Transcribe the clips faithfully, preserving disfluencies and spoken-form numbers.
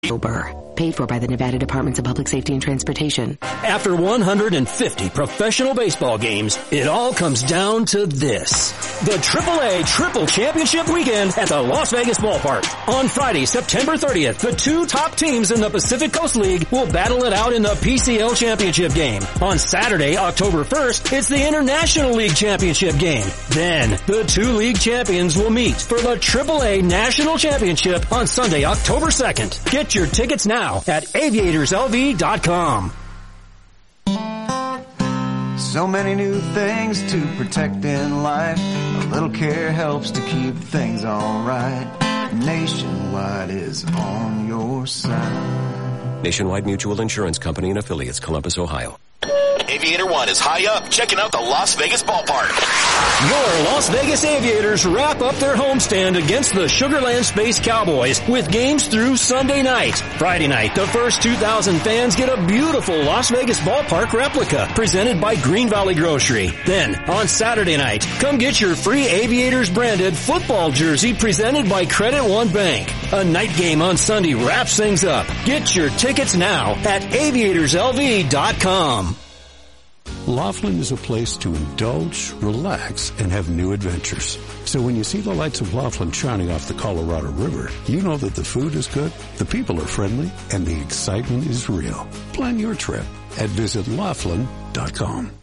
Uber, paid for by the Nevada Departments of Public Safety and Transportation. After one hundred fifty professional baseball games, it all comes down to this. The triple A Triple Championship Weekend at the Las Vegas Ballpark. On Friday, September thirtieth, the two top teams in the Pacific Coast League will battle it out in the P C L Championship game. On Saturday, October first, it's the International League Championship game. Then, the two league champions will meet for the triple A National Championship on Sunday, October second. Get your tickets now at aviators L V dot com. So many new things to protect in life. A little care helps to keep things alright. Nationwide is on your side. Nationwide Mutual Insurance Company and Affiliates, Columbus, Ohio. Aviator One is high up, checking out the Las Vegas Ballpark. Your Las Vegas Aviators wrap up their homestand against the Sugar Land Space Cowboys with games through Sunday night. Friday night, the first two thousand fans get a beautiful Las Vegas Ballpark replica presented by Green Valley Grocery. Then, on Saturday night, come get your free Aviators branded football jersey presented by Credit One Bank. A night game on Sunday wraps things up. Get your tickets now at aviators L V dot com. Laughlin is a place to indulge, relax, and have new adventures. So when you see the lights of Laughlin shining off the Colorado River, you know that the food is good, the people are friendly, and the excitement is real. Plan your trip at visit laughlin dot com.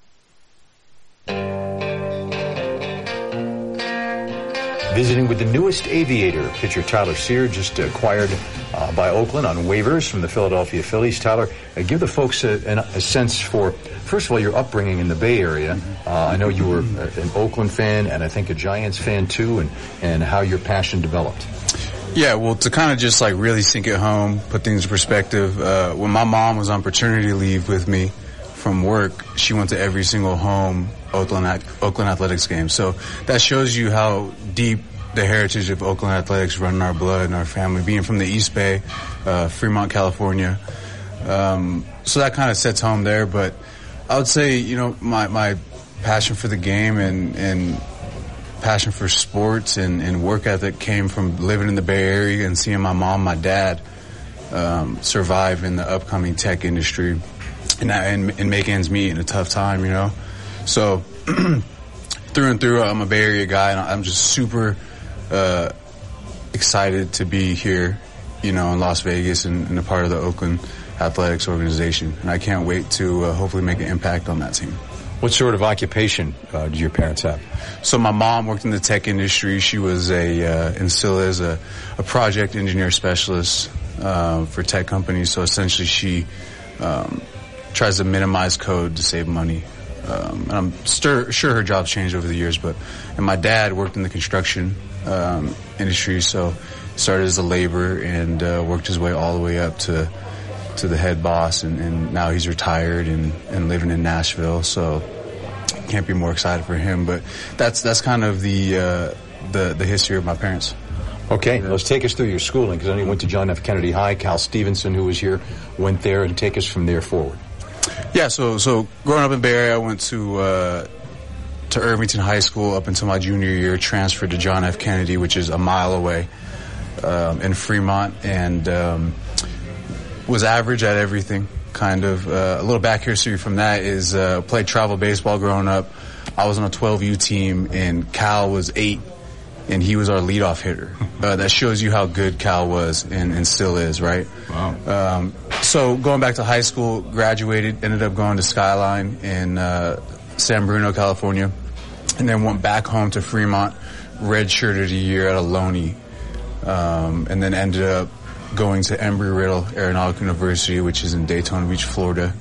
Visiting with the newest Aviator. Pitcher Tyler Sear just acquired uh, by Oakland on waivers from the Philadelphia Phillies. Tyler, uh, give the folks a, a sense for, first of all, your upbringing in the Bay Area. Uh, I know you were an Oakland fan and I think a Giants fan too, and, and how your passion developed. Yeah, well, to kind of just like really sink it home, put things in perspective, uh, when my mom was on paternity leave with me from work, she went to every single home Oakland Oakland Athletics game. So that shows you how deep the heritage of Oakland Athletics run in our blood and our family, being from the East Bay, uh, Fremont, California. Um, so that kind of sets home there. But I would say, you know, my, my passion for the game and, and passion for sports and, and work ethic came from living in the Bay Area and seeing my mom, my dad, um, survive in the upcoming tech industry and, and, and make ends meet in a tough time, you know. So through and through, I'm a Bay Area guy, and I'm just super uh, excited to be here, you know, in Las Vegas and, and a part of the Oakland Athletics organization. And I can't wait to uh, hopefully make an impact on that team. What sort of occupation uh, do your parents have? So my mom worked in the tech industry. She was a, uh, and still is, a, a project engineer specialist uh, for tech companies. So essentially she um, tries to minimize code to save money. Um, and I'm stir, sure her job's changed over the years, but, and my dad worked in the construction, um, industry, so started as a laborer and, uh, worked his way all the way up to, to the head boss, and, and now he's retired and, and living in Nashville, so can't be more excited for him, but that's, that's kind of the, uh, the, the history of my parents. Okay, yeah. Let's take us through your schooling, because I know you went to John F. Kennedy High. Cal Stevenson, who was here, went there, and take us from there forward. Yeah, so so growing up in Bay Area, I went to uh, to Irvington High School up until my junior year. Transferred to John F. Kennedy, which is a mile away um, in Fremont, and um, was average at everything. Kind of uh, a little back history from that is uh, played travel baseball growing up. I was on a twelve U team, and Cal was eight, and he was our leadoff hitter. Uh, that shows you how good Cal was and, and still is, right? Wow. Um, so going back to high school, graduated, ended up going to Skyline in uh, San Bruno, California, and then went back home to Fremont, redshirted a year at Ohlone, um, and then ended up going to Embry-Riddle Aeronautical University, which is in Daytona Beach, Florida.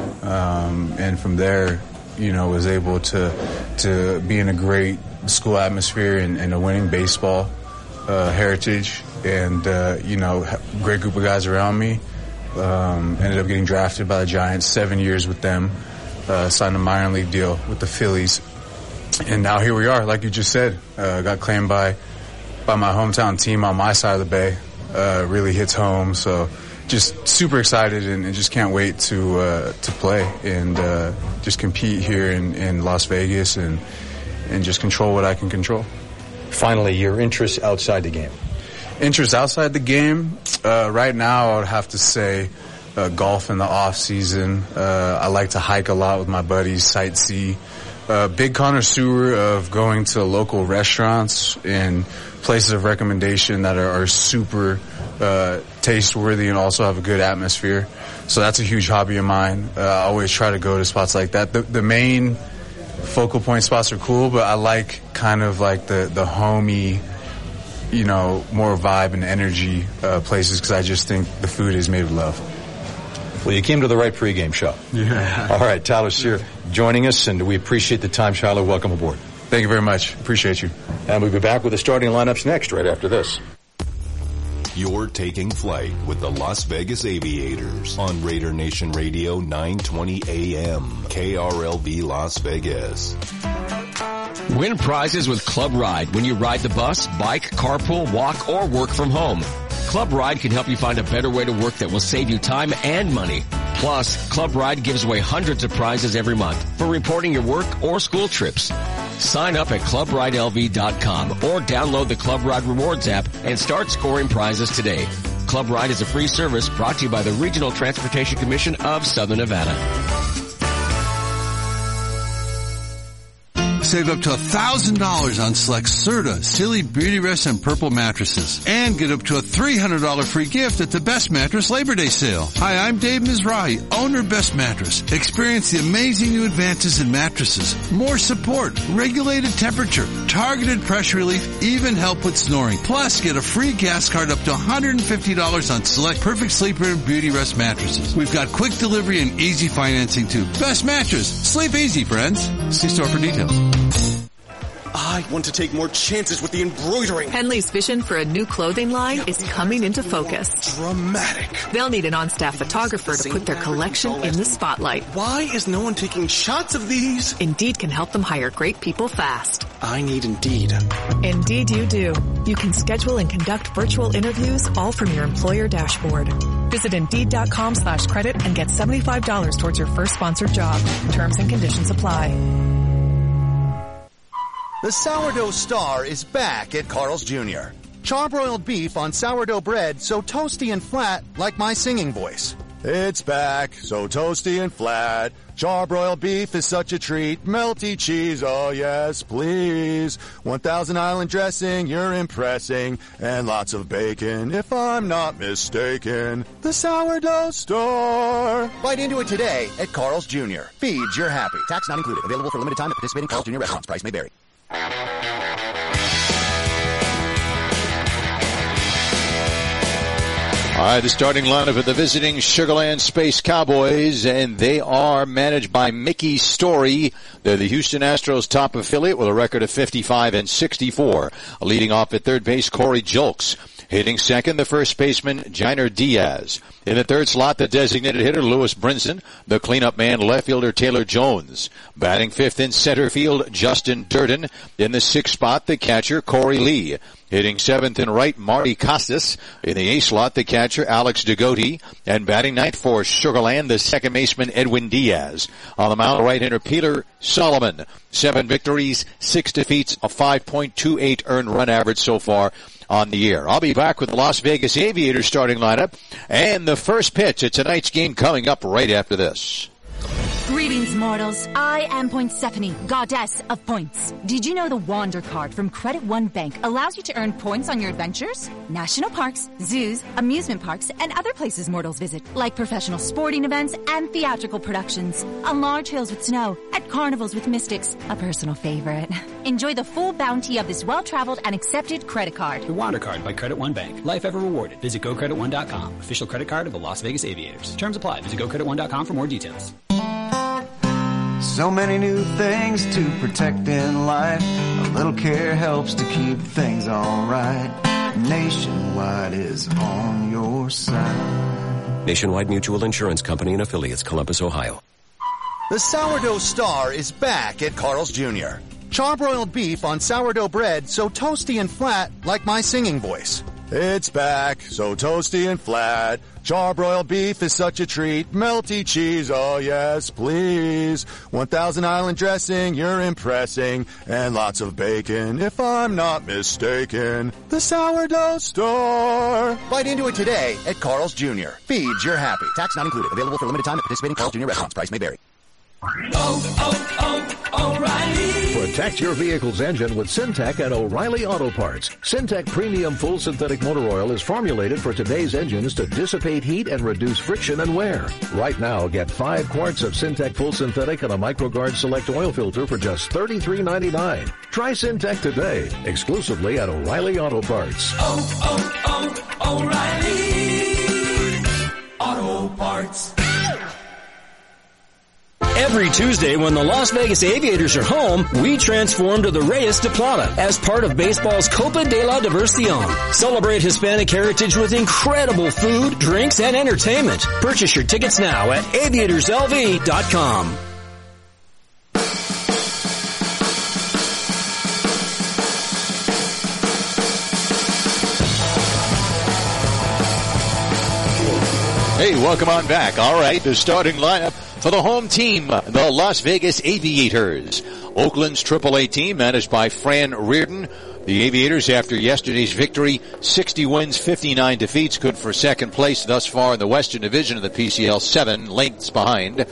Um, and from there, you know, was able to to be in a great school atmosphere and, and a winning baseball uh, heritage, and uh, you know, great group of guys around me. Um, ended up getting drafted by the Giants, seven years with them, uh, signed a minor league deal with the Phillies, and now here we are. Like you just said, uh, got claimed by by my hometown team on my side of the bay. Uh, really hits home, so just super excited and, and just can't wait to uh, to play and uh, just compete here in, in Las Vegas and and just control what I can control. Finally, your interests outside the game. Interests outside the game, uh, right now I would have to say uh, golf in the off season. Uh, I like to hike a lot with my buddies, sightsee. Uh, big connoisseur of going to local restaurants and places of recommendation that are, are super uh, taste-worthy and also have a good atmosphere. So that's a huge hobby of mine. Uh, I always try to go to spots like that. The, the main focal point spots are cool, but I like kind of like the, the homey, you know, more vibe and energy uh, places because I just think the food is made with love. Well, you came to the right pregame show. Yeah. All right, Tyler Sear joining us, and we appreciate the time. Tyler, welcome aboard. Thank you very much. Appreciate you. And we'll be back with the starting lineups next, right after this. You're taking flight with the Las Vegas Aviators on Raider Nation Radio nine twenty A M, K R L V Las Vegas. Win prizes with Club Ride when you ride the bus, bike, carpool, walk, or work from home. Club Ride can help you find a better way to work that will save you time and money. Plus, Club Ride gives away hundreds of prizes every month for reporting your work or school trips. Sign up at club ride L V dot com or download the Club Ride Rewards app and start scoring prizes today. Club Ride is a free service brought to you by the Regional Transportation Commission of Southern Nevada. Save up to one thousand dollars on select Serta, Silly, Beauty Rest, and Purple mattresses. And get up to a three hundred dollars free gift at the Best Mattress Labor Day sale. Hi, I'm Dave Mizrahi, owner of Best Mattress. Experience the amazing new advances in mattresses. More support, regulated temperature, targeted pressure relief, even help with snoring. Plus, get a free gas card up to one hundred fifty dollars on select Perfect Sleeper and Beauty Rest mattresses. We've got quick delivery and easy financing too. Best Mattress. Sleep easy, friends. See store for details. I want to take more chances with the embroidering. Henley's vision for a new clothing line is coming into focus. Dramatic. They'll need an on-staff photographer to put their collection in the spotlight. Why is no one taking shots of these? Indeed can help them hire great people fast. I need Indeed. Indeed you do. You can schedule and conduct virtual interviews all from your employer dashboard. Visit Indeed.com slash credit and get seventy-five dollars towards your first sponsored job. Terms and conditions apply. The Sourdough Star is back at Carl's Junior Charbroiled beef on sourdough bread so toasty and flat like my singing voice. It's back, so toasty and flat. Charbroiled beef is such a treat. Melty cheese, oh yes, please. one thousand Island dressing, you're impressing. And lots of bacon, if I'm not mistaken. The Sourdough Star. Bite into it today at Carl's Junior Feeds you're happy. Tax not included. Available for limited time at participating Carl's Junior restaurants. Price may vary. All right, the starting lineup of the visiting Sugarland Space Cowboys, and they are managed by Mickey Story. They're the Houston Astros top affiliate with a record of fifty-five and sixty-four. Leading off at third base, Corey Julks. Hitting second, the first baseman, Jiner Diaz. In the third slot, the designated hitter, Lewis Brinson. The cleanup man, left fielder, Taylor Jones. Batting fifth in center field, Justin Durden. In the sixth spot, the catcher, Corey Lee. Hitting seventh and right, Marty Costas. In the eighth slot, the catcher, Alex DeGote. And batting ninth for Sugarland, the second baseman, Edwin Diaz. On the mound, right-hander, Peter Solomon. Seven victories, six defeats, a five point two eight earned run average so far on the year. I'll be back with the Las Vegas Aviators starting lineup and the first pitch of tonight's game coming up right after this. Greetings, mortals. I am Poinsephone, goddess of points. Did you know the Wander card from Credit One Bank allows you to earn points on your adventures? National parks, zoos, amusement parks, and other places mortals visit, like professional sporting events and theatrical productions, on large hills with snow, at carnivals with mystics, a personal favorite. Enjoy the full bounty of this well-traveled and accepted credit card. The Wander card by Credit One Bank. Life ever rewarded. Visit go credit one dot com. Official credit card of the Las Vegas Aviators. Terms apply. Visit go credit one dot com for more details. So many new things to protect in life. A little care helps to keep things alright. Nationwide is on your side. Nationwide Mutual Insurance Company and Affiliates, Columbus, Ohio. The Sourdough Star is back at Carl's Junior Charbroiled beef on sourdough bread so toasty and flat like my singing voice. It's back, so toasty and flat. Charbroiled beef is such a treat. Melty cheese, oh yes, please. one thousand Island dressing, you're impressing. And lots of bacon, if I'm not mistaken. The Sourdough Store. Bite into it today at Carl's Junior Feeds you're happy. Tax not included. Available for limited time at participating Carl's Junior restaurants. Price may vary. Oh, oh, oh, O'Reilly. Protect your vehicle's engine with Syntec at O'Reilly Auto Parts. Syntec Premium Full Synthetic Motor Oil is formulated for today's engines to dissipate heat and reduce friction and wear. Right now, get five quarts of Syntec Full Synthetic and a MicroGuard Select Oil Filter for just thirty-three ninety-nine. Try Syntec today, exclusively at O'Reilly Auto Parts. Oh, oh, oh, O'Reilly Auto Parts. Every Tuesday when the Las Vegas Aviators are home, we transform to the Reyes de Plata as part of baseball's Copa de la Diversión. Celebrate Hispanic heritage with incredible food, drinks, and entertainment. Purchase your tickets now at aviators L V dot com. Hey, welcome on back. All right, the starting lineup for the home team, the Las Vegas Aviators. Oakland's triple A team managed by Fran Reardon. The Aviators, after yesterday's victory, sixty wins, fifty-nine defeats, good for second place thus far in the Western Division of the P C L, seven lengths behind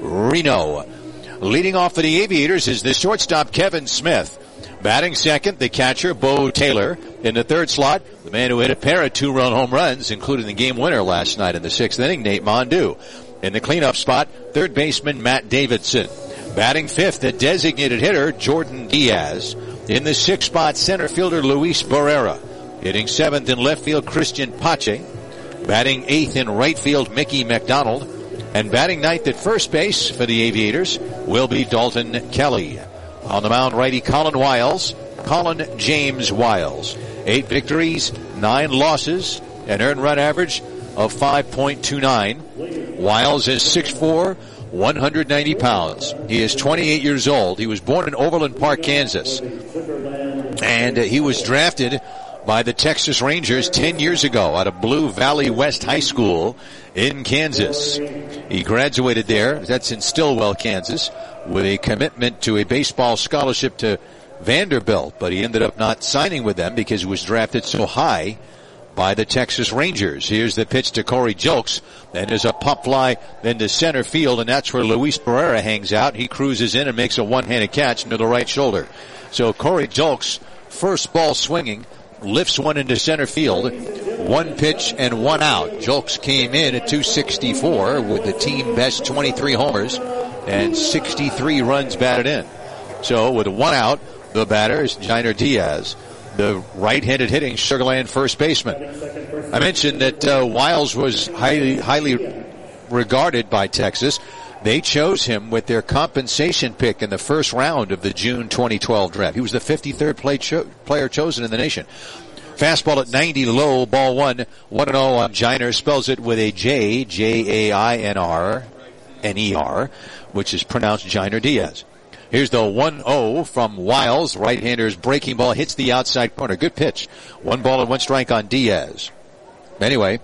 Reno. Leading off for the Aviators is the shortstop Kevin Smith. Batting second, the catcher Bo Taylor. In the third slot, the man who hit a pair of two-run home runs, including the game winner last night in the sixth inning, Nate Mondu. In the cleanup spot, third baseman Matt Davidson. Batting fifth, the designated hitter Jordan Diaz. In the sixth spot, center fielder Luis Barrera. Hitting seventh in left field, Christian Pache. Batting eighth in right field, Mickey McDonald. And batting ninth at first base for the Aviators will be Dalton Kelly. On the mound, righty Colin Wiles. Colin James Wiles. Eight victories, nine losses, an earned run average of five point two nine. Wiles is six foot four, one hundred ninety pounds. He is twenty-eight years old. He was born in Overland Park, Kansas. And uh, he was drafted by the Texas Rangers ten years ago out of Blue Valley West High School in Kansas. He graduated there, that's in Stillwell, Kansas, with a commitment to a baseball scholarship to Vanderbilt, but he ended up not signing with them because he was drafted so high by the Texas Rangers. Here's the pitch to Corey Julks, and there's a pop fly then to center field, and that's where Luis Barrera hangs out. He cruises in and makes a one-handed catch into the right shoulder. So Corey Julks, first ball swinging, lifts one into center field. One pitch and one out. Julks came in at two sixty-four with the team best twenty-three homers and sixty-three runs batted in. So with one out, the batter is Jainer Diaz, the right-handed hitting Sugar Land first baseman. I mentioned that uh, Wiles was highly, highly regarded by Texas. They chose him with their compensation pick in the first round of the June twenty twelve draft. He was the fifty-third play cho- player chosen in the nation. Fastball at ninety low, ball one, one and oh on Jainer. Spells it with a J, J A I N R, N E R, which is pronounced Jainer Diaz. Here's the one oh from Wiles. Right-hander's breaking ball hits the outside corner. Good pitch. One ball and one strike on Diaz. Anyway,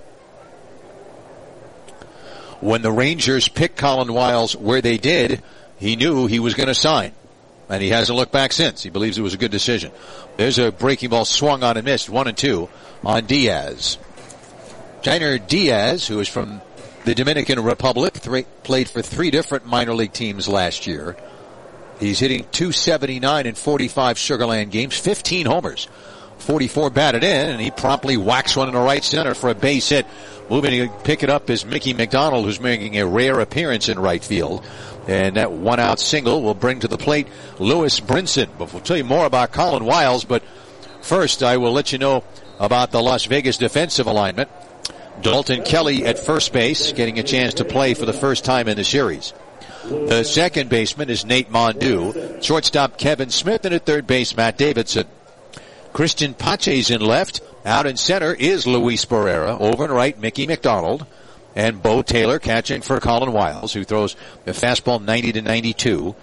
when the Rangers picked Colin Wiles where they did, he knew he was going to sign. And he hasn't looked back since. He believes it was a good decision. There's a breaking ball swung on and missed. One and two on Diaz. Jainer Diaz, who is from the Dominican Republic, th- played for three different minor league teams last year. He's hitting two seventy-nine in forty-five Sugar Land games, fifteen homers, forty-four batted in, and he promptly whacks one in the right center for a base hit. Moving to pick it up is Mickey McDonald, who's making a rare appearance in right field. And that one-out single will bring to the plate Lewis Brinson. But we'll tell you more about Colin Wiles, but first I will let you know about the Las Vegas defensive alignment. Dalton Kelly at first base, getting a chance to play for the first time in the series. The second baseman is Nate Mondu. Shortstop Kevin Smith, and at third base Matt Davidson. Christian Pache's in left. Out in center is Luis Barrera. Over and right, Mickey McDonald. And Bo Taylor catching for Colin Wiles, who throws a fastball ninety to ninety-two.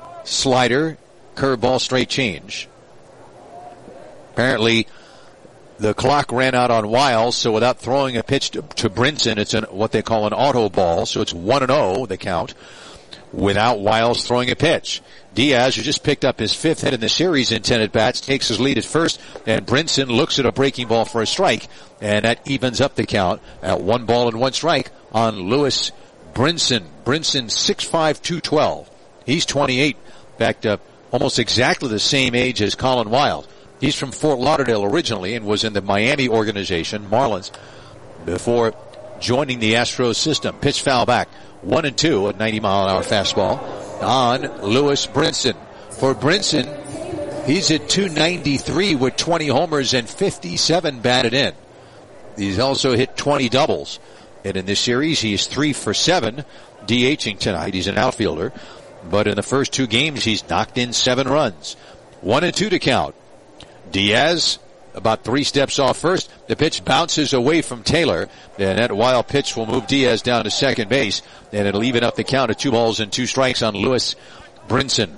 Slider, curveball, straight change. Apparently, the clock ran out on Wiles, so without throwing a pitch to, to Brinson, it's an, what they call an auto ball, so it's one and oh, the count, without Wiles throwing a pitch. Diaz, who just picked up his fifth hit in the series in ten at-bats, takes his lead at first, and Brinson looks at a breaking ball for a strike, and that evens up the count at one ball and one strike on Lewis Brinson. Brinson, six five, two twelve. He's twenty-eight, backed up almost exactly the same age as Colin Wiles. He's from Fort Lauderdale originally and was in the Miami organization, Marlins, before joining the Astros system. Pitch foul back. One and two at ninety mile an hour fastball on Lewis Brinson. For Brinson, he's at two ninety-three with twenty homers and fifty-seven batted in. He's also hit twenty doubles. And in this series, he's three for seven, DHing tonight. He's an outfielder. But in the first two games, he's knocked in seven runs. One and two to count. Diaz, about three steps off first. The pitch bounces away from Taylor. And that wild pitch will move Diaz down to second base. And it'll even up the count at two balls and two strikes on Lewis Brinson.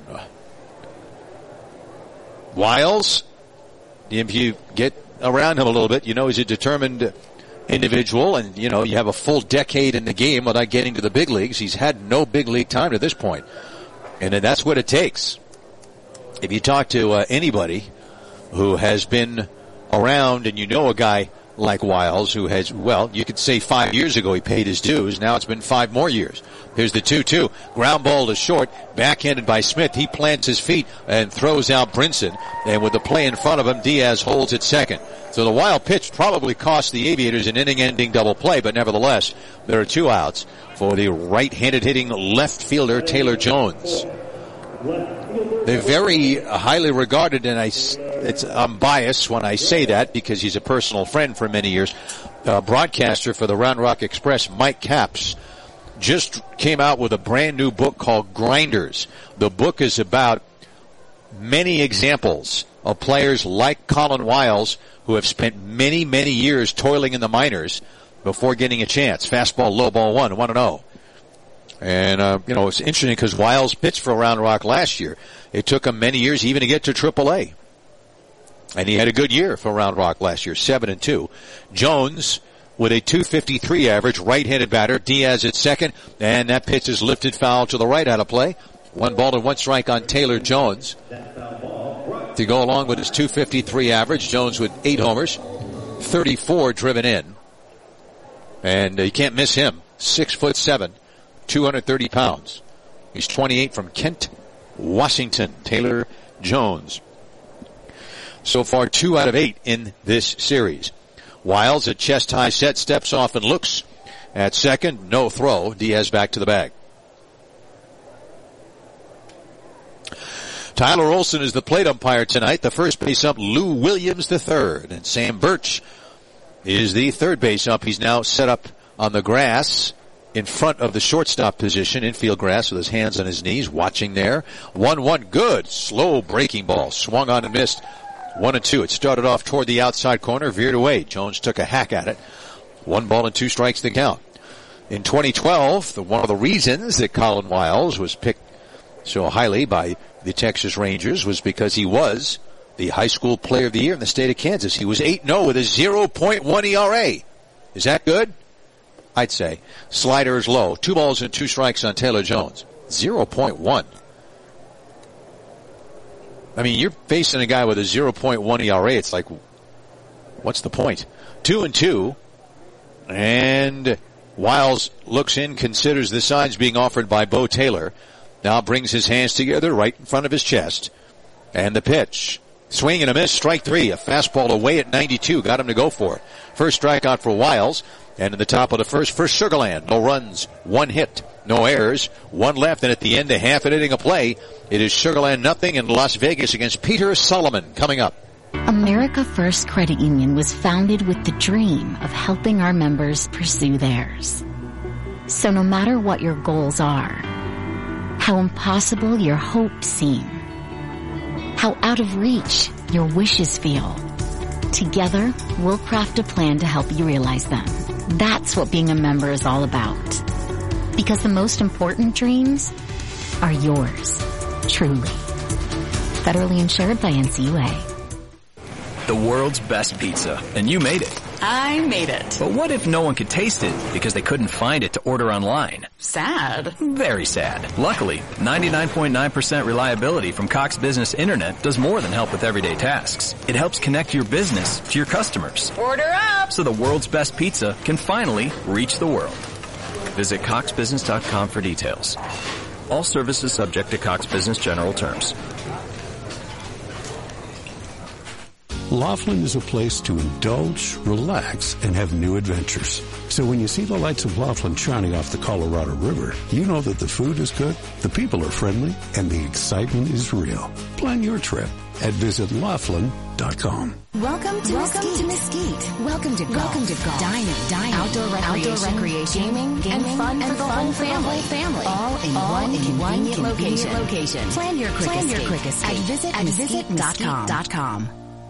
Wiles, if you get around him a little bit, you know he's a determined individual. And, you know, you have a full decade in the game without getting to the big leagues. He's had no big league time to this point. And then that's what it takes. If you talk to uh, anybody who has been around, and you know a guy like Wiles who has, well, you could say five years ago he paid his dues. Now it's been five more years. Here's the two two. Ground ball to short, backhanded by Smith. He plants his feet and throws out Brinson. And with the play in front of him, Diaz holds at second. So the wild pitch probably cost the Aviators an inning-ending double play, but nevertheless, there are two outs for the right-handed hitting left fielder, Taylor Jones. They're very highly regarded, and I, it's, I'm biased when I say that because he's a personal friend for many years. Uh, broadcaster for the Round Rock Express, Mike Capps, just came out with a brand new book called Grinders. The book is about many examples of players like Colin Wiles who have spent many, many years toiling in the minors before getting a chance. Fastball, low ball one, one and oh. And, uh, you know, it's interesting because Wiles pitched for Round Rock last year. It took him many years even to get to triple A. And he had a good year for Round Rock last year, seven and two. Jones with a two fifty-three average, right-handed batter. Diaz at second, and that pitch is lifted foul to the right out of play. One ball and one strike on Taylor Jones. To go along with his two fifty-three average, Jones with eight homers, thirty-four driven in. And uh, you can't miss him. Six foot seven. two hundred thirty pounds. He's twenty-eight from Kent, Washington. Taylor Jones. So far, two out of eight in this series. Wiles, a chest-high set, steps off and looks at second. No throw. Diaz back to the bag. Tyler Olson is the plate umpire tonight. The first base ump, Lou Williams the third. And Sam Birch is the third base ump. He's now set up on the grass in front of the shortstop position, infield grass, with his hands on his knees, watching there. one one, good. Slow breaking ball. Swung on and missed. one and two. It started off toward the outside corner, veered away. Jones took a hack at it. One ball and two strikes to count. In twenty twelve, the, one of the reasons that Colin Wiles was picked so highly by the Texas Rangers was because he was the high school player of the year in the state of Kansas. He was eight and oh with a oh point one E R A. Is that good? I'd say. Slider is low. Two balls and two strikes on Taylor Jones. oh point one. I mean, you're facing a guy with a oh point one E R A. It's like, what's the point? Two and two. And Wiles looks in, considers the signs being offered by Bo Taylor. Now brings his hands together right in front of his chest. And the pitch. Swing and a miss. Strike three. A fastball away at ninety-two. Got him to go for it. First strikeout for Wiles. And in the top of the first for Sugarland. No runs. One hit. No errors. One left. And at the end, a half an inning of play. It is Sugarland nothing in Las Vegas against Peter Solomon coming up. America First Credit Union was founded with the dream of helping our members pursue theirs. So no matter what your goals are, how impossible your hopes seem, how out of reach your wishes feel, together we'll craft a plan to help you realize them. That's what being a member is all about. Because the most important dreams are yours, truly. Federally insured by N C U A. The world's best pizza, and you made it. I made it. But what if no one could taste it because they couldn't find it to order online? Sad. Very sad. Luckily, ninety-nine point nine percent reliability from Cox Business Internet does more than help with everyday tasks. It helps connect your business to your customers. Order up! So the world's best pizza can finally reach the world. Visit cox business dot com for details. All services subject to Cox Business General Terms. Laughlin is a place to indulge, relax, and have new adventures. So when you see the lights of Laughlin shining off the Colorado River, you know that the food is good, the people are friendly, and the excitement is real. Plan your trip at visit laughlin dot com. Welcome to Welcome Mesquite. to Mesquite. Welcome to golf. Welcome to golf. Dining, dining, outdoor recreation, outdoor recreation, gaming, gaming, and fun and for the fun whole for the family. whole family. All in All one in convenient, one location. convenient location. Plan your quick Plan escape your quick escape at visit at mesquite mesquite dot com.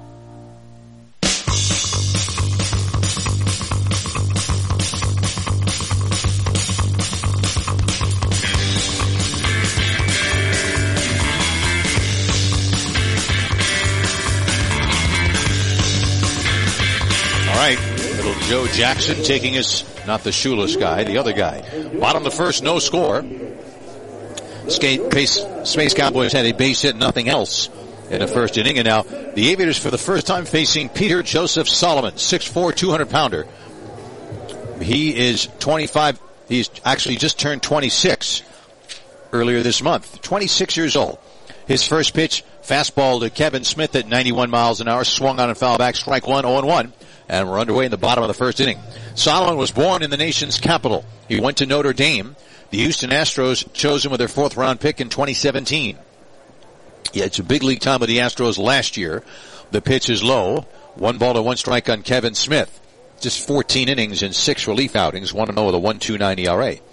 All right, little Joe Jackson taking us, not the shoeless guy, the other guy. Bottom of the first, no score. Skate, pace, Space Cowboys had a base hit, nothing else in the first inning. And now the Aviators for the first time facing Peter Joseph Solomon, six foot four, two hundred pounder. He is twenty-five, he's actually just turned twenty-six earlier this month. twenty-six years old. His first pitch, fastball to Kevin Smith at ninety-one miles an hour, swung on and foul back, strike one, oh and one. And we're underway in the bottom of the first inning. Solomon was born in the nation's capital. He went to Notre Dame. The Houston Astros chose him with their fourth round pick in twenty seventeen. Yeah, it's a big league time with the Astros last year. The pitch is low. One ball to one strike on Kevin Smith. Just fourteen innings and six relief outings. one and oh with a one point two nine E R A.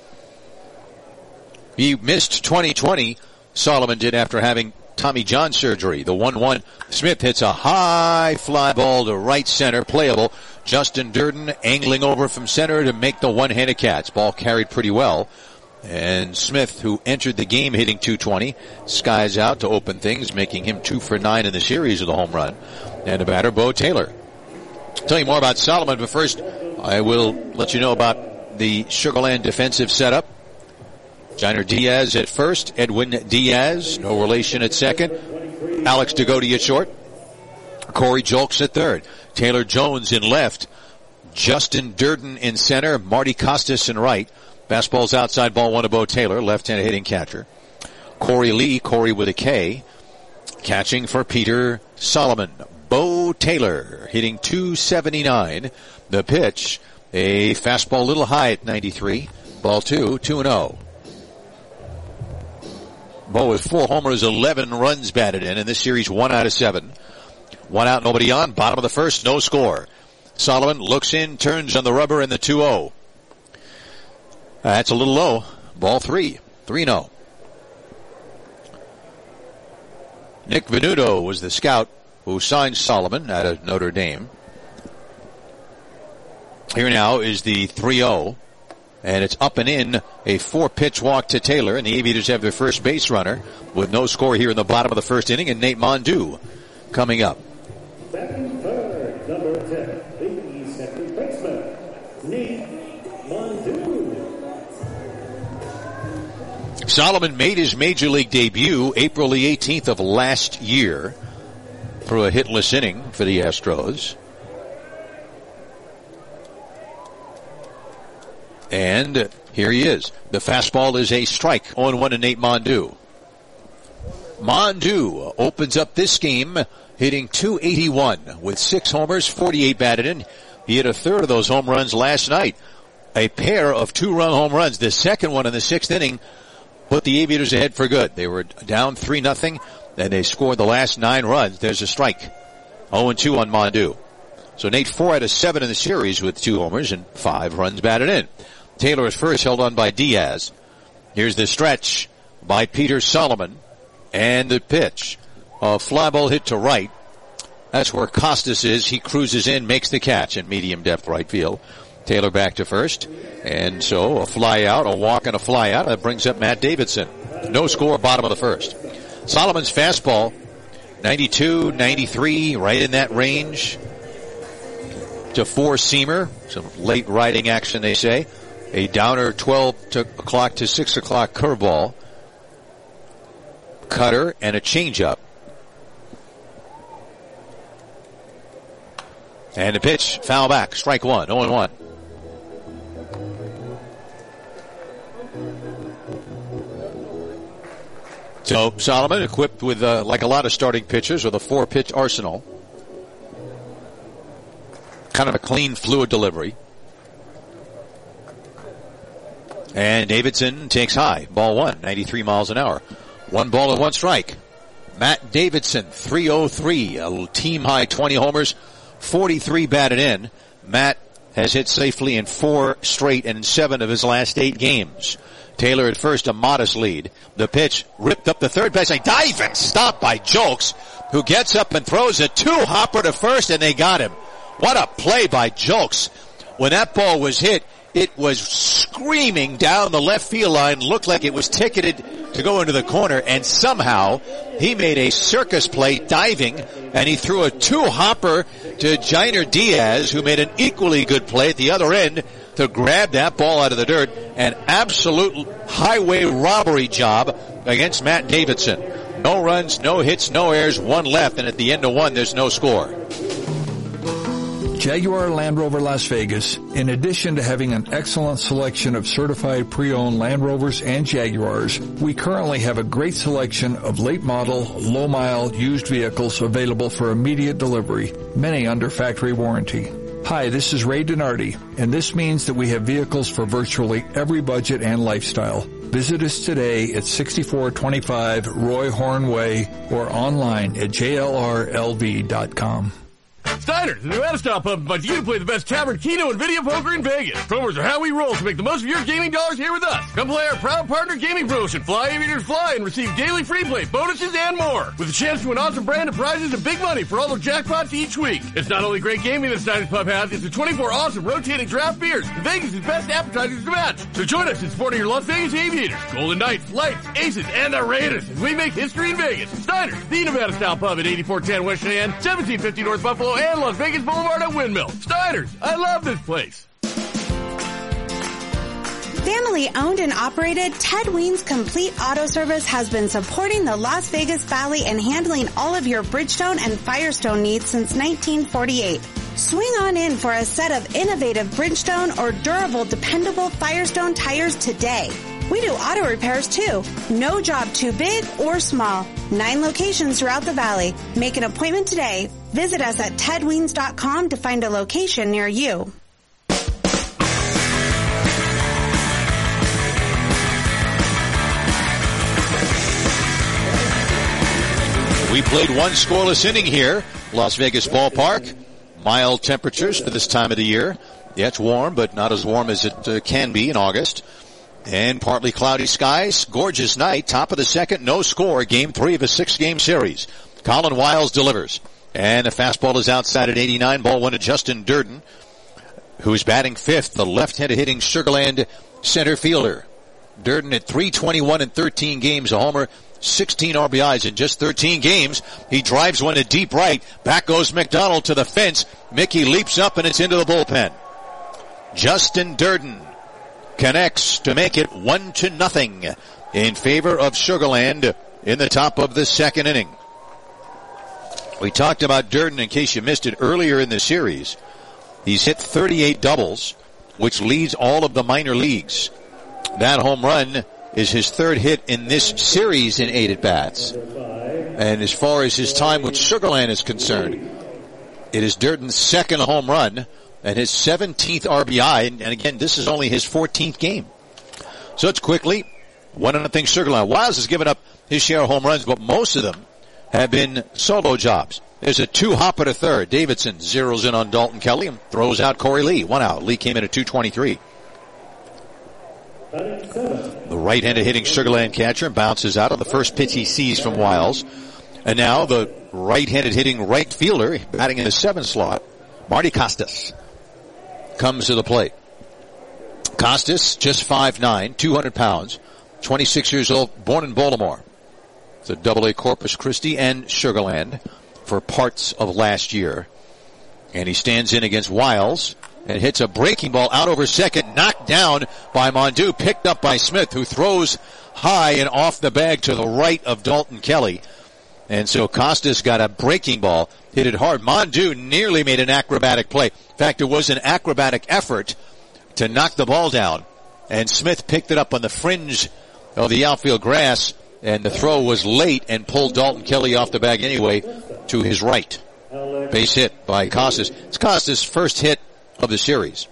He missed twenty twenty, Solomon did, after having Tommy John surgery. The one one. Smith hits a high fly ball to right center, playable. Justin Durden angling over from center to make the one-handed catch. Ball carried pretty well. And Smith, who entered the game hitting two twenty, skies out to open things, making him two for nine in the series with a home run. And the batter, Bo Taylor. I'll tell you more about Solomon, but first I will let you know about the Sugarland defensive setup. Jiner Diaz at first, Edwin Diaz, no relation, at second. Alex Degodi at short. Corey Julks at third. Taylor Jones in left. Justin Durden in center. Marty Costas in right. Fastball's outside, ball one to Bo Taylor, left-handed hitting catcher. Corey Lee, Corey with a K, catching for Peter Solomon. Bo Taylor hitting two seventy-nine. The pitch, a fastball a little high at ninety-three. Ball two, two and oh. Bo with four homers, eleven runs batted in, in this series one out of seven. One out, nobody on. Bottom of the first, no score. Solomon looks in, turns on the rubber, and the two oh. That's a little low. Ball three. three oh. Nick Venuto was the scout who signed Solomon out of Notre Dame. Here now is the three oh. And it's up and in, a four-pitch walk to Taylor, and the Aviators have their first base runner with no score here in the bottom of the first inning, and Nate Mondew coming up. Batting third, number ten, the second baseman, Nate Mondew. Solomon made his major league debut April the eighteenth of last year through a hitless inning for the Astros. And here he is. The fastball is a strike. oh and one to Nate Mondew. Mondew opens up this game hitting two eighty-one with six homers, forty-eight batted in. He hit a third of those home runs last night. A pair of two-run home runs. The second one in the sixth inning put the Aviators ahead for good. They were down three nothing, and they scored the last nine runs. There's a strike. oh and two on Mondew. So Nate four out of seven in the series with two homers and five runs batted in. Taylor is first, held on by Diaz. Here's the stretch by Peter Solomon. And the pitch. A fly ball hit to right. That's where Costas is. He cruises in, makes the catch in medium depth right field. Taylor back to first. And so a fly out, a walk and a fly out. That brings up Matt Davidson. No score, bottom of the first. Solomon's fastball ninety-two, ninety-three, right in that range. To four-seamer, some late riding action, they say. A downer twelve o'clock to six o'clock curveball. Cutter and a changeup. And the pitch, foul back, strike one, oh and one. So Solomon equipped with, uh, like a lot of starting pitchers, with a four-pitch arsenal. Kind of a clean, fluid delivery. And Davidson takes high. Ball one, ninety-three miles an hour. One ball and one strike. Matt Davidson, three oh three, a team high twenty homers, forty-three batted in. Matt has hit safely in four straight and in seven of his last eight games. Taylor at first, a modest lead. The pitch ripped up the third base. A diving stop by Jolks, who gets up and throws a two-hopper to first, and they got him. What a play by Jolks. When that ball was hit, it was screaming down the left field line, looked like it was ticketed to go into the corner, and somehow he made a circus play diving, and he threw a two-hopper to Jainer Diaz, who made an equally good play at the other end to grab that ball out of the dirt. An absolute highway robbery job against Matt Davidson. No runs, no hits, no errors, one left, and at the end of one, there's no score. Jaguar Land Rover Las Vegas, in addition to having an excellent selection of certified pre-owned Land Rovers and Jaguars, we currently have a great selection of late model, low mile used vehicles available for immediate delivery, many under factory warranty. Hi, this is Ray Donardi, and this means that we have vehicles for virtually every budget and lifestyle. Visit us today at sixty-four twenty-five Roy Horn Way or online at J L R L V dot com. Steiner's, the Nevada style pub, invites you to play the best tavern, keno, and video poker in Vegas. Promos are how we roll to make the most of your gaming dollars here with us. Come play our proud partner gaming promotion, Fly Aviators Fly, and receive daily free play, bonuses, and more. With a chance to win awesome brand of prizes and big money for all the jackpots each week. It's not only great gaming that Steiner's Pub has, it's the twenty-four awesome rotating draft beers and Vegas' best appetizers to match. So join us in supporting your Las Vegas Aviators, Golden Knights, Lights, Aces, and the Raiders as we make history in Vegas. Steiner's, the Nevada style pub at eighty-four ten West Cheyenne, seventeen fifty North Buffalo, and Las Vegas Boulevard at Windmill. Steiner's, I love this place. Family owned and operated, Ted Weens Complete Auto Service has been supporting the Las Vegas Valley and handling all of your Bridgestone and Firestone needs since nineteen forty-eight. Swing on in for a set of innovative Bridgestone or durable, dependable Firestone tires today. We do auto repairs too. No job too big or small. Nine locations throughout the valley. Make an appointment today. Visit us at ted weens dot com to find a location near you. We played one scoreless inning here, Las Vegas Ballpark. Mild temperatures for this time of the year. Yeah, it's warm, but not as warm as it uh, can be in August. And partly cloudy skies. Gorgeous night. Top of the second. No score. Game three of a six-game series. Colin Wiles delivers. And the fastball is outside at eighty-nine. Ball one to Justin Durden, who's batting fifth. The left-handed hitting Sugarland center fielder. Durden at three twenty-one in thirteen games. A homer, sixteen R B Is in just thirteen games. He drives one to deep right. Back goes McDonald to the fence. Mickey leaps up and it's into the bullpen. Justin Durden connects to make it one to nothing in favor of Sugarland in the top of the second inning. We talked about Durden in case you missed it earlier in the series. He's hit thirty-eight doubles, which leads all of the minor leagues. That home run is his third hit in this series in eight at-bats. And as far as his time with Sugarland is concerned, it is Durden's second home run and his seventeenth R B I. And again, this is only his fourteenth game. So it's quickly one and nothing Sugarland. Wiles has given up his share of home runs, but most of them have been solo jobs. There's a two-hopper to third. Davidson zeroes in on Dalton Kelly and throws out Corey Lee. One out. Lee came in at two twenty-three. The right-handed hitting Sugarland catcher bounces out on the first pitch he sees from Wiles. And now the right-handed hitting right fielder, batting in the seventh slot, Marty Costas, comes to the plate. Costas, just five nine, two hundred pounds, twenty-six years old, born in Baltimore. So double A Corpus Christi and Sugar Land for parts of last year. And he stands in against Wiles and hits a breaking ball out over second, knocked down by Mondu, picked up by Smith, who throws high and off the bag to the right of Dalton Kelly. And so Costas got a breaking ball, hit it hard. Mondu nearly made an acrobatic play. In fact, it was an acrobatic effort to knock the ball down. And Smith picked it up on the fringe of the outfield grass, and the throw was late and pulled Dalton Kelly off the bag anyway to his right. Base hit by Costas. It's Costas' first hit of the series.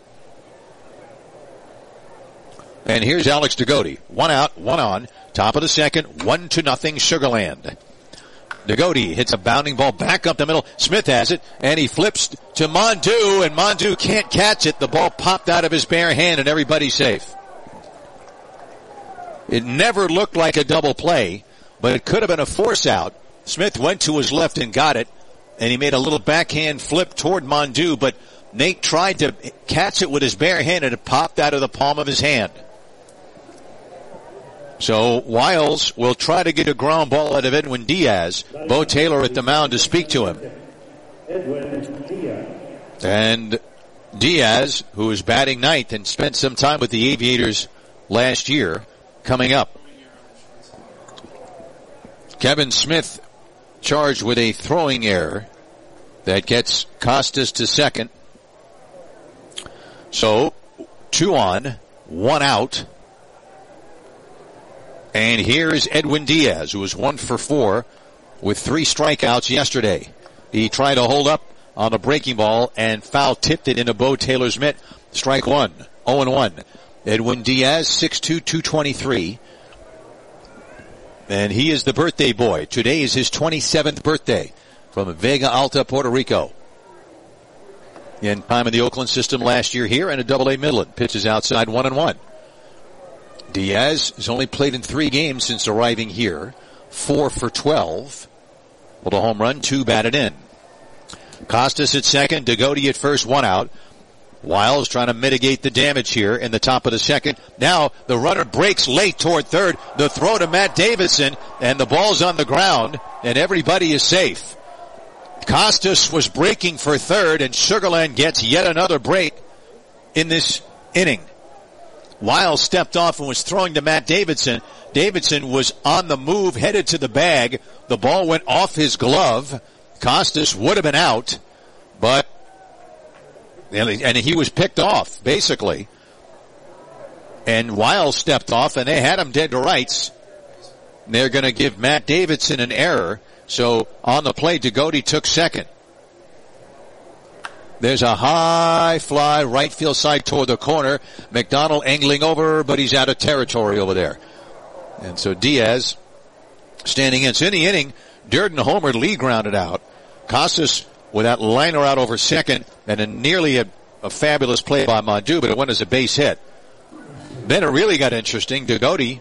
And here's Alex Degodi. One out, one on. Top of the second, one to nothing Sugar Land. Degodi hits a bounding ball back up the middle. Smith has it, and he flips to Mondu, and Mondu can't catch it. The ball popped out of his bare hand, and everybody's safe. It never looked like a double play, but it could have been a force out. Smith went to his left and got it, and he made a little backhand flip toward Mondu, but Nate tried to catch it with his bare hand, and it popped out of the palm of his hand. So Wiles will try to get a ground ball out of Edwin Diaz. Bo Taylor at the mound to speak to him. And Diaz, who is batting ninth and spent some time with the Aviators last year, coming up. Kevin Smith charged with a throwing error that gets Costas to second. So, two on, one out. And here is Edwin Diaz, who was one for four with three strikeouts yesterday. He tried to hold up on a breaking ball and foul tipped it into Bo Taylor's mitt. Strike one, oh and one. Edwin Diaz, six two, two twenty-three. And he is the birthday boy. Today is his twenty-seventh birthday from Vega Alta, Puerto Rico. In time in the Oakland system last year here and a double A Midland. Pitches outside one and one. Diaz has only played in three games since arriving here. Four for twelve. With a home run, two batted in. Costas at second, Degodi at first, one out. Wiles trying to mitigate the damage here in the top of the second. Now the runner breaks late toward third. The throw to Matt Davidson, and the ball's on the ground, and everybody is safe. Costas was breaking for third, and Sugar Land gets yet another break in this inning. Wiles stepped off and was throwing to Matt Davidson. Davidson was on the move, headed to the bag. The ball went off his glove. Costas would have been out, but and he was picked off, basically. And Wiles stepped off, and they had him dead to rights. They're going to give Matt Davidson an error. So on the play, Degodi took second. There's a high fly right field side toward the corner. McDonald angling over, but he's out of territory over there. And so Diaz standing in. So in the inning, Durden homered, Lee grounded out. Costas with that liner out over second, and a nearly a, a fabulous play by Mondu, but it went as a base hit. Then it really got interesting. Degodi,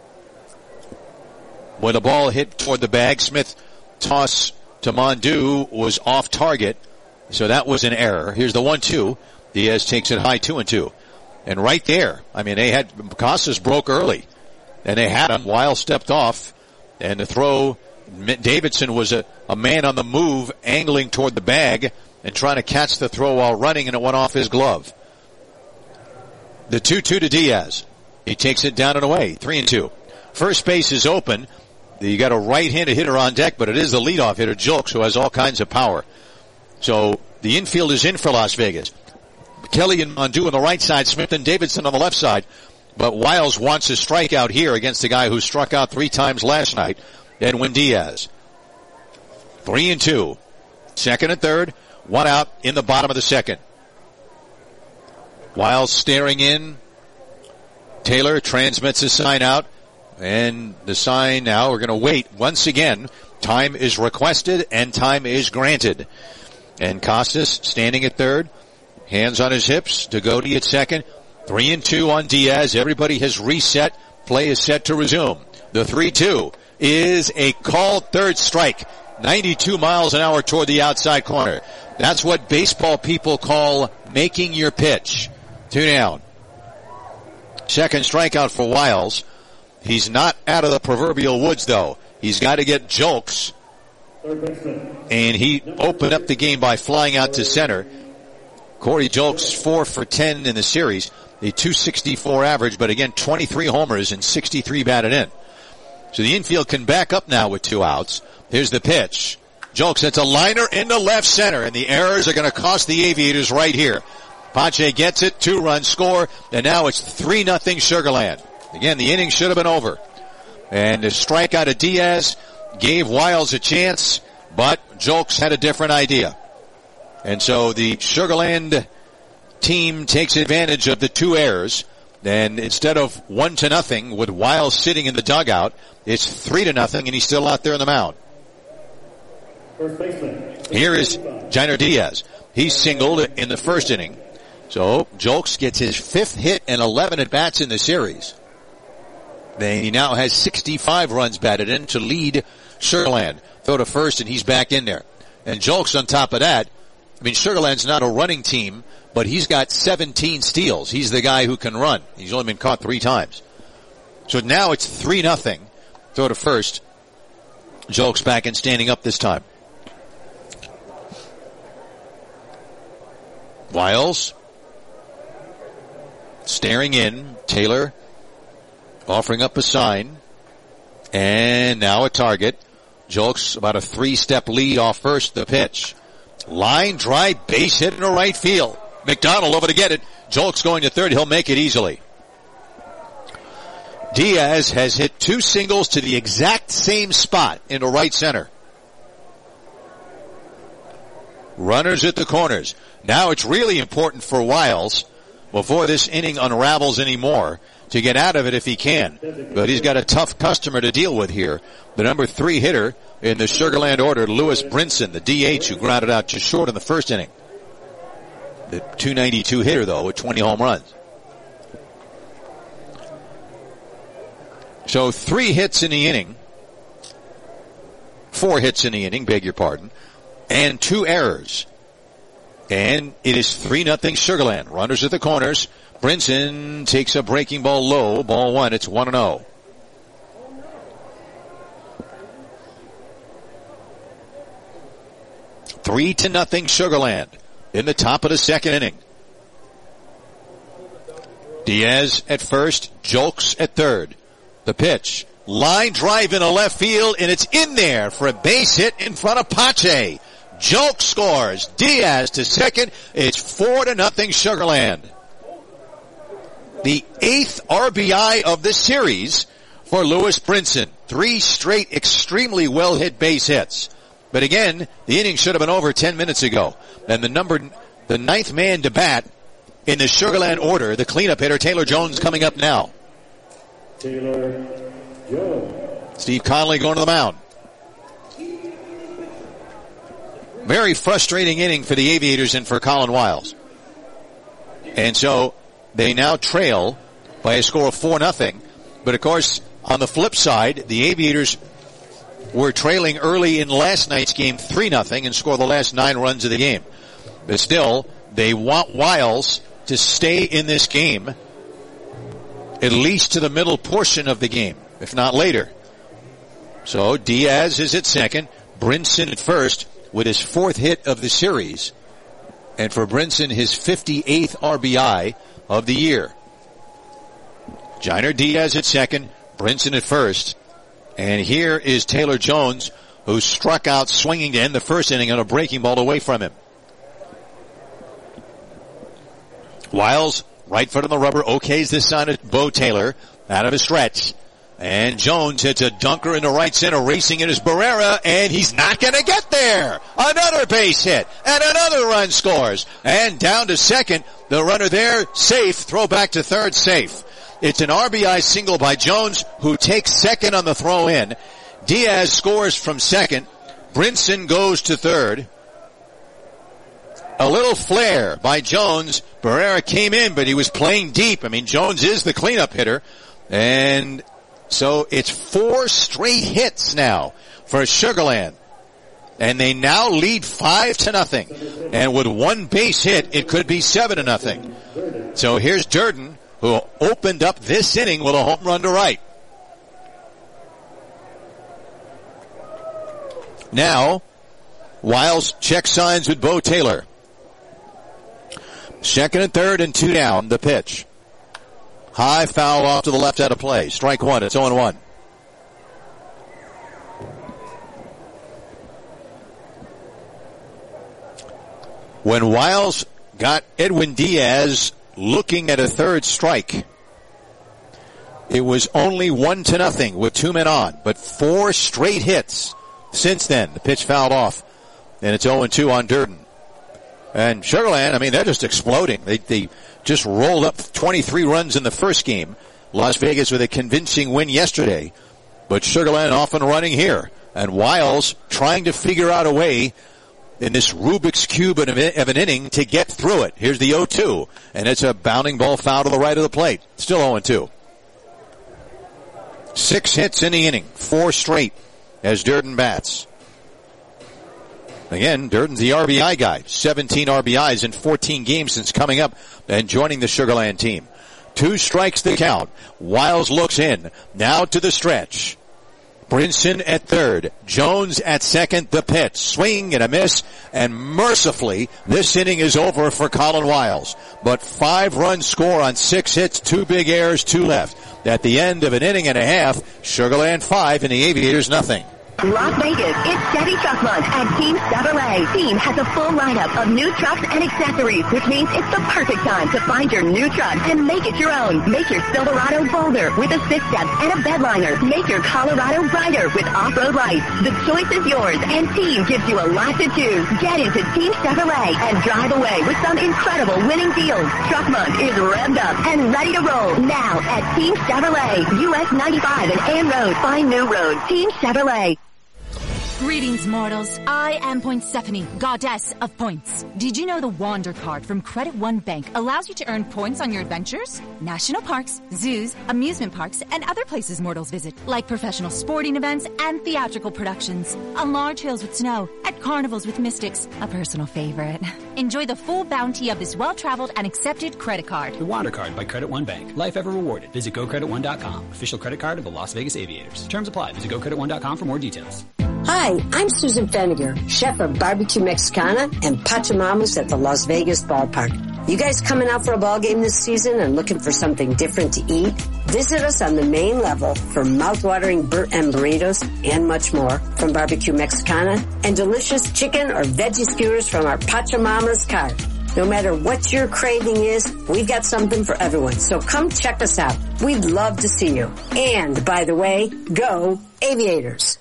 when the ball hit toward the bag, Smith toss to Mondu was off target. So that was an error. Here's the one two. Diaz takes it high two and two. And right there, I mean, they had, Costas broke early. And they had him. Wiles stepped off. And the throw, Davidson was a, a man on the move, angling toward the bag and trying to catch the throw while running, and it went off his glove. The two two to Diaz. He takes it down and away. Three and two. First base is open. You got a right-handed hitter on deck, but it is the leadoff hitter, Julks, who has all kinds of power. So the infield is in for Las Vegas. Kelly and Mondu on the right side, Smith and Davidson on the left side. But Wiles wants a strikeout here against the guy who struck out three times last night, Edwin Diaz. Three and two. Second and third, one out in the bottom of the second. Wiles staring in. Taylor transmits a sign out. And the sign now, we're going to wait once again. Time is requested and time is granted. And Costas standing at third, hands on his hips. Degodi at second. Three and two on Diaz. Everybody has reset. Play is set to resume. The three two is a called third strike. ninety-two miles an hour toward the outside corner. That's what baseball people call making your pitch. Two down. Second strikeout for Wiles. He's not out of the proverbial woods, though. He's got to get Jolks. And he opened up the game by flying out to center. Corey Jolks, four for ten in the series. A two sixty-four average, but again, twenty-three homers and sixty-three batted in. So the infield can back up now with two outs. Here's the pitch. Jolks, it's a liner into left center, and the errors are going to cost the Aviators right here. Pache gets it, two-run score, and now it's three nothing Sugarland. Again, the inning should have been over. And the strikeout of Diaz gave Wiles a chance, but Jolks had a different idea. And so the Sugarland team takes advantage of the two errors. And instead of one to nothing with Wiles sitting in the dugout, it's three to nothing, and he's still out there on the mound. Here is Jainer Diaz. He singled in the first inning. So Jolks gets his fifth hit and eleven at-bats in the series. Then he now has sixty-five runs batted in to lead Sugarland. Throw to first, and he's back in there. And Jolks on top of that, I mean, Sugarland's not a running team, but he's got seventeen steals. He's the guy who can run. He's only been caught three times. So now it's three nothing. Throw to first. Jolks back and standing up this time. Wiles staring in. Taylor offering up a sign. And now a target. Jolks about a three-step lead off first. The pitch. Line drive, base hit in the right field. McDonald over to get it. Jolks going to third. He'll make it easily. Diaz has hit two singles to the exact same spot into right center. Runners at the corners. Now it's really important for Wiles, before this inning unravels anymore, to get out of it if he can. But he's got a tough customer to deal with here. The number three hitter in the Sugarland order, Lewis Brinson, the D H, who grounded out just short in the first inning. The two ninety-two hitter, though, with twenty home runs. So three hits in the inning. Four hits in the inning, beg your pardon. And two errors. And it is three nothing Sugarland. Runners at the corners. Brinson takes a breaking ball low. Ball one. It's one and oh. Three to nothing Sugarland in the top of the second inning. Diaz at first. Jolks at third. The pitch. Line drive into left field, and it's in there for a base hit in front of Pache. Jolks scores. Diaz to second. It's four to nothing Sugarland. The eighth R B I of the series for Lewis Brinson. Three straight extremely well hit base hits. But again, the inning should have been over ten minutes ago. And the number, the ninth man to bat in the Sugarland order, the cleanup hitter, Taylor Jones, coming up now. Taylor Jones. Steve Conley going to the mound. Very frustrating inning for the Aviators and for Colin Wiles. And so they now trail by a score of four nothing. But of course, on the flip side, the Aviators were trailing early in last night's game three nothing and scored the last nine runs of the game. But still, they want Wiles to stay in this game at least to the middle portion of the game, if not later. So Diaz is at second, Brinson at first, with his fourth hit of the series. And for Brinson, his fifty-eighth R B I of the year. Jainer Diaz at second, Brinson at first. And here is Taylor Jones, who struck out swinging to end the first inning on a breaking ball away from him. Wiles, right foot on the rubber, okays this on it. Bo Taylor out of a stretch. And Jones hits a dunker into right center. Racing in is Barrera, and he's not going to get there. Another base hit, and another run scores. And down to second, the runner there, safe. Throw back to third, safe. It's an R B I single by Jones, who takes second on the throw in. Diaz scores from second. Brinson goes to third. A little flare by Jones. Barrera came in, but he was playing deep. I mean, Jones is the cleanup hitter. And so it's four straight hits now for Sugarland. And they now lead five to nothing. And with one base hit, it could be seven to nothing. So here's Durden, who opened up this inning with a home run to right. Now, Wiles check signs with Bo Taylor. Second and third and two down, the pitch. High foul off to the left out of play. Strike one, it's oh and one. When Wiles got Edwin Diaz looking at a third strike, it was only one to nothing with two men on, but four straight hits since then. The pitch fouled off, and it's oh and two on Durden. And Sugar Land, I mean, they're just exploding. They, they just rolled up twenty-three runs in the first game. Las Vegas with a convincing win yesterday, but Sugar Land off and running here. And Wiles trying to figure out a way in this Rubik's Cube of an inning to get through it. Here's the oh two, and it's a bounding ball foul to the right of the plate. Still oh and two. Six hits in the inning, four straight as Durden bats. Again, Durden's the R B I guy. seventeen R B Is in fourteen games since coming up and joining the Sugar Land team. Two strikes the count. Wiles looks in. Now to the stretch. Brinson at third. Jones at second. The pitch. Swing and a miss. And mercifully, this inning is over for Colin Wiles. But five runs score on six hits, two big errors, two left. At the end of an inning and a half, Sugar Land five and the Aviators nothing. Las Vegas, it's Chevy Truck Month at Team Chevrolet. Team has a full lineup of new trucks and accessories, which means it's the perfect time to find your new truck and make it your own. Make your Silverado bolder with assist steps and a bed liner. Make your Colorado brighter with off-road lights. The choice is yours, and Team gives you a lot to choose. Get into Team Chevrolet and drive away with some incredible winning deals. Truck Month is revved up and ready to roll now at Team Chevrolet, U S ninety-five and Ann Road, Fine New Road. Team Chevrolet. Greetings, mortals. I am Poinsephone, goddess of points. Did you know the Wander card from Credit One Bank allows you to earn points on your adventures? National parks, zoos, amusement parks, and other places mortals visit, like professional sporting events and theatrical productions, on large hills with snow, at carnivals with mystics, a personal favorite. Enjoy the full bounty of this well-traveled and accepted credit card. The Wander card by Credit One Bank. Life ever rewarded. Visit go credit one dot com. Official credit card of the Las Vegas Aviators. Terms apply. Visit go credit one dot com for more details. Hi, I'm Susan Feniger, chef of Barbecue Mexicana and Pachamamas at the Las Vegas Ballpark. You guys coming out for a ball game this season and looking for something different to eat? Visit us on the main level for mouth-watering burnt end burritos and much more from Barbecue Mexicana and delicious chicken or veggie skewers from our Pachamamas cart. No matter what your craving is, we've got something for everyone. So come check us out. We'd love to see you. And, by the way, go Aviators.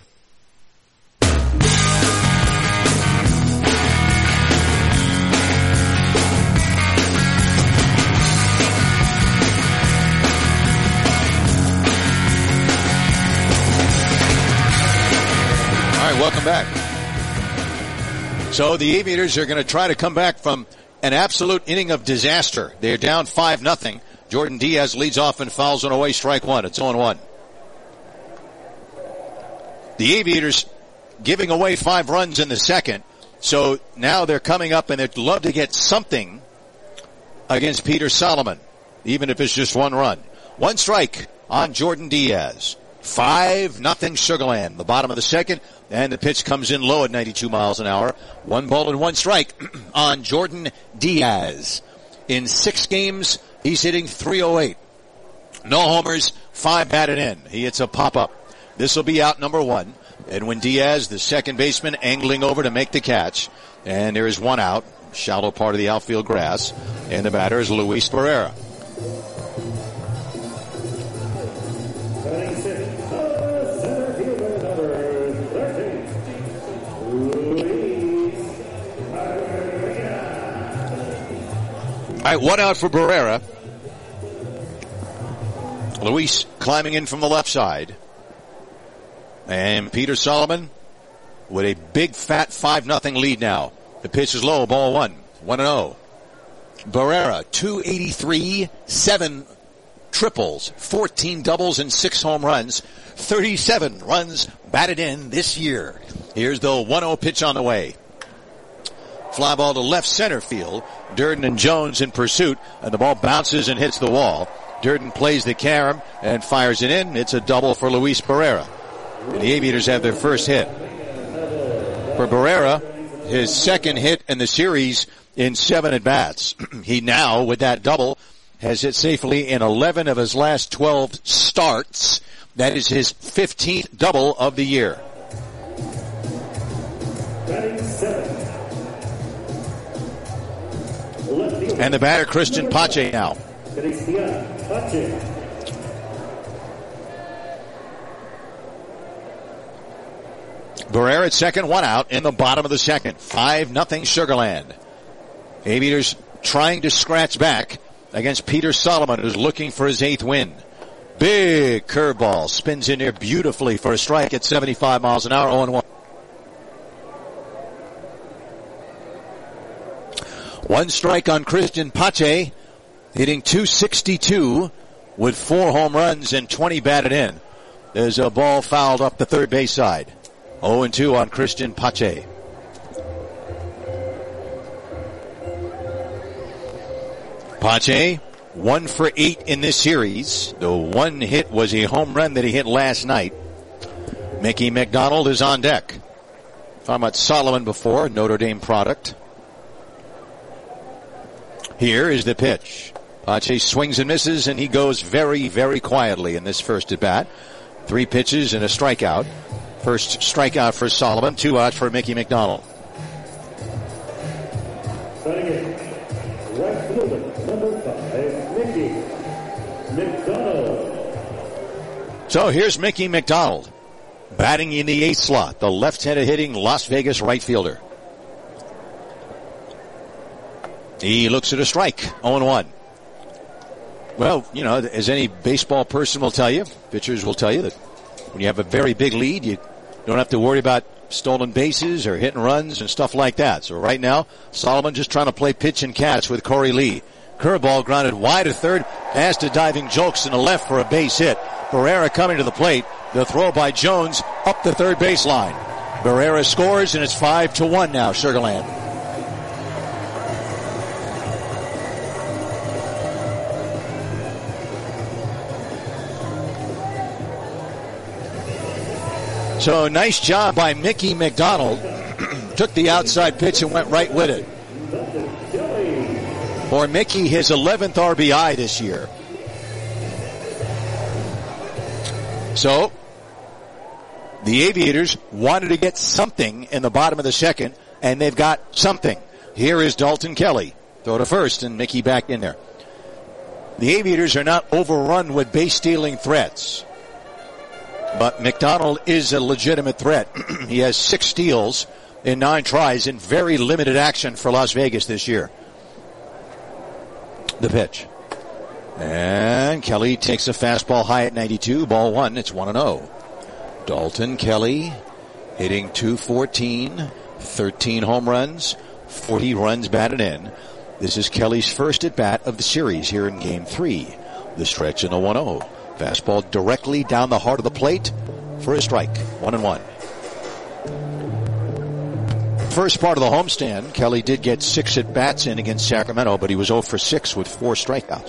Welcome back. So the Aviators are going to try to come back from an absolute inning of disaster. They're down five nothing. Jordan Diaz leads off and fouls one away, strike one. It's oh and one. The Aviators giving away five runs in the second. So now they're coming up and they'd love to get something against Peter Solomon, even if it's just one run. One strike on Jordan Diaz. Five nothing Sugar Land. The bottom of the second. And the pitch comes in low at ninety-two miles an hour. One ball and one strike on Jordan Diaz. In six games, he's hitting three oh eight. No homers, five batted in. He hits a pop-up. This will be out number one. Edwin Diaz, the second baseman, angling over to make the catch. And there is one out, shallow part of the outfield grass. And the batter is Luis Barrera. All right, one out for Barrera. Luis climbing in from the left side. And Peter Solomon with a big fat five nothing lead now. The pitch is low, ball one. one and oh. Barrera, two eighty-three, seven triples, fourteen doubles, and six home runs. thirty-seven runs batted in this year. Here's the one oh pitch on the way. Fly ball to left center field. Durden and Jones in pursuit, and the ball bounces and hits the wall. Durden plays the carom and fires it in. It's a double for Luis Barrera. And the Aviators have their first hit. for Barrera, his second hit in the series in seven at-bats. He now, with that double, has hit safely in eleven of his last twelve starts. That is his fifteenth double of the year. And the batter, Christian Pache now. Barrera at second, one out in the bottom of the second. five nothing Sugarland. Aviators trying to scratch back against Peter Solomon, who's looking for his eighth win. Big curveball. Spins in there beautifully for a strike at seventy-five miles an hour, oh and one. One strike on Christian Pache, hitting two sixty-two with four home runs and twenty batted in. There's a ball fouled up the third base side. oh and two on Christian Pache. Pache, one for eight in this series. The one hit was a home run that he hit last night. Mickey McDonald is on deck. Talking about Solomon before, Notre Dame product. Here is the pitch. Pache swings and misses, and he goes very, very quietly in this first at bat. Three pitches and a strikeout. First strikeout for Solomon, two outs for Mickey McDonald. Right fielder, number five, Mickey McDonald. So here's Mickey McDonald, batting in the eighth slot, the left-handed hitting Las Vegas right fielder. He looks at a strike, oh and one. Well, you know, as any baseball person will tell you, pitchers will tell you that when you have a very big lead, you don't have to worry about stolen bases or hit and runs and stuff like that. So right now, Solomon just trying to play pitch and catch with Corey Lee. Curveball grounded wide to third, past to diving Jolks in the left for a base hit. Barrera coming to the plate. The throw by Jones up the third baseline. Barrera scores, and it's five to one now, Sugarland. So nice job by Mickey McDonald. Took the outside pitch and went right with it. For Mickey, his eleventh R B I this year. So, the Aviators wanted to get something in the bottom of the second, and they've got something. Here is Dalton Kelly. Throw to first, and Mickey back in there. The Aviators are not overrun with base-stealing threats. But McDonald is a legitimate threat. He has six steals in nine tries in very limited action for Las Vegas this year. The pitch. And Kelly takes a fastball high at ninety-two. Ball one. It's one and oh. Dalton Kelly hitting two fourteen, thirteen home runs, forty runs batted in. This is Kelly's first at bat of the series here in game three. The stretch in the one oh. Fastball directly down the heart of the plate for a strike. One and one. First part of the homestand, Kelly did get six at bats in against Sacramento, but he was oh for six with four strikeouts.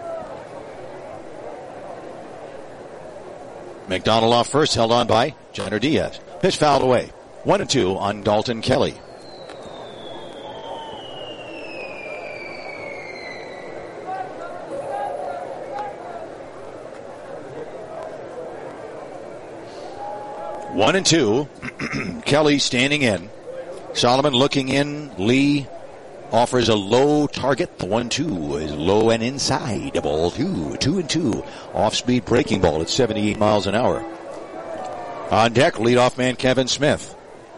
McDonald off first, held on by Jenner Diaz. Pitch fouled away. One and two on Dalton Kelly. One and two. Kelly standing in. Solomon looking in. Lee offers a low target. The one two is low and inside. Ball two. Two and two. Off-speed breaking ball at seventy-eight miles an hour. On deck, leadoff man Kevin Smith.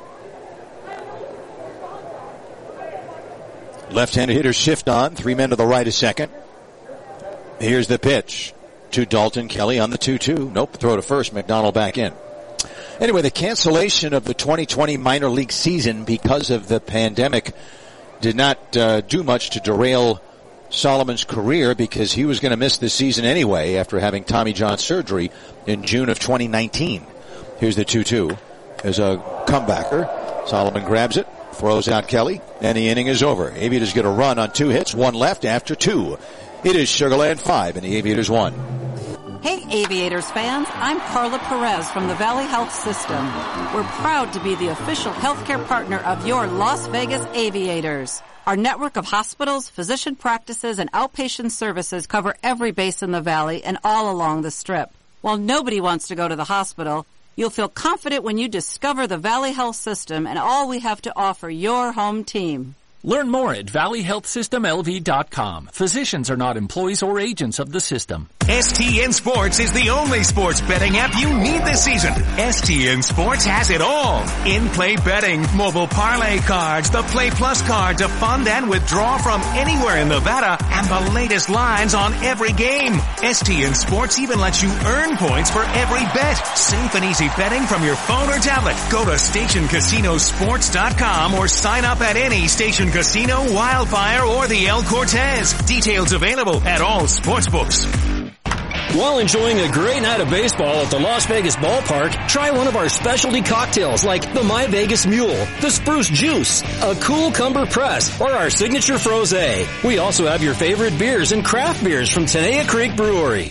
Left-handed hitter shift on. Three men to the right a second. Here's the pitch to Dalton Kelly on the two two. Nope. Throw to first. McDonald back in. Anyway, the cancellation of the twenty twenty minor league season because of the pandemic did not uh, do much to derail Solomon's career, because he was going to miss the season anyway after having Tommy John surgery in June of twenty nineteen. Here's the two two. There's a comebacker. Solomon grabs it, throws out Kelly, and the inning is over. Aviators get a run on two hits, one left after two. It is Sugarland five, and the Aviators one. Hey Aviators fans, I'm Carla Perez from the Valley Health System. We're proud to be the official healthcare partner of your Las Vegas Aviators. Our network of hospitals, physician practices, and outpatient services cover every base in the valley and all along the Strip. While nobody wants to go to the hospital, you'll feel confident when you discover the Valley Health System and all we have to offer your home team. Learn more at valley health system l v dot com. Physicians are not employees or agents of the system. S T N Sports is the only sports betting app you need this season. S T N Sports has it all. In-play betting, mobile parlay cards, the Play Plus card to fund and withdraw from anywhere in Nevada, and the latest lines on every game. S T N Sports even lets you earn points for every bet. Safe and easy betting from your phone or tablet. Go to station casino sports dot com or sign up at any Station Casino, Wildfire, or the El Cortez. Details available at all sportsbooks. While enjoying a great night of baseball at the Las Vegas ballpark, try one of our specialty cocktails like the My Vegas Mule, the Spruce Juice, a Cool Cumber Press, or our signature Frosé. We also have your favorite beers and craft beers from Tenaya Creek Brewery.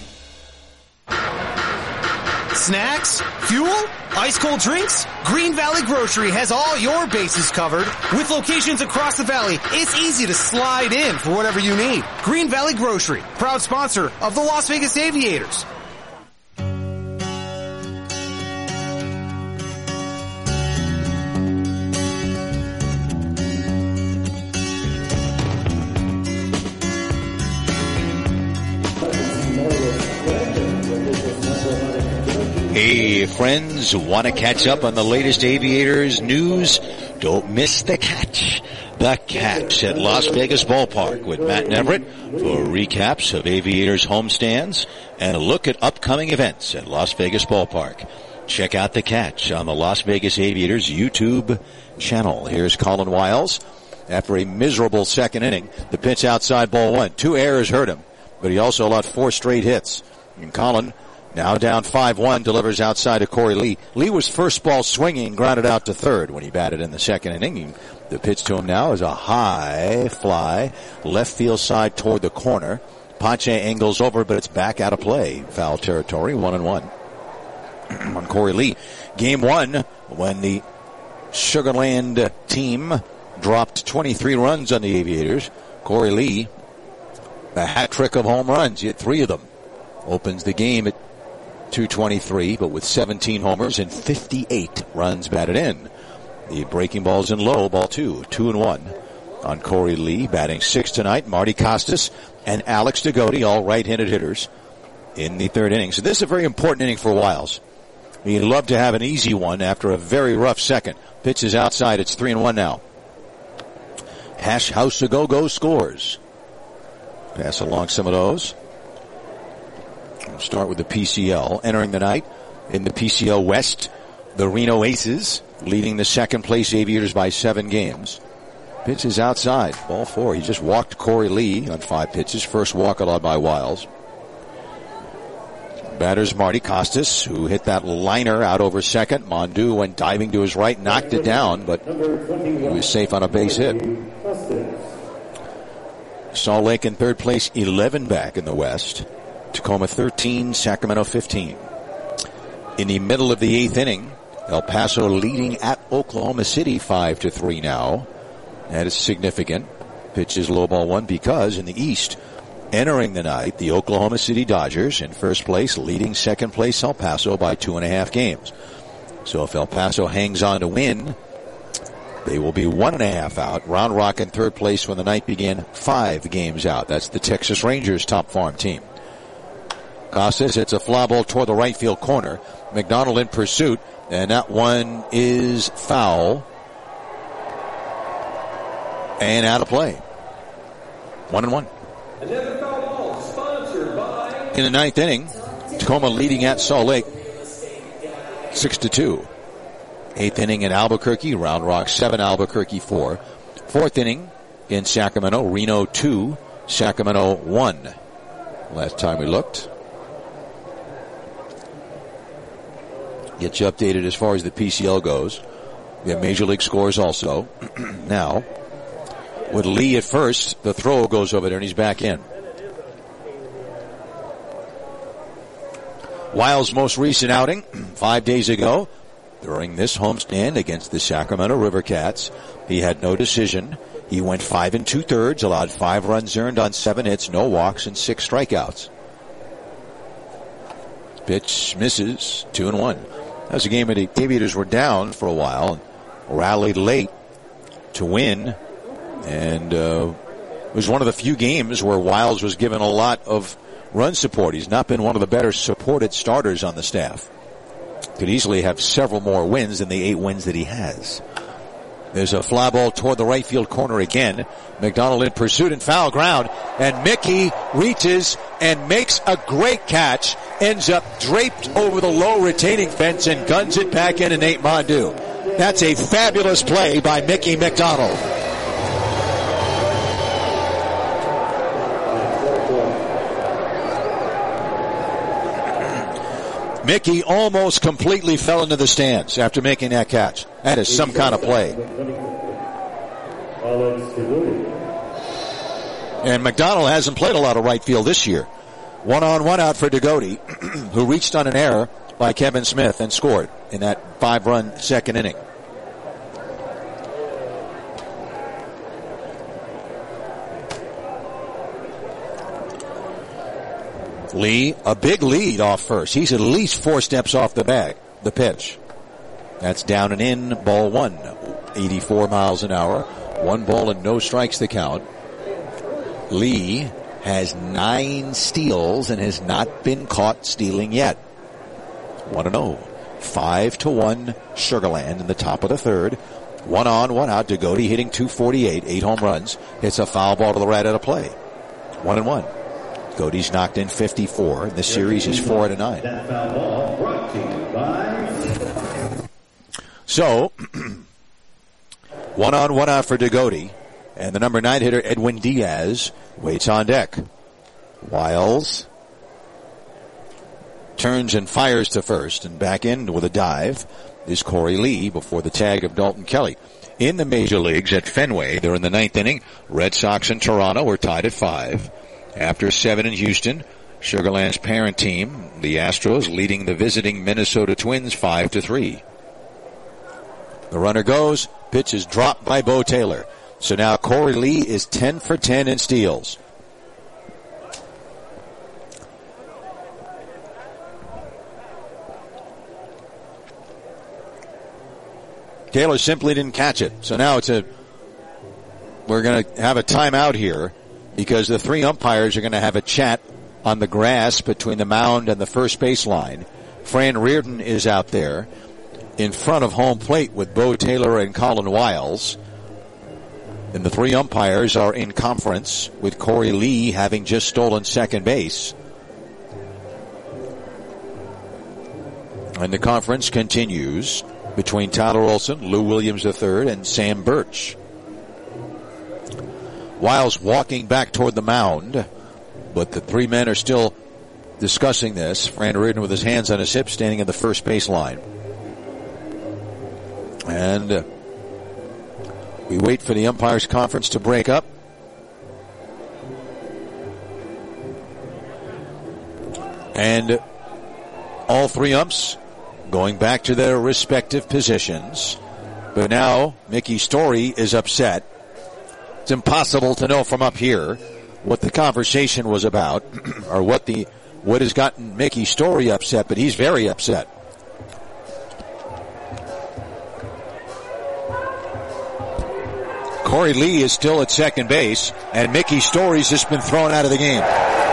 Snacks? Fuel? Ice cold drinks? Green Valley Grocery has all your bases covered. With locations across the valley, it's easy to slide in for whatever you need. Green Valley Grocery, proud sponsor of the Las Vegas Aviators. Hey, friends, want to catch up on the latest Aviators news? Don't miss the catch. The Catch at Las Vegas Ballpark with Matt and Everett for recaps of Aviators homestands and a look at upcoming events at Las Vegas Ballpark. Check out The Catch on the Las Vegas Aviators YouTube channel. Here's Colin Wiles. After a miserable second inning, the pitch outside ball one. Two errors hurt him, but he also allowed four straight hits. And Colin, now down five one, delivers outside to Corey Lee. Lee was first ball swinging, grounded out to third when he batted in the second inning. The pitch to him now is a high fly, left field side toward the corner. Pache angles over, but it's back out of play. Foul territory, one and one. On Corey Lee. Game one, when the Sugarland team dropped twenty-three runs on the Aviators. Corey Lee, a hat trick of home runs. He hit three of them. Opens the game at two twenty-three, but with seventeen homers and fifty-eight runs batted in. The breaking ball's in low, ball two, two and one on Corey Lee. Batting six tonight, Marty Costas and Alex Degodi, all right-handed hitters in the third inning. So this is a very important inning for Wiles. He'd love to have an easy one after a very rough second. Pitch is outside, it's three and one now. Hash House a Go-Go scores. Pass along some of those. We'll start with the P C L. Entering the night in the P C L West, the Reno Aces leading the second place Aviators by seven games. Pitch is outside. Ball four. He just walked Corey Lee on five pitches. First walk allowed by Wiles. Batters Marty Costas, who hit that liner out over second. Mondu went diving to his right, knocked it down, but he was safe on a base hit. Salt Lake in third place, eleven back in the West. Tacoma thirteen, Sacramento fifteen. In the middle of the eighth inning, El Paso leading at Oklahoma City five to three now. That is significant. Pitch is low ball one because in the East, entering the night, the Oklahoma City Dodgers in first place, leading second place El Paso by two and a half games. So if El Paso hangs on to win, they will be one and a half out. Round Rock in third place when the night began, five games out. That's the Texas Rangers top farm team. Costas hits a fly ball toward the right field corner. McDonald in pursuit, and that one is foul and out of play. One and one. Another foul ball sponsored by... In the ninth inning, Tacoma leading at Salt Lake six to two. Eighth inning in Albuquerque, Round Rock seven, Albuquerque four. Fourth inning in Sacramento, Reno two, Sacramento one. Last time we looked. Get you updated as far as the P C L goes. We have Major League scores also. Now, with Lee at first, the throw goes over there and he's back in. Wiles' most recent outing, five days ago, during this homestand against the Sacramento River Cats, he had no decision. He went five and two-thirds, allowed five runs earned on seven hits, no walks, and six strikeouts. Pitch misses, two and one. That was a game where the Aviators were down for a while, rallied late to win, and uh, it was one of the few games where Wiles was given a lot of run support. He's not been one of the better supported starters on the staff. Could easily have several more wins than the eight wins that he has. There's a fly ball toward the right field corner again. McDonald in pursuit and foul ground. And Mickey reaches and makes a great catch. Ends up draped over the low retaining fence and guns it back into Nate Mondu. That's a fabulous play by Mickey McDonald. Mickey almost completely fell into the stands after making that catch. That is some kind of play. And McDonald hasn't played a lot of right field this year. One on, one out for Dugotti, who reached on an error by Kevin Smith and scored in that five-run second inning. Lee, a big lead off first. He's at least four steps off the bag, the pitch. That's down and in, ball one. eighty-four miles an hour. One ball and no strikes to count. Lee has nine steals and has not been caught stealing yet. one and oh. Five to one, Sugarland in the top of the third. One on, one out. Dugotti hitting two forty-eight, eight home runs. Hits a foul ball to the right out of play. One and one. Goaty's knocked in fifty-four. The series is four to nine. So, one on, one out for Dugotti. And the number nine hitter, Edwin Diaz, waits on deck. Wiles turns and fires to first, and back in with a dive is Corey Lee before the tag of Dalton Kelly. In the major leagues at Fenway, they're in the ninth inning. Red Sox and Toronto are tied at five. After seven in Houston, Sugarland's parent team, the Astros, leading the visiting Minnesota Twins five to three. The runner goes, pitch is dropped by Bo Taylor. So now Corey Lee is ten for ten in steals. Taylor simply didn't catch it. So now it's a, we're going to have a timeout here, because the three umpires are going to have a chat on the grass between the mound and the first base line. Fran Reardon is out there in front of home plate with Bo Taylor and Colin Wiles. And the three umpires are in conference with Corey Lee having just stolen second base. And the conference continues between Tyler Olson, Lou Williams the third, and Sam Birch. Wiles walking back toward the mound, but the three men are still discussing this. Fran Reardon with his hands on his hips, standing at the first base line. And uh, we wait for the umpires' conference to break up. And all three umps going back to their respective positions. But now Mickey Story is upset. It's impossible to know from up here what the conversation was about or what the what has gotten Mickey Story upset, but he's very upset. Corey Lee is still at second base, and Mickey Story's just been thrown out of the game.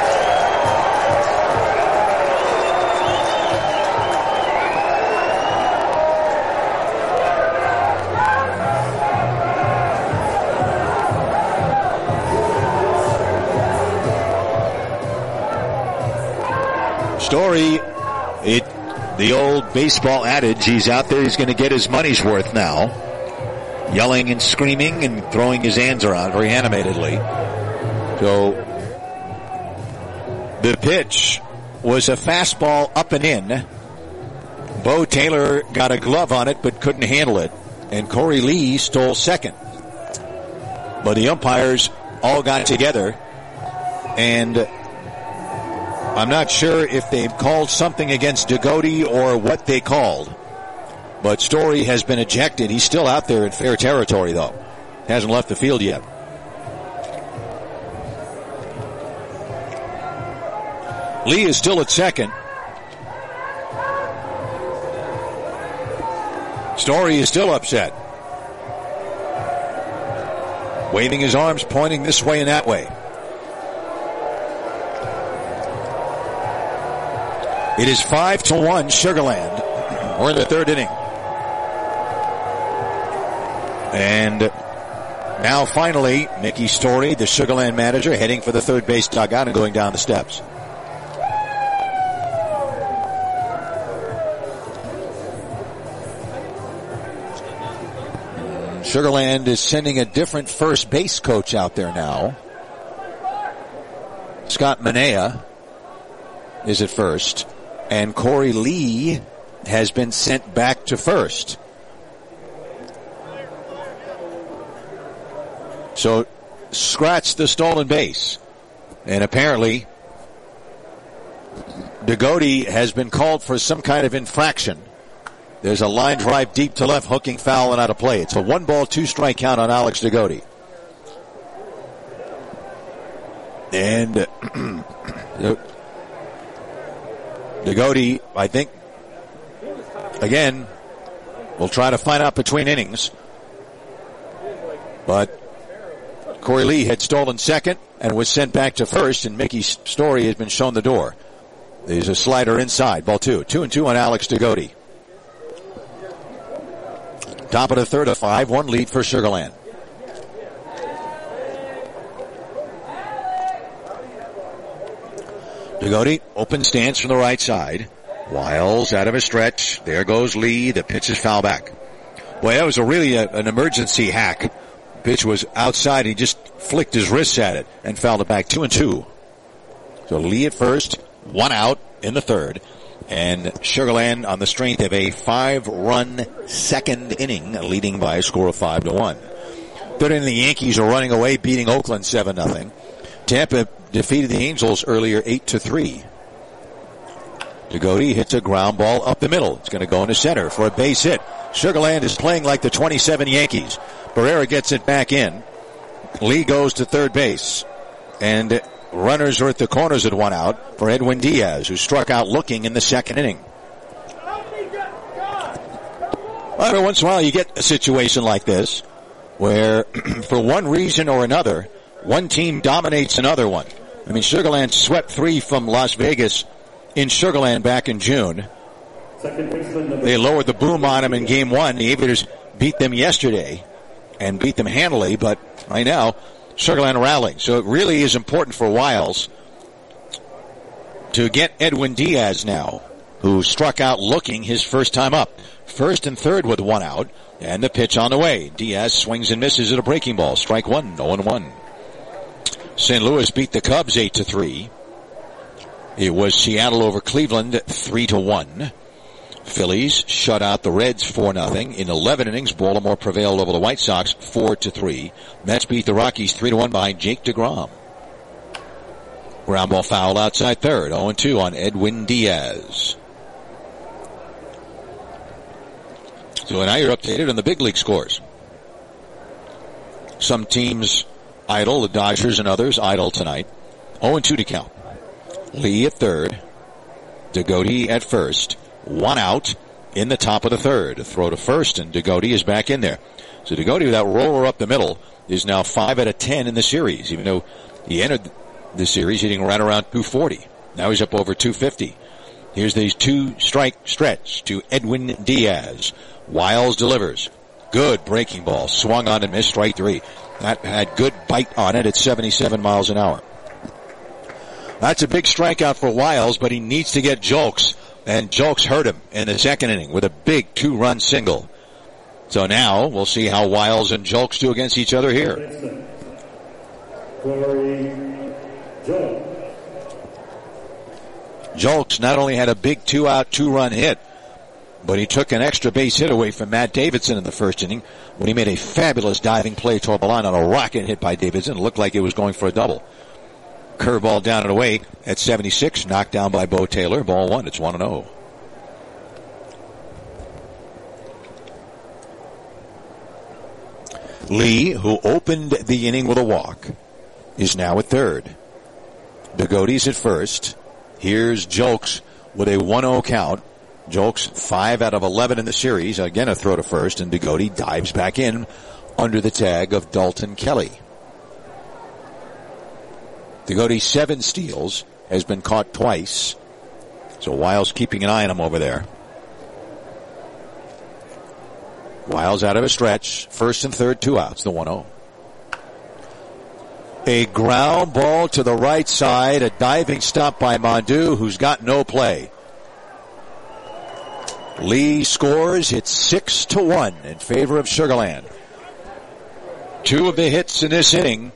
Story, it, the old baseball adage, he's out there, he's going to get his money's worth now. Yelling and screaming and throwing his hands around very animatedly. So, the pitch was a fastball up and in. Bo Taylor got a glove on it but couldn't handle it. And Corey Lee stole second. But the umpires all got together and I'm not sure if they've called something against Dugote or what they called. But Story has been ejected. He's still out there in fair territory, though. Hasn't left the field yet. Lee is still at second. Story is still upset. Waving his arms, pointing this way and that way. It is five to one, Sugarland. We're in the third inning. And now finally, Mickey Story, the Sugarland manager, heading for the third base dugout and going down the steps. Sugarland is sending a different first base coach out there now. Scott Manea is at first, and Corey Lee has been sent back to first. So, scratch the stolen base. And apparently, Dugote has been called for some kind of infraction. There's a line drive deep to left, hooking foul and out of play. It's a one ball, two strike count on Alex Dugote. And Dugote, I think, again, will try to find out between innings. But Corey Lee had stolen second and was sent back to first, and Mickey Story has been shown the door. There's a slider inside, ball two. Two and two on Alex Dugote. Top of the third, a five one lead for Sugarland. Dugote, open stance from the right side. Wiles out of a stretch. There goes Lee. The pitch is foul back. Boy, that was a really a, an emergency hack. Pitch was outside. He just flicked his wrists at it and fouled it back. Two and two. So Lee at first, one out in the third. And Sugarland on the strength of a five-run second inning, leading by a score of five to one. Third inning, the Yankees are running away, beating Oakland seven nothing. Tampa defeated the Angels earlier eight to three. Dugote hits a ground ball up the middle. It's going to go into center for a base hit. Sugarland is playing like the twenty-seven Yankees. Barrera gets it back in. Lee goes to third base. And runners are at the corners at one out for Edwin Diaz, who struck out looking in the second inning. Every once in a while you get a situation like this where for one reason or another, one team dominates another one. I mean, Sugarland swept three from Las Vegas in Sugarland back in June. They lowered the boom on them in game one. The Aviators beat them yesterday and beat them handily, but right now, Sugarland rallying. So it really is important for Wiles to get Edwin Diaz now, who struck out looking his first time up. First and third with one out, and the pitch on the way. Diaz swings and misses at a breaking ball. Strike one, oh and one. Saint Louis beat the Cubs eight to three. It was Seattle over Cleveland three to one. Phillies shut out the Reds four nothing. In eleven innings, Baltimore prevailed over the White Sox four to three. Mets beat the Rockies three to one behind Jake DeGrom. Ground ball foul outside third. oh and two on Edwin Diaz. So now you're updated on the big league scores. Some teams idle, the Dodgers and others idle tonight. oh and two to count. Lee at third. Dugote at first. One out in the top of the third. A throw to first, and Dugote is back in there. So Dugote, with that roller up the middle, is now five out of ten in the series, even though he entered the series hitting right around two forty. Now he's up over two fifty. Here's the two-strike stretch to Edwin Diaz. Wiles delivers. Good breaking ball. Swung on and missed, strike three. That had good bite on it at seventy-seven miles an hour. That's a big strikeout for Wiles, but he needs to get Julks. And Julks hurt him in the second inning with a big two-run single. So now we'll see how Wiles and Julks do against each other here. Julks not only had a big two-out, two-run hit, but he took an extra base hit away from Matt Davidson in the first inning when he made a fabulous diving play toward the line on a rocket hit by Davidson. It looked like it was going for a double. curveball down and away at seventy-six, knocked down by Bo Taylor. Ball one. It's one and oh. Lee, who opened the inning with a walk, is now at third. Dagote's at first. Here's Jolks with a one oh count. Jolks five out of eleven in the series. Again, a throw to first, and Dagote dives back in under the tag of Dalton Kelly. Dagote, seven steals, has been caught twice. So Wiles keeping an eye on him over there. Wiles out of a stretch. First and third, two outs, the one oh. A ground ball to the right side, a diving stop by Mondu, who's got no play. Lee scores. It's six to one in favor of Sugar Land. Two of the hits in this inning,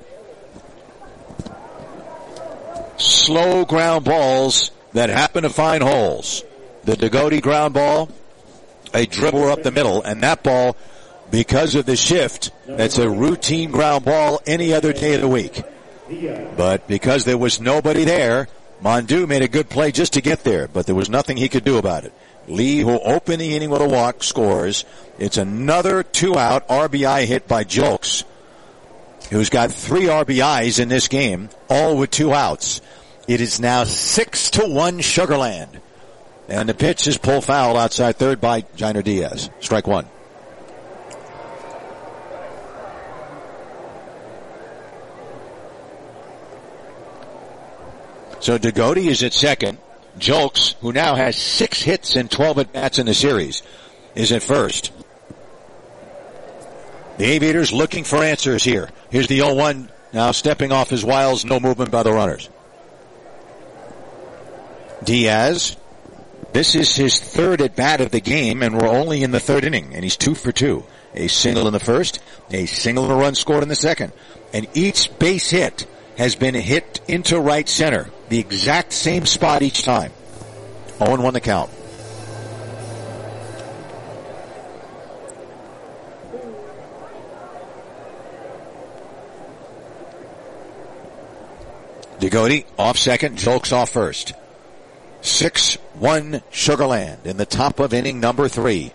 slow ground balls that happen to find holes. The Dagote ground ball, a dribbler up the middle, and that ball, because of the shift, that's a routine ground ball any other day of the week. But because there was nobody there, Mondu made a good play just to get there, but there was nothing he could do about it. Lee, who opened the inning with a walk, scores. It's another two-out R B I hit by Jolks, who's got three R B Is in this game, all with two outs. It is now six to one Sugar Land. And the pitch is pulled foul outside third by Jiner Diaz. Strike one. So Dagote is at second. Jolks, who now has six hits and twelve at-bats in the series, is at first. The Aviators looking for answers here. Here's the oh one, now stepping off his Wiles, no movement by the runners. Diaz, this is his third at-bat of the game, and we're only in the third inning, and he's two for two. A single in the first, a single and a run scored in the second. And each base hit has been hit into right center, the exact same spot each time. oh and one the count. Dagote off second, Jolks off first. six one Sugar Land in the top of inning number three.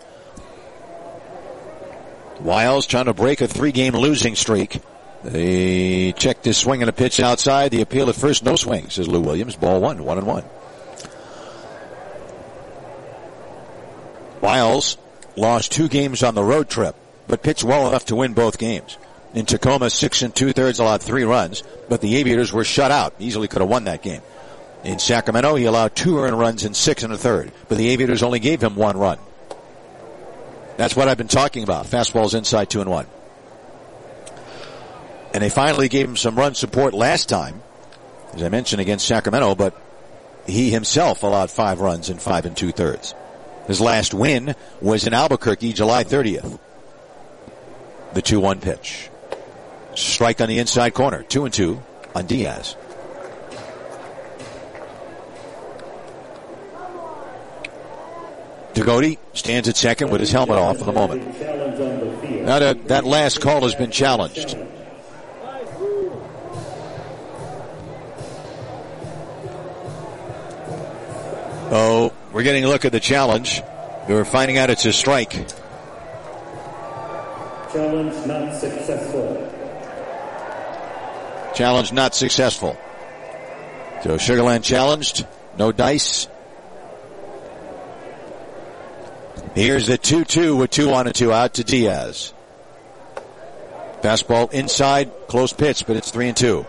Wiles trying to break a three-game losing streak. They checked his swing and a pitch outside. The appeal at first, no swing, says Lou Williams. Ball one, one and one. Wiles lost two games on the road trip, but pitched well enough to win both games. In Tacoma, six and two-thirds, allowed three runs, but the Aviators were shut out. Easily could have won that game. In Sacramento, he allowed two earned runs in six and a third, but the Aviators only gave him one run. That's what I've been talking about. Fastballs inside two and one. And they finally gave him some run support last time, as I mentioned, against Sacramento, but he himself allowed five runs in five and two-thirds. His last win was in Albuquerque, July thirtieth. The two one pitch. Strike on the inside corner. Two and two on Diaz. Dagote stands at second with his helmet off for the moment. Now that, that last call has been challenged. Oh, we're getting a look at the challenge. We're finding out it's a strike. Challenge not successful. Challenge not successful. So Sugar Land challenged. No dice. Here's the two two with two on and two out to Diaz. Fastball inside, close pitch, but it's three and two.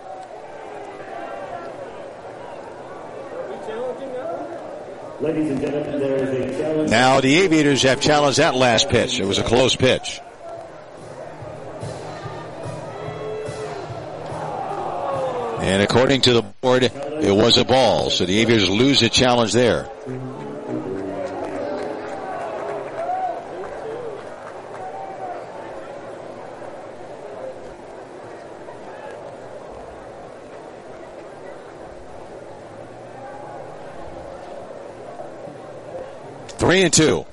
Ladies and gentlemen, there is a challenge. Now the Aviators have challenged that last pitch. It was a close pitch. And according to the board, it was a ball. So the Aviators lose the challenge there. Three and two.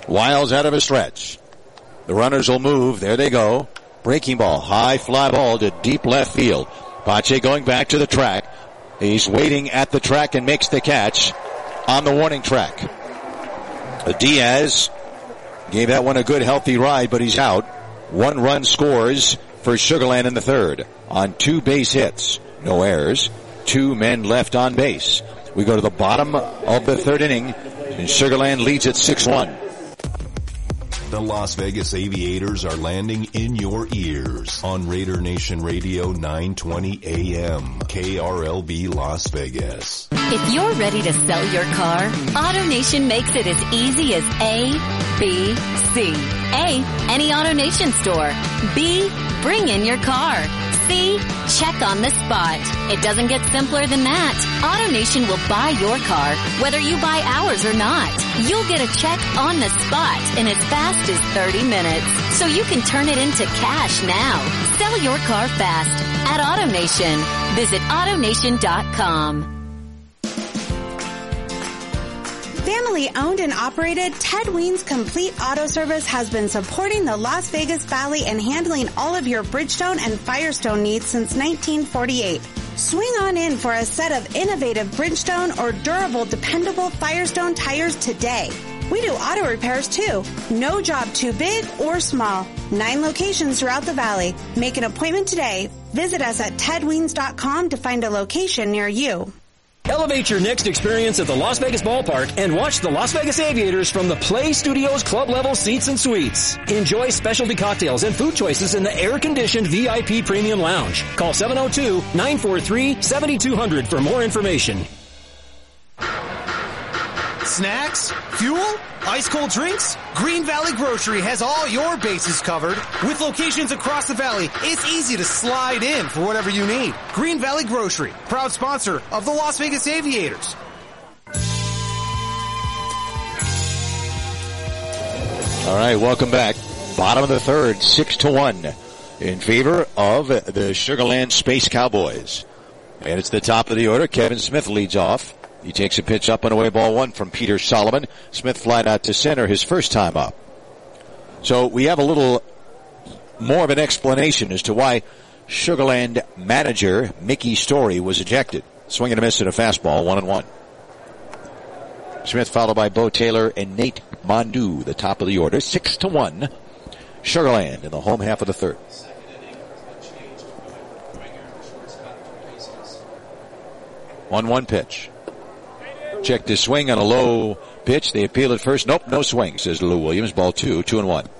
Wiles out of a stretch. The runners will move. There they go. Breaking ball. High fly ball to deep left field. Pache going back to the track. He's waiting at the track and makes the catch on the warning track. Diaz gave that one a good healthy ride, but he's out. One run scores for Sugar Land in the third on two base hits. No errors. Two men left on base. We go to the bottom of the third inning, and Sugar Land leads at six one. The Las Vegas Aviators are landing in your ears on Raider Nation Radio nine twenty A M, K R L B Las Vegas. If you're ready to sell your car, AutoNation makes it as easy as A, B, C. A, any AutoNation store. B, bring in your car. C, check on the spot. It doesn't get simpler than that. AutoNation will buy your car, whether you buy ours or not. You'll get a check on the spot in as fast as thirty minutes, so you can turn it into cash now. Sell your car fast at AutoNation. Visit AutoNation dot com. Family owned and operated, Ted Weens Complete Auto Service has been supporting the Las Vegas Valley and handling all of your Bridgestone and Firestone needs since nineteen forty-eight. Swing on in for a set of innovative Bridgestone or durable, dependable Firestone tires today. We do auto repairs too. No job too big or small. Nine locations throughout the valley. Make an appointment today. Visit us at ted weens dot com to find a location near you. Elevate your next experience at the Las Vegas Ballpark and watch the Las Vegas Aviators from the Play Studios club level seats and suites. Enjoy specialty cocktails and food choices in the air-conditioned V I P Premium Lounge. Call seven oh two, nine four three, seven two zero zero for more information. Snacks? Fuel? Ice cold drinks? Green Valley Grocery has all your bases covered. With locations across the valley, it's easy to slide in for whatever you need. Green Valley Grocery, proud sponsor of the Las Vegas Aviators. All right, welcome back. Bottom of the third, six to one in favor of the Sugar Land Space Cowboys. And it's the top of the order. Kevin Smith leads off. He takes a pitch up and away, ball one from Peter Solomon. Smith flied out to center his first time up. So we have a little more of an explanation as to why Sugar Land manager Mickey Story was ejected. Swing and a miss at a fastball, one and one. Smith followed by Bo Taylor and Nate Mondu, the top of the order. Six to one. Sugar Land in the home half of the third. one one pitch. Checked his swing on a low pitch. They appeal it first. Nope, no swing, says Lou Williams. Ball two, two and one.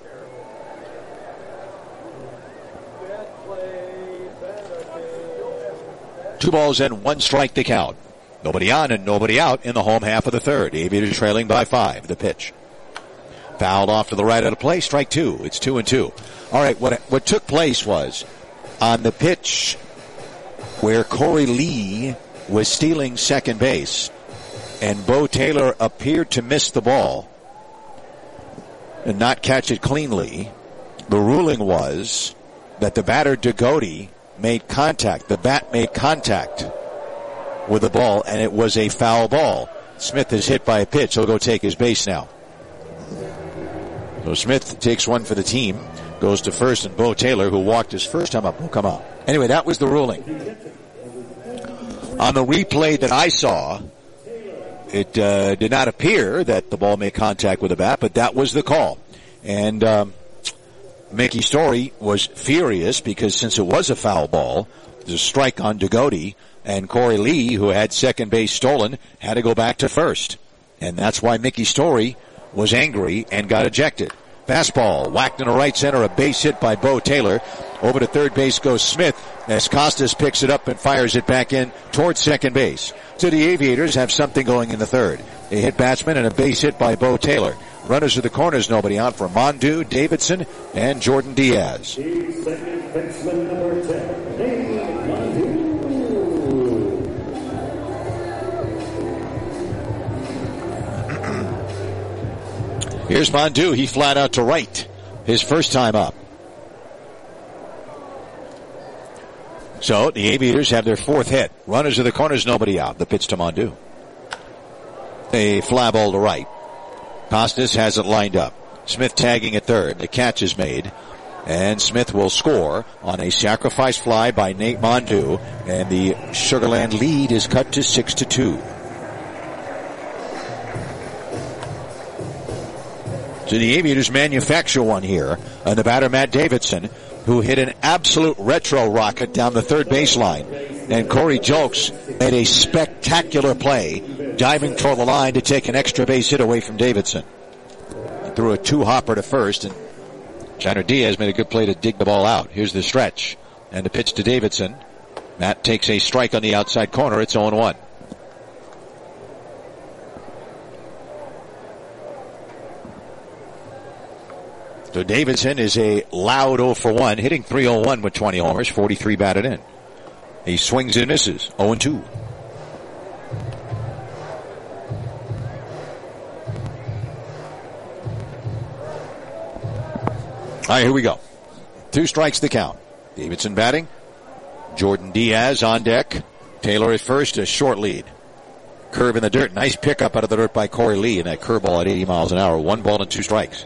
Two balls and one strike to count. Nobody on and nobody out in the home half of the third. Aviators trailing by five. The pitch. Fouled off to the right of the play. Strike two. It's two and two. All right, what, what took place was on the pitch where Corey Lee was stealing second base, and Bo Taylor appeared to miss the ball and not catch it cleanly. The ruling was that the batter Dugoti made contact. The bat made contact with the ball, and it was a foul ball. Smith is hit by a pitch. He'll go take his base now. So Smith takes one for the team, goes to first, and Bo Taylor, who walked his first time up, will come out. Anyway, that was the ruling. On the replay that I saw, it uh, did not appear that the ball made contact with the bat, but that was the call. And um, Mickey Story was furious because since it was a foul ball, there's a strike on Dugoti, and Corey Lee, who had second base stolen, had to go back to first. And that's why Mickey Story was angry and got ejected. Fastball whacked in the right center, a base hit by Bo Taylor. Over to third base goes Smith as Costas picks it up and fires it back in towards second base. So the Aviators have something going in the third. A hit batsman and a base hit by Bo Taylor. Runners to the corners, nobody out for Mondu, Davidson, and Jordan Diaz. The second baseman, number ten, Nate Mondu. Here's Mondu. He flat out to right his first time up. So the Aviators have their fourth hit. Runners to the corners, nobody out. The pitch to Mondu. A fly ball to right. Costas has it lined up. Smith tagging at third. The catch is made. And Smith will score on a sacrifice fly by Nate Mondu. And the Sugarland lead is cut to six to two. So the Aviators manufacture one here. And the batter, Matt Davidson, who hit an absolute retro rocket down the third baseline. And Corey Jolks made a spectacular play, diving toward the line to take an extra base hit away from Davidson. He threw a two-hopper to first, and Shiner Diaz made a good play to dig the ball out. Here's the stretch, and the pitch to Davidson. Matt takes a strike on the outside corner. It's oh and one. So Davidson is a loud oh for one, hitting three oh one with twenty homers, forty-three batted in. He swings and misses, oh and two. All right, here we go. Two strikes to count. Davidson batting. Jordan Diaz on deck. Taylor at first, a short lead. Curve in the dirt. Nice pickup out of the dirt by Corey Lee, and that curveball at eighty miles an hour. One ball and two strikes.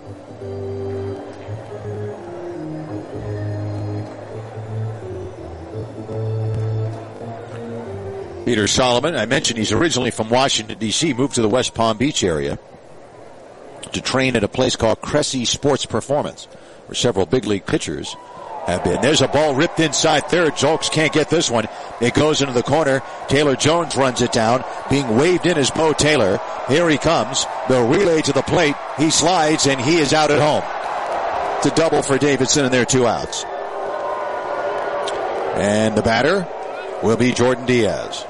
Peter Solomon, I mentioned he's originally from Washington, D C, moved to the West Palm Beach area to train at a place called Cressy Sports Performance, where several big league pitchers have been. There's a ball ripped inside third. Jolks can't get this one. It goes into the corner. Taylor Jones runs it down. Being waved in is Bo Taylor. Here he comes. The relay to the plate. He slides, and he is out at home. It's a double for Davidson, and there are two outs. And the batter will be Jordan Diaz.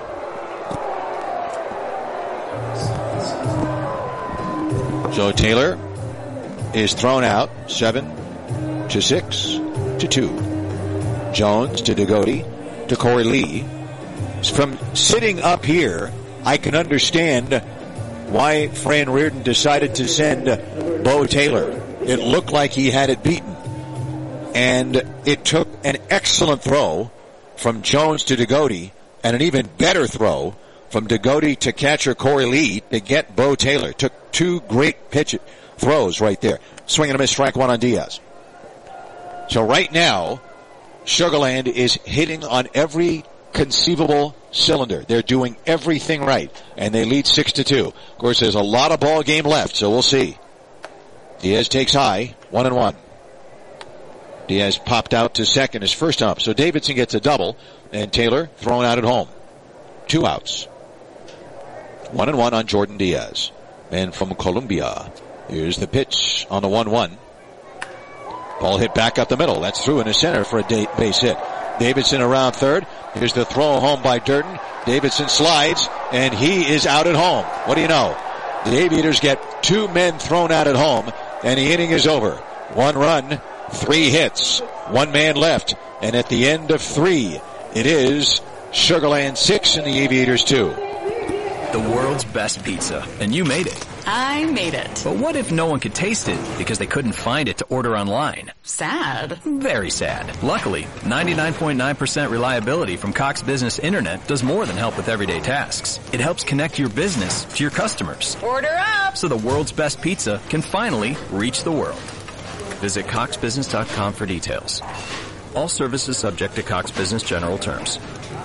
So Taylor is thrown out, seven to six to two. Jones to Degote to Corey Lee. From sitting up here, I can understand why Fran Reardon decided to send Bo Taylor. It looked like he had it beaten. And it took an excellent throw from Jones to Degote and an even better throw from Degote to catcher Corey Lee to get Bo Taylor. Took two great pitch throws right there. Swing and a miss, strike one on Diaz. So right now, Sugarland is hitting on every conceivable cylinder. They're doing everything right, and they lead six to two. Of course, there's a lot of ball game left, so we'll see. Diaz takes high, one and one. Diaz popped out to second, his first up. So Davidson gets a double, and Taylor thrown out at home. Two outs. One and one on Jordan Diaz. And from Colombia, here's the pitch on the one one. Ball hit back up the middle. That's through in the center for a base hit. Davidson around third. Here's the throw home by Durden. Davidson slides, and he is out at home. What do you know? The Aviators get two men thrown out at home, and the inning is over. One run, three hits, one man left, and at the end of three, it is Sugarland six and the Aviators two. The world's best pizza, and you made it. I made it. But what if no one could taste it because they couldn't find it to order online? Sad. Very sad. Luckily, ninety-nine point nine percent reliability from Cox Business Internet does more than help with everyday tasks. It helps connect your business to your customers. Order up! So the world's best pizza can finally reach the world. Visit cox business dot com for details. All services subject to Cox Business General terms.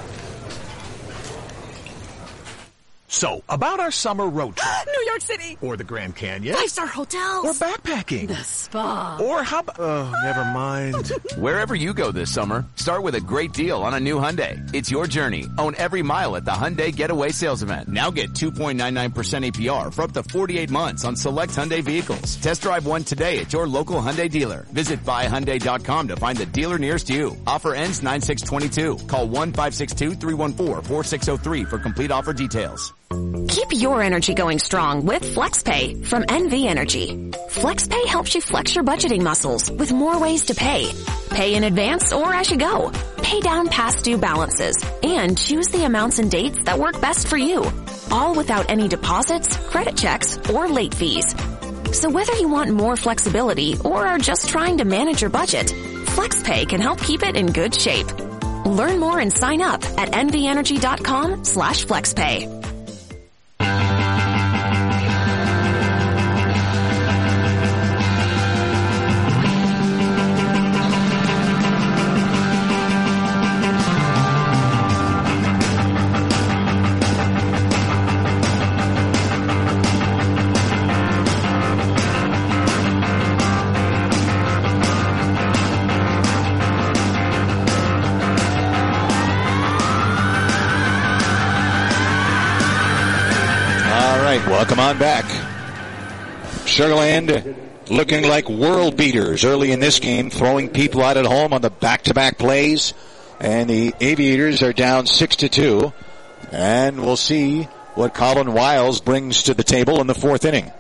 So, about our summer road trip. New York City. Or the Grand Canyon. Five-star hotels. Or backpacking. The spa. Or how about... Oh, never mind. Wherever you go this summer, start with a great deal on a new Hyundai. It's your journey. Own every mile at the Hyundai Getaway Sales Event. Now get two point nine nine percent A P R for up to forty-eight months on select Hyundai vehicles. Test drive one today at your local Hyundai dealer. Visit buy hyundai dot com to find the dealer nearest you. Offer ends nine six twenty-two. Call one five six two, three one four, four six zero three for complete offer details. Keep your energy going strong with FlexPay from N V Energy. FlexPay helps you flex your budgeting muscles with more ways to pay. Pay in advance or as you go. Pay down past due balances and choose the amounts and dates that work best for you. All without any deposits, credit checks, or late fees. So whether you want more flexibility or are just trying to manage your budget, FlexPay can help keep it in good shape. Learn more and sign up at N V energy dot com slash FlexPay. Welcome on back. Sugarland looking like world beaters early in this game, throwing people out at home on the back-to-back plays. And the Aviators are down six to two. And we'll see what Colin Wiles brings to the table in the fourth inning.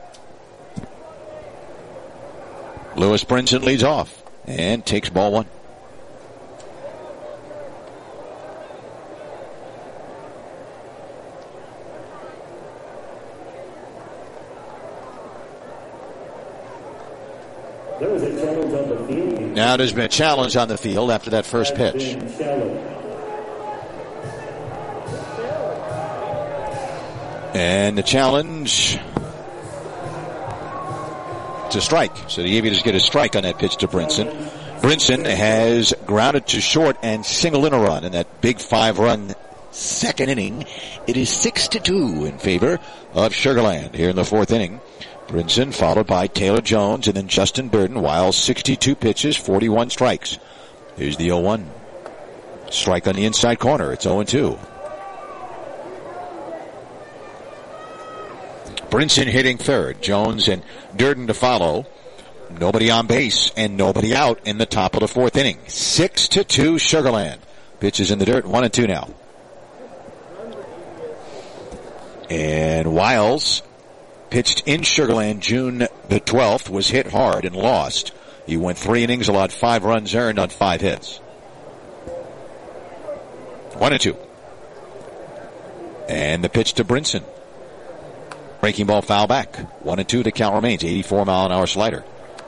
Lewis Brinson leads off and takes ball one. There was a challenge on the field. Now there's been a challenge on the field after that first pitch. And the challenge to strike. So the Aviators get a strike on that pitch to Brinson. Brinson has grounded to short and singled in a run in that big five-run second inning. It is six to two in favor of Sugarland here in the fourth inning. Brinson followed by Taylor Jones and then Justin Durden. Wiles sixty-two pitches, forty-one strikes. Here's the oh one. Strike on the inside corner. It's oh and two. Brinson hitting third. Jones and Durden to follow. Nobody on base and nobody out in the top of the fourth inning. Six to two Sugarland. Pitches in the dirt. One and two now. And Wiles pitched in Sugarland June the twelfth, was hit hard and lost. He went three innings, allowed five runs earned on five hits. One and two. And the pitch to Brinson. Breaking ball foul back. One and two, the count remains. eighty-four mile an hour slider.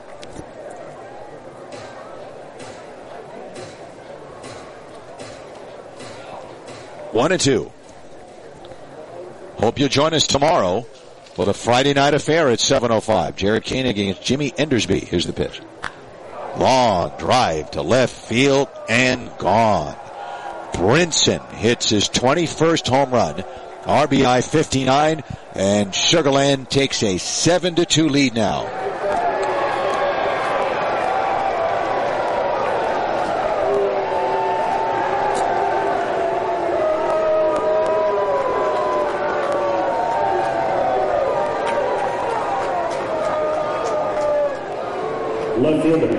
One and two. Hope you'll join us tomorrow for the Friday night affair at seven oh five. Jared Koenig against Jimmy Endersby. Here's the pitch. Long drive to left field and gone. Brinson hits his twenty-first home run. R B I fifty-nine, and Sugarland takes a seven to two lead now. Left fielder,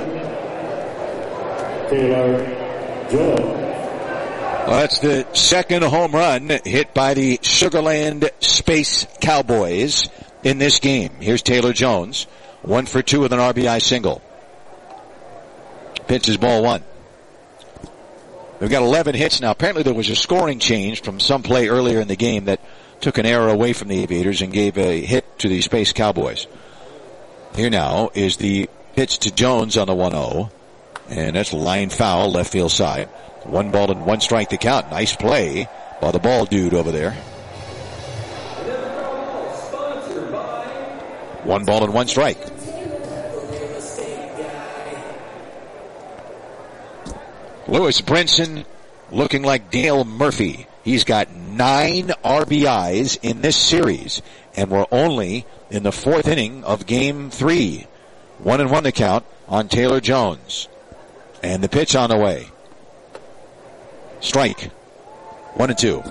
Taylor Jones. Well, that's the second home run hit by the Sugarland Space Cowboys in this game. Here's Taylor Jones. One for two with an R B I single. Pitch is ball one. We've got eleven hits now. Apparently there was a scoring change from some play earlier in the game that took an error away from the Aviators and gave a hit to the Space Cowboys. Here now is the pitch to Jones on the one oh. And that's line foul, left field side. One ball and one strike to count. Nice play by the ball dude over there. One ball and one strike. Lewis Brinson looking like Dale Murphy. He's got nine R B Is in this series, and we're only in the fourth inning of game three. One and one to count on Taylor Jones. And the pitch on the way. Strike. One and two.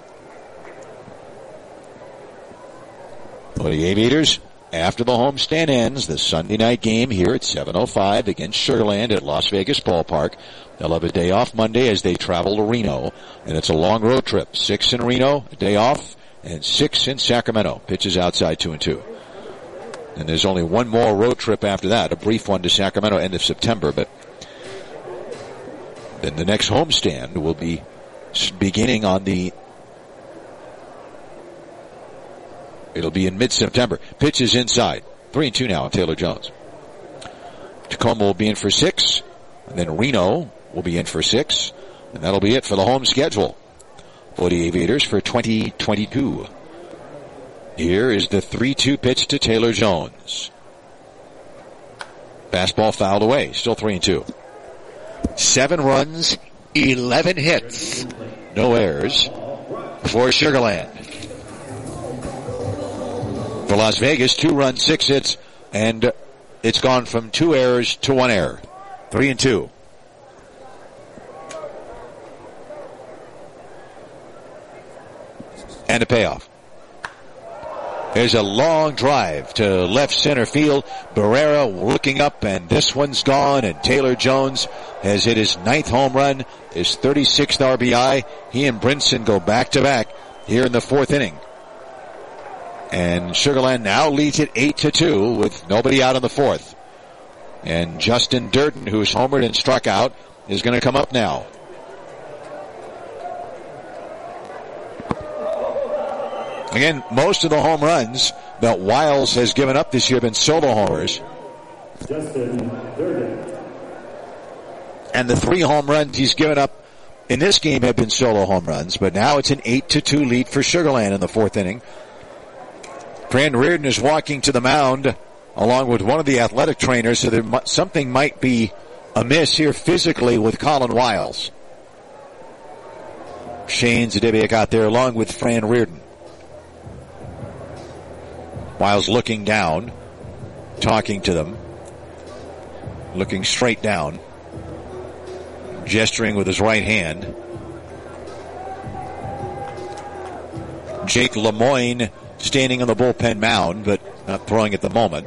For the Aviators, after the homestand ends, the Sunday night game here at seven oh five against Sugarland at Las Vegas Ballpark. They'll have a day off Monday as they travel to Reno. And it's a long road trip. Six in Reno, a day off, and six in Sacramento. Pitches outside two and two. And there's only one more road trip after that, a brief one to Sacramento end of September, but then the next homestand will be beginning on the, it'll be in mid-September. Pitch is inside. Three and two now on Taylor Jones. Tacoma will be in for six, and then Reno will be in for six, and that'll be it for the home schedule for the Aviators for twenty twenty-two. Here is the three two pitch to Taylor Jones. Fastball fouled away. Still three and two. Seven runs, eleven hits. No errors for Sugarland. For Las Vegas, two runs, six hits, and it's gone from two errors to one error. Three and two. And a payoff. There's a long drive to left center field. Barrera looking up, and this one's gone, and Taylor Jones has hit his ninth home run, his thirty-sixth R B I. He and Brinson go back-to-back here in the fourth inning. And Sugar Land now leads it eight to two with nobody out in the fourth. And Justin Durden, who's homered and struck out, is going to come up now. Again, most of the home runs that Wiles has given up this year have been solo homers. Justin Durden. And the three home runs he's given up in this game have been solo home runs, but now it's an eight to two lead for Sugar Land in the fourth inning. Fran Reardon is walking to the mound along with one of the athletic trainers, so there something might be amiss here physically with Colin Wiles. Shane Zadibiak out there along with Fran Reardon. Wiles looking down, talking to them, looking straight down, gesturing with his right hand. Jake Lemoyne standing on the bullpen mound, but not throwing at the moment.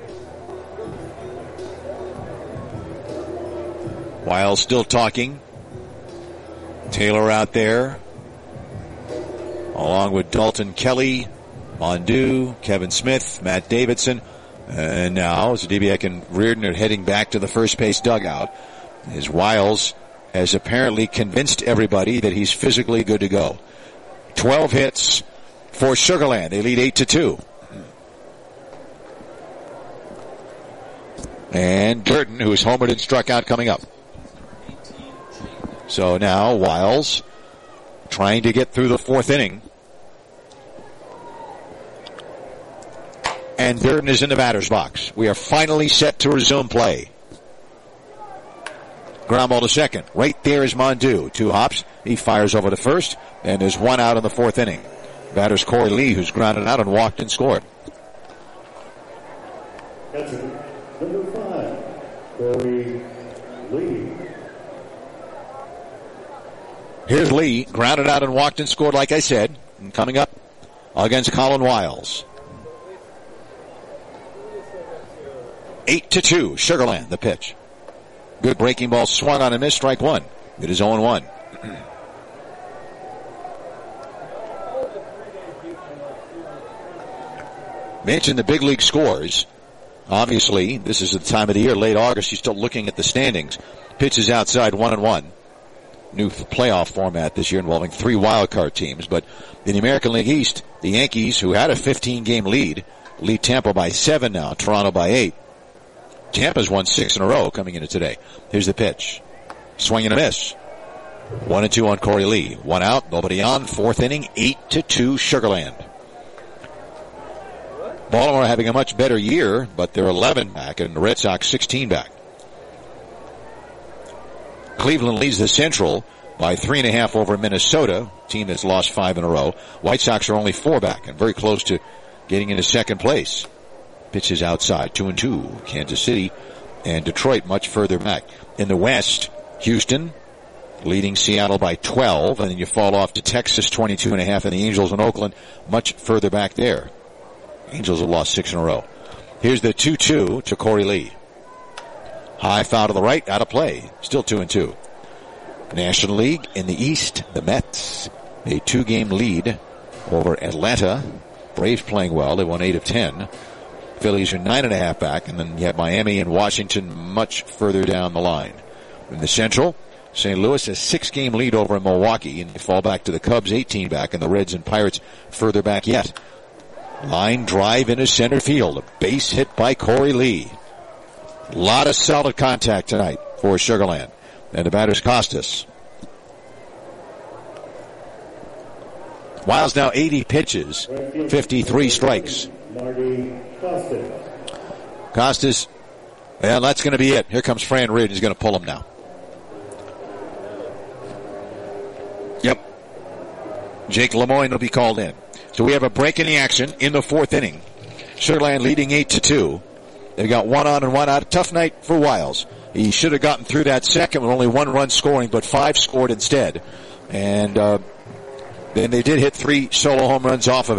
Wiles still talking. Taylor out there, along with Dalton Kelly, Mondu, Kevin Smith, Matt Davidson, and now Zadibiak and Reardon are heading back to the first base dugout, as Wiles has apparently convinced everybody that he's physically good to go. Twelve hits for Sugar Land. They lead eight to two. And Durden, who is homered and struck out, coming up. So now Wiles trying to get through the fourth inning. And Durden is in the batter's box. We are finally set to resume play. Ground ball to second. Right there is Mondu. Two hops. He fires over to first. And there's one out in the fourth inning. Batter's Corey Lee, who's grounded out and walked and scored. Catcher number five, Corey Lee. Here's Lee, grounded out and walked and scored, like I said. And coming up against Colin Wiles. Eight to two, Sugar Land, the pitch. Good breaking ball swung on and missed, strike one. It is oh and one. Mentioned the big league scores. Obviously, this is the time of the year, late August, you're still looking at the standings. Pitches outside, one and one. New playoff format this year involving three wild card teams. But in the American League East, the Yankees, who had a fifteen game lead, lead Tampa by seven now, Toronto by eight. Tampa's won six in a row coming into today. Here's the pitch. Swing and a miss. One and two on Corey Lee. One out, nobody on. Fourth inning, eight to two, Sugar Land. Baltimore having a much better year, but they're eleven back, and the Red Sox sixteen back. Cleveland leads the Central by three and a half over Minnesota, team that's lost five in a row. White Sox are only four back and very close to getting into second place. Pitches outside, two and two. Kansas City and Detroit much further back. In the West, Houston leading Seattle by twelve, and then you fall off to Texas twenty-two and a half, and the Angels in Oakland much further back there. Angels have lost six in a row. Here's the two two to Corey Lee. High foul to the right, out of play. Still two and two. National League in the East, the Mets, a two game lead over Atlanta. Braves playing well. They won eight of ten. Phillies are nine and a half back, and then you have Miami and Washington much further down the line. In the Central, Saint Louis has six game lead over Milwaukee, and they fall back to the Cubs eighteen back, and the Reds and Pirates further back yet. Line drive into center field. A base hit by Corey Lee. A lot of solid contact tonight for Sugar Land. And the batter's Costas. Wiles now eighty pitches, fifty-three strikes. Marty Costas. Costas, well, that's going to be it. Here comes Fran Reardon. He's going to pull him now. Yep. Jake Lemoyne will be called in. So we have a break in the action in the fourth inning. Sugar Land leading eight to two. They've got one on and one out. Tough night for Wiles. He should have gotten through that second with only one run scoring, but five scored instead. And uh, then they did hit three solo home runs off of him.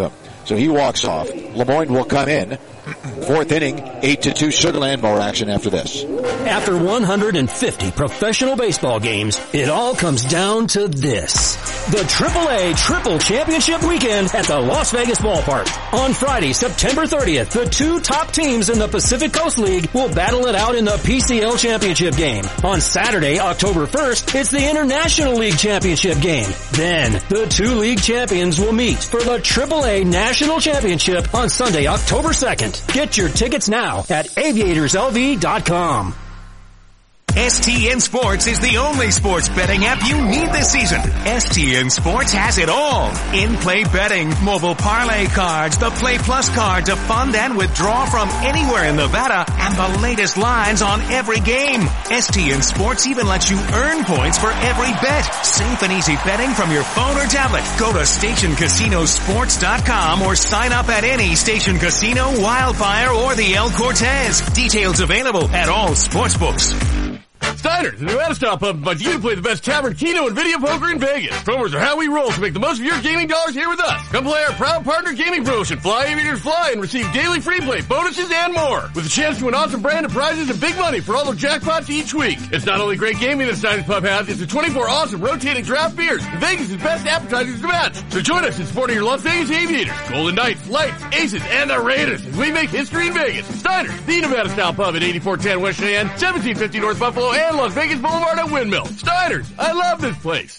So he walks off. Lemoyne will come in. Fourth inning, eight to two Sugarland. More action after this. After one hundred fifty professional baseball games, it all comes down to this. The triple A Triple Championship Weekend at the Las Vegas Ballpark. On Friday, September thirtieth, the two top teams in the Pacific Coast League will battle it out in the P C L Championship game. On Saturday, October first, it's the International League Championship game. Then, the two league champions will meet for the triple A National Championship on Sunday, October second. Get your tickets now at aviators L V dot com. S T N Sports is the only sports betting app you need this season. S T N Sports has it all. In-play betting, mobile parlay cards, the Play Plus card to fund and withdraw from anywhere in Nevada, and the latest lines on every game. S T N Sports even lets you earn points for every bet. Safe and easy betting from your phone or tablet. Go to station casino sports dot com or sign up at any Station Casino, Wildfire, or the El Cortez. Details available at all sportsbooks. Steiner's, the Nevada style pub invites you to play the best tavern, keno, and video poker in Vegas. Promos are how we roll to make the most of your gaming dollars here with us. Come play our proud partner gaming promotion, Fly Aviators Fly, and receive daily free play, bonuses, and more. With a chance to win awesome branded prizes and big money for all the jackpots each week. It's not only great gaming that Steiner's Pub has, it's the twenty-four awesome rotating draft beers and Vegas' best appetizers to match. So join us in supporting your Las Vegas Aviators, Golden Knights, Lights, Aces, and the Raiders as we make history in Vegas. Steiner's, the Nevada style pub at eighty-four ten West Cheyenne, seventeen fifty North Buffalo, and Las Vegas Boulevard at Windmill. Steiner's, I love this place.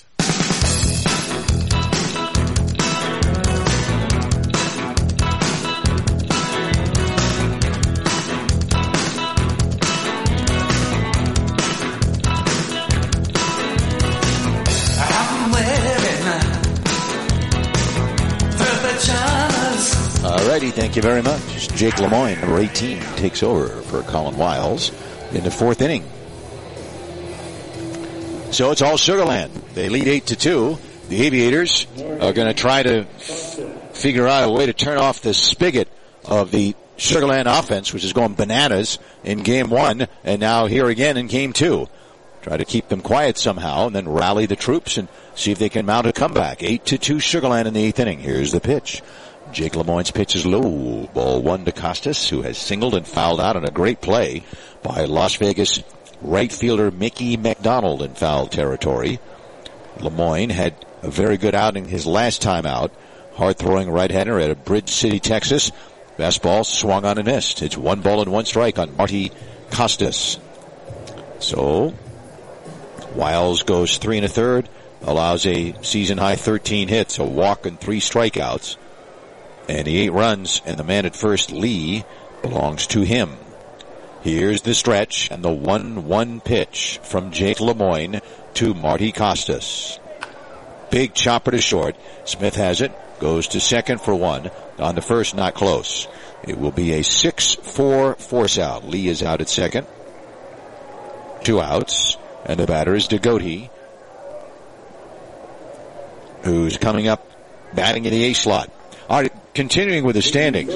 Alrighty, thank you very much. Jake Lemoyne, number eighteen, takes over for Colin Wiles in the fourth inning. So it's all Sugarland. They lead eight to two. The Aviators are going to try to f- figure out a way to turn off the spigot of the Sugarland offense, which is going bananas in game one, and now here again in game two. Try to keep them quiet somehow, and then rally the troops and see if they can mount a comeback. eight to two Sugarland in the eighth inning. Here's the pitch. Jake Lemoyne's pitch is low. Ball one to Costas, who has singled and fouled out on a great play by Las Vegas right fielder Mickey McDonald in foul territory. Lemoyne had a very good outing his last time out. Hard-throwing right-hander at Bridge City, Texas. Fastball swung on and missed. It's one ball and one strike on Marty Costas. So, Wiles goes three and a third, allows a season-high thirteen hits, a walk and three strikeouts. And the eight runs, and the man at first, Lee, belongs to him. Here's the stretch and the one one pitch from Jake Lemoyne to Marty Costas. Big chopper to short. Smith has it, goes to second for one. On the first, not close. It will be a six four force out. Lee is out at second. Two outs, and the batter is DeGote, who's coming up batting in the A slot. All right, continuing with the standings.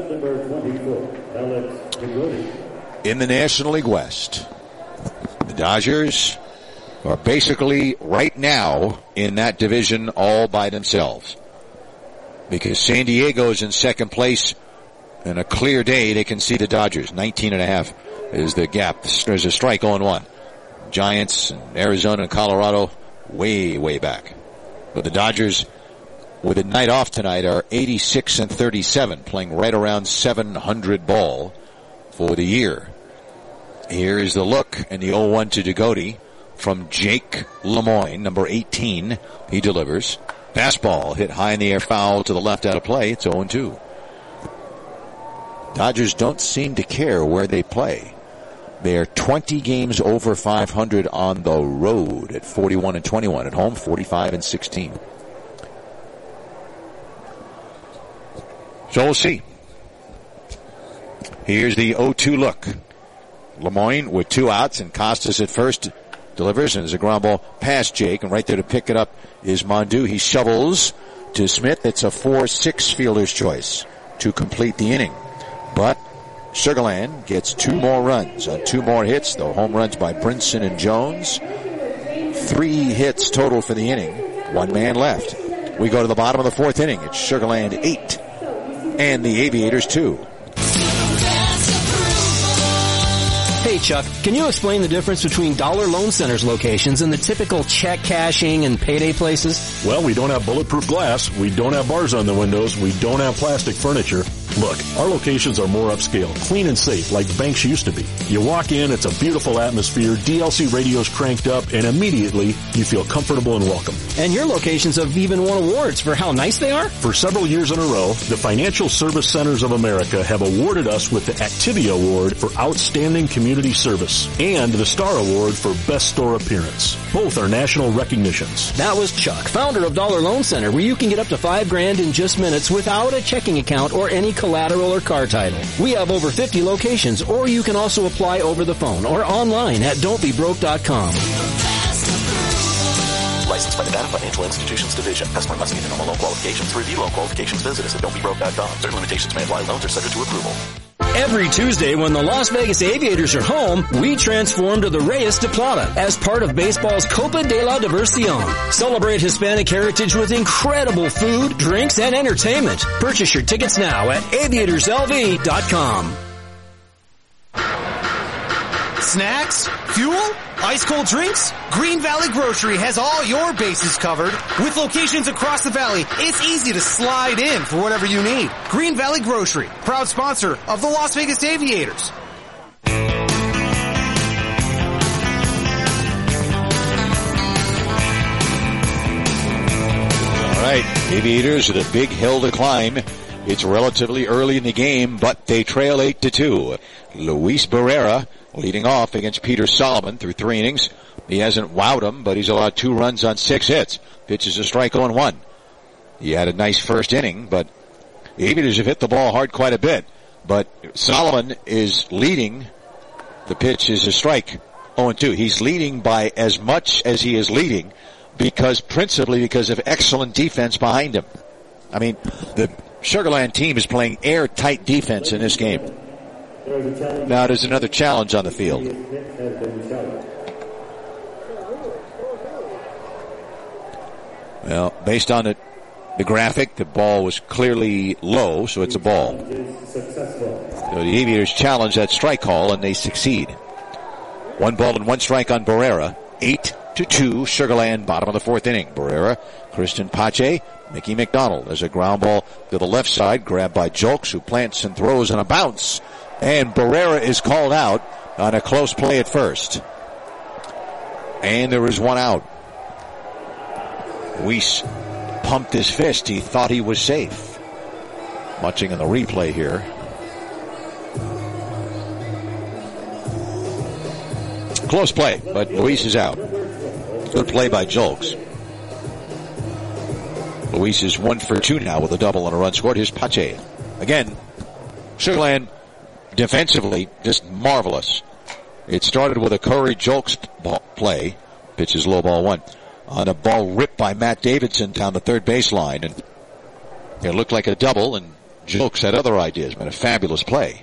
In the National League West, the Dodgers are basically right now in that division all by themselves. Because San Diego's in second place. In a clear day, they can see the Dodgers. nineteen and a half is the gap. There's a strike on one. Giants, and Arizona, and Colorado way, way back. But the Dodgers, with a night off tonight, are eighty-six and thirty-seven, playing right around seven hundred ball for the year. Here is the look, and the oh one to DeGote from Jake Lemoyne, number eighteen. He delivers. Fastball hit high in the air, foul to the left out of play. It's oh and two. Dodgers don't seem to care where they play. They are twenty games over five hundred on the road at forty-one and twenty-one. At home, forty-five and sixteen. So we'll see. Here's the oh two look. Lemoyne with two outs, and Costas at first delivers, and there's a ground ball past Jake, and right there to pick it up is Mondu. He shovels to Smith. It's a four six fielder's choice to complete the inning. But Sugarland gets two more runs on two more hits, though home runs by Brinson and Jones. Three hits total for the inning. One man left. We go to the bottom of the fourth inning. It's Sugarland eight, and the Aviators too. Hey Chuck, can you explain the difference between Dollar Loan Center's locations and the typical check cashing and payday places? Well, we don't have bulletproof glass, we don't have bars on the windows, we don't have plastic furniture. Look, our locations are more upscale, clean and safe, like banks used to be. You walk in, it's a beautiful atmosphere, D L C radio's cranked up, and immediately you feel comfortable and welcome. And your locations have even won awards for how nice they are? For several years in a row, the Financial Service Centers of America have awarded us with the Activia Award for Outstanding Community Service and the Star Award for Best Store Appearance. Both are national recognitions. That was Chuck, founder of Dollar Loan Center, where you can get up to five grand in just minutes without a checking account or any collateral or car title. We have over fifty locations, or you can also apply over the phone or online at don't be broke dot com. Licensed by the Nevada Financial Institutions Division. Customer must meet the normal loan qualifications. To review loan qualifications, visit us at don't be broke dot com. Certain limitations may apply. Loans are subject to approval. Every Tuesday when the Las Vegas Aviators are home, we transform to the Reyes de Plata as part of baseball's Copa de la Diversión. Celebrate Hispanic heritage with incredible food, drinks, and entertainment. Purchase your tickets now at aviators L V dot com. Snacks? Fuel? Ice cold drinks? Green Valley Grocery has all your bases covered. With locations across the valley, it's easy to slide in for whatever you need. Green Valley Grocery, proud sponsor of the Las Vegas Aviators. All right, Aviators at a big hill to climb. It's relatively early in the game, but they trail eight to two. Luis Barrera leading off against Peter Solomon through three innings. He hasn't wowed him, but he's allowed two runs on six hits. Pitches a strike on one. He had a nice first inning, but the Aviators have hit the ball hard quite a bit. But Solomon is leading. The pitch is a strike, oh and two. He's leading by as much as he is leading because, principally because of excellent defense behind him. I mean, the Sugar Land team is playing airtight defense in this game. Now there's another challenge on the field. Well, based on the, the graphic, the ball was clearly low, so it's a ball. So the Aviators challenge that strike call, and they succeed. One ball and one strike on Barrera. Eight to two, Sugar Land, bottom of the fourth inning. Barrera, Christian Pache, Mickey McDonald. There's a ground ball to the left side, grabbed by Jolks, who plants and throws on a bounce. And Barrera is called out on a close play at first. And there is one out. Weiss pumped his fist. He thought he was safe. Watching in the replay here. Close play, but Luis is out. Good play by Jolks. Luis is one for two now with a double and a run scored. Here's Pache. Again, Sugar Land defensively just marvelous. It started with a Corey Jolks play. Pitches low ball one. On a ball ripped by Matt Davidson down the third baseline. And it looked like a double, and Jolks had other ideas, but a fabulous play.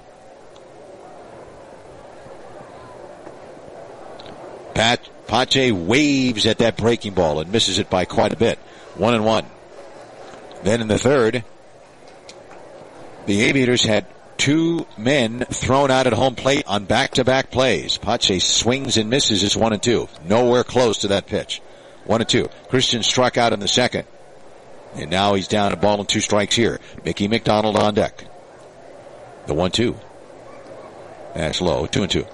Pat Pache waves at that breaking ball and misses it by quite a bit. One and one. Then in the third, the Aviators had two men thrown out at home plate on back-to-back plays. Pache swings and misses. It's one and two. Nowhere close to that pitch. One and two. Christian struck out in the second. And now he's down a ball and two strikes here. Mickey McDonald on deck. The one two. That's low. Two and two.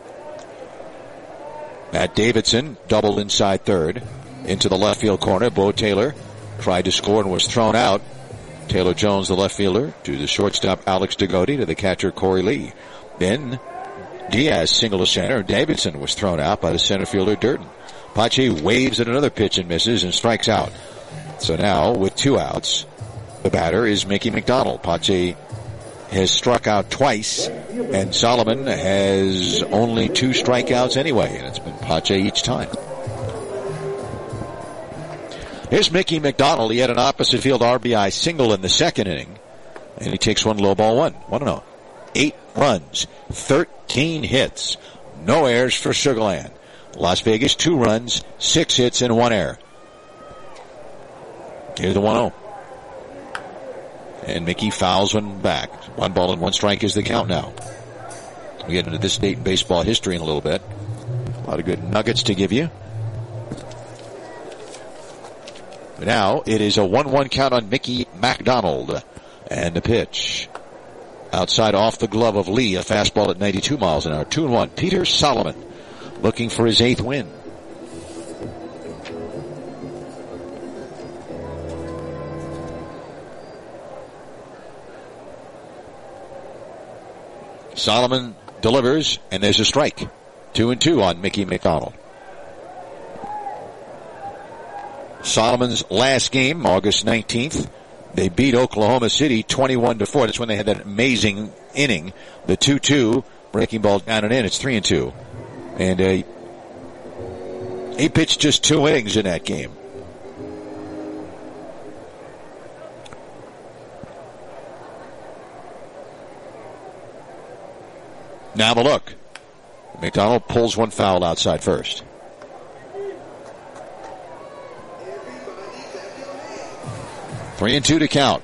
Matt Davidson doubled inside third. Into the left field corner. Bo Taylor tried to score and was thrown out. Taylor Jones, the left fielder, to the shortstop Alex Degodi, to the catcher Corey Lee. Then Diaz single to center. Davidson was thrown out by the center fielder Durden. Pache waves at another pitch and misses and strikes out. So now, with two outs, the batter is Mickey McDonald. Pache has struck out twice, and Solomon has only two strikeouts anyway, and it's been Pache each time. Here's Mickey McDonald. He had an opposite field R B I single in the second inning, and he takes one low ball one. one and oh. Eight runs, thirteen hits, no errors for Sugar Land. Las Vegas, two runs, six hits, and one error. Here's the one oh. And Mickey fouls one back. One ball and one strike is the count now. We get into this date in baseball history in a little bit. A lot of good nuggets to give you. Now it is a one one count on Mickey McDonald. And the pitch. Outside off the glove of Lee, a fastball at ninety-two miles an hour. two and one. Peter Solomon looking for his eighth win. Solomon delivers, and there's a strike. Two and two on Mickey McDonald. Solomon's last game, August nineteenth, they beat Oklahoma City twenty-one to four. That's when they had that amazing inning. The two two, breaking ball down and in. It's three and two. And uh, he pitched just two innings in that game. Now the look. McDonald pulls one foul outside first. Three and two to count.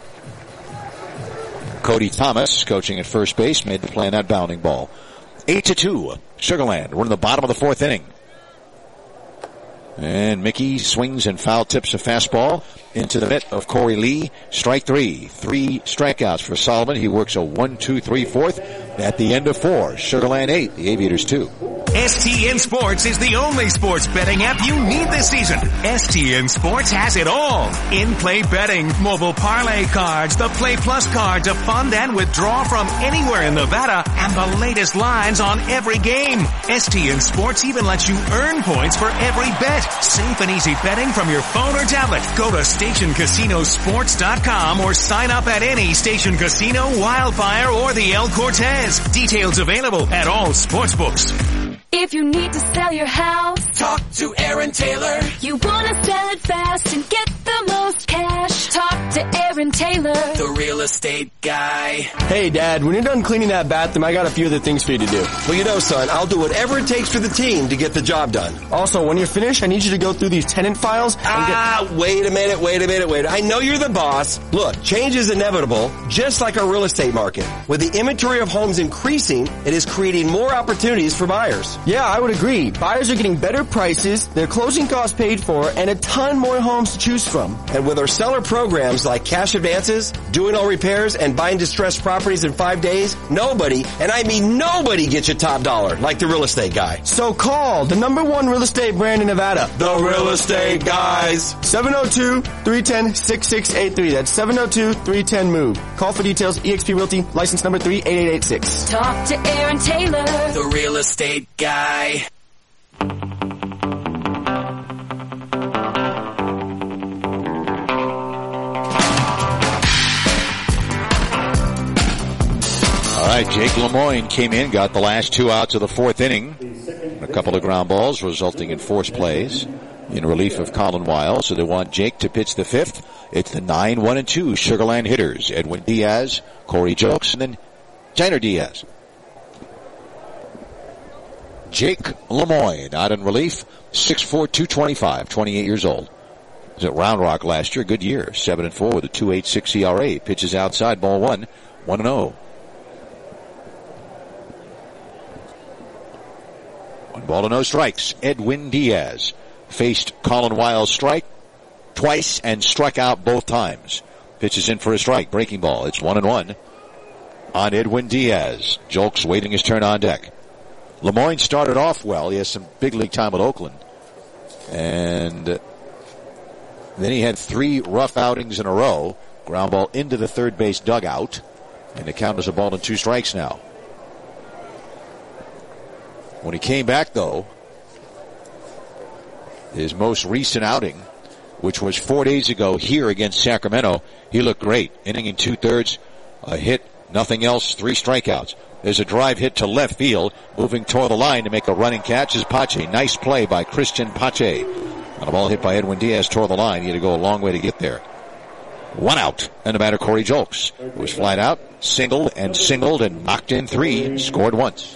Cody Thomas, coaching at first base, made the play on that bounding ball. Eight to two. Sugarland. We're in the bottom of the fourth inning. And Mickey swings and foul tips a fastball into the mitt of Corey Lee. Strike three. Three strikeouts for Solomon. He works a one, two, three, fourth. At the end of four. Sugarland eight. The Aviators two. S T N Sports is the only sports betting app you need this season. S T N Sports has it all. In-play betting, mobile parlay cards, the Play Plus card to fund and withdraw from anywhere in Nevada, and the latest lines on every game. S T N Sports even lets you earn points for every bet. Safe and easy betting from your phone or tablet. Go to station casino sports dot com or sign up at any Station Casino, Wildfire, or the El Cortez. Details available at all sportsbooks. If you need to sell your house, talk to Aaron Taylor. You want to sell it fast and get the most cash, talk to Aaron Taylor, the real estate guy. Hey Dad, when you're done cleaning that bathroom, I got a few other things for you to do. Well, you know, son, I'll do whatever it takes for the team to get the job done. Also, when you're finished, I need you to go through these tenant files and Ah, get... wait a minute, wait a minute, wait. I know you're the boss. Look, change is inevitable, just like our real estate market. With the inventory of homes increasing, it is creating more opportunities for buyers. Yeah, I would agree. Buyers are getting better prices, their closing costs paid for, and a ton more homes to choose from. And with our seller programs like cash advances, doing all repairs, and buying distressed properties in five days, nobody, and I mean nobody, gets you top dollar like the real estate guy. So call the number one real estate brand in Nevada. The Real Estate Guys. seven oh two, three one zero, six six eight three. That's seven oh two, three one zero, MOVE. Call for details. eXp Realty, license number three eight eight eight six. talk to Aaron Taylor, the real estate guy. All right, Jake Lemoyne came in, got the last two outs of the fourth inning. A couple of ground balls resulting in forced plays in relief of Colin Weil. So they want Jake to pitch the fifth. It's the nine, one, and two Sugarland hitters. Edwin Diaz, Corey Jokes, and then Jainer Diaz. Jake Lemoyne out in relief, six foot four, two twenty-five, twenty-eight years old. Was at Round Rock last year, good year, seven and four with a two point eight six E R A. Pitches outside, ball one, one and oh. One ball to no strikes. Edwin Diaz faced Colin Weil's strike twice and struck out both times. Pitches in for a strike, breaking ball. It's one and one on Edwin Diaz. Jolks waiting his turn on deck. Lemoyne started off well. He has some big league time with Oakland. And then he had three rough outings in a row. Ground ball into the third base dugout. And the count is a ball and two strikes now. When he came back, though, his most recent outing, which was four days ago here against Sacramento, he looked great. Inning and two-thirds, a hit, nothing else, three strikeouts. There's a drive hit to left field. Moving toward the line to make a running catch is Pache. Nice play by Christian Pache. On a ball hit by Edwin Diaz toward the line. He had to go a long way to get there. One out. And the batter, Corey Jolks, who was flat out, singled and singled and knocked in three, scored once.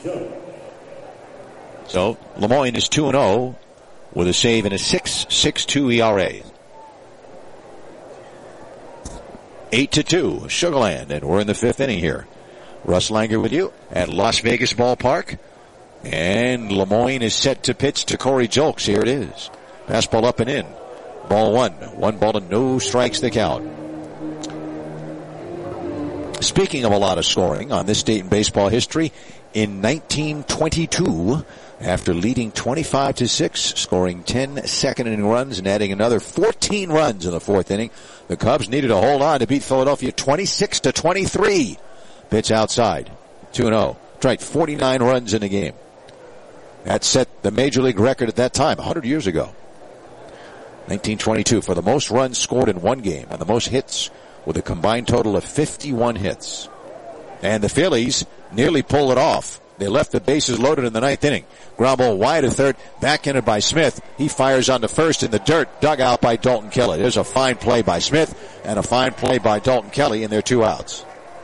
So Lemoyne is two and oh with a save and a six point six two E R A. eight to two, Sugarland, and we're in the fifth inning here. Russ Langer with you at Las Vegas Ballpark. And Lemoyne is set to pitch to Corey Julks. Here it is. Fastball up and in. Ball one. One ball and no strikes the count. Speaking of a lot of scoring on this date in baseball history, in nineteen twenty-two, after leading twenty-five to six, scoring ten second inning runs and adding another fourteen runs in the fourth inning, the Cubs needed to hold on to beat Philadelphia twenty-six to twenty-three. Pitch outside. two and oh. Tried forty-nine runs in a game. That set the Major League record at that time, one hundred years ago. nineteen twenty-two for the most runs scored in one game and the most hits with a combined total of fifty-one hits. And the Phillies nearly pulled it off. They left the bases loaded in the ninth inning. Ground ball wide to third, backhanded by Smith. He fires on the first in the dirt, dug out by Dalton Kelly. There's a fine play by Smith and a fine play by Dalton Kelly, and they're two outs.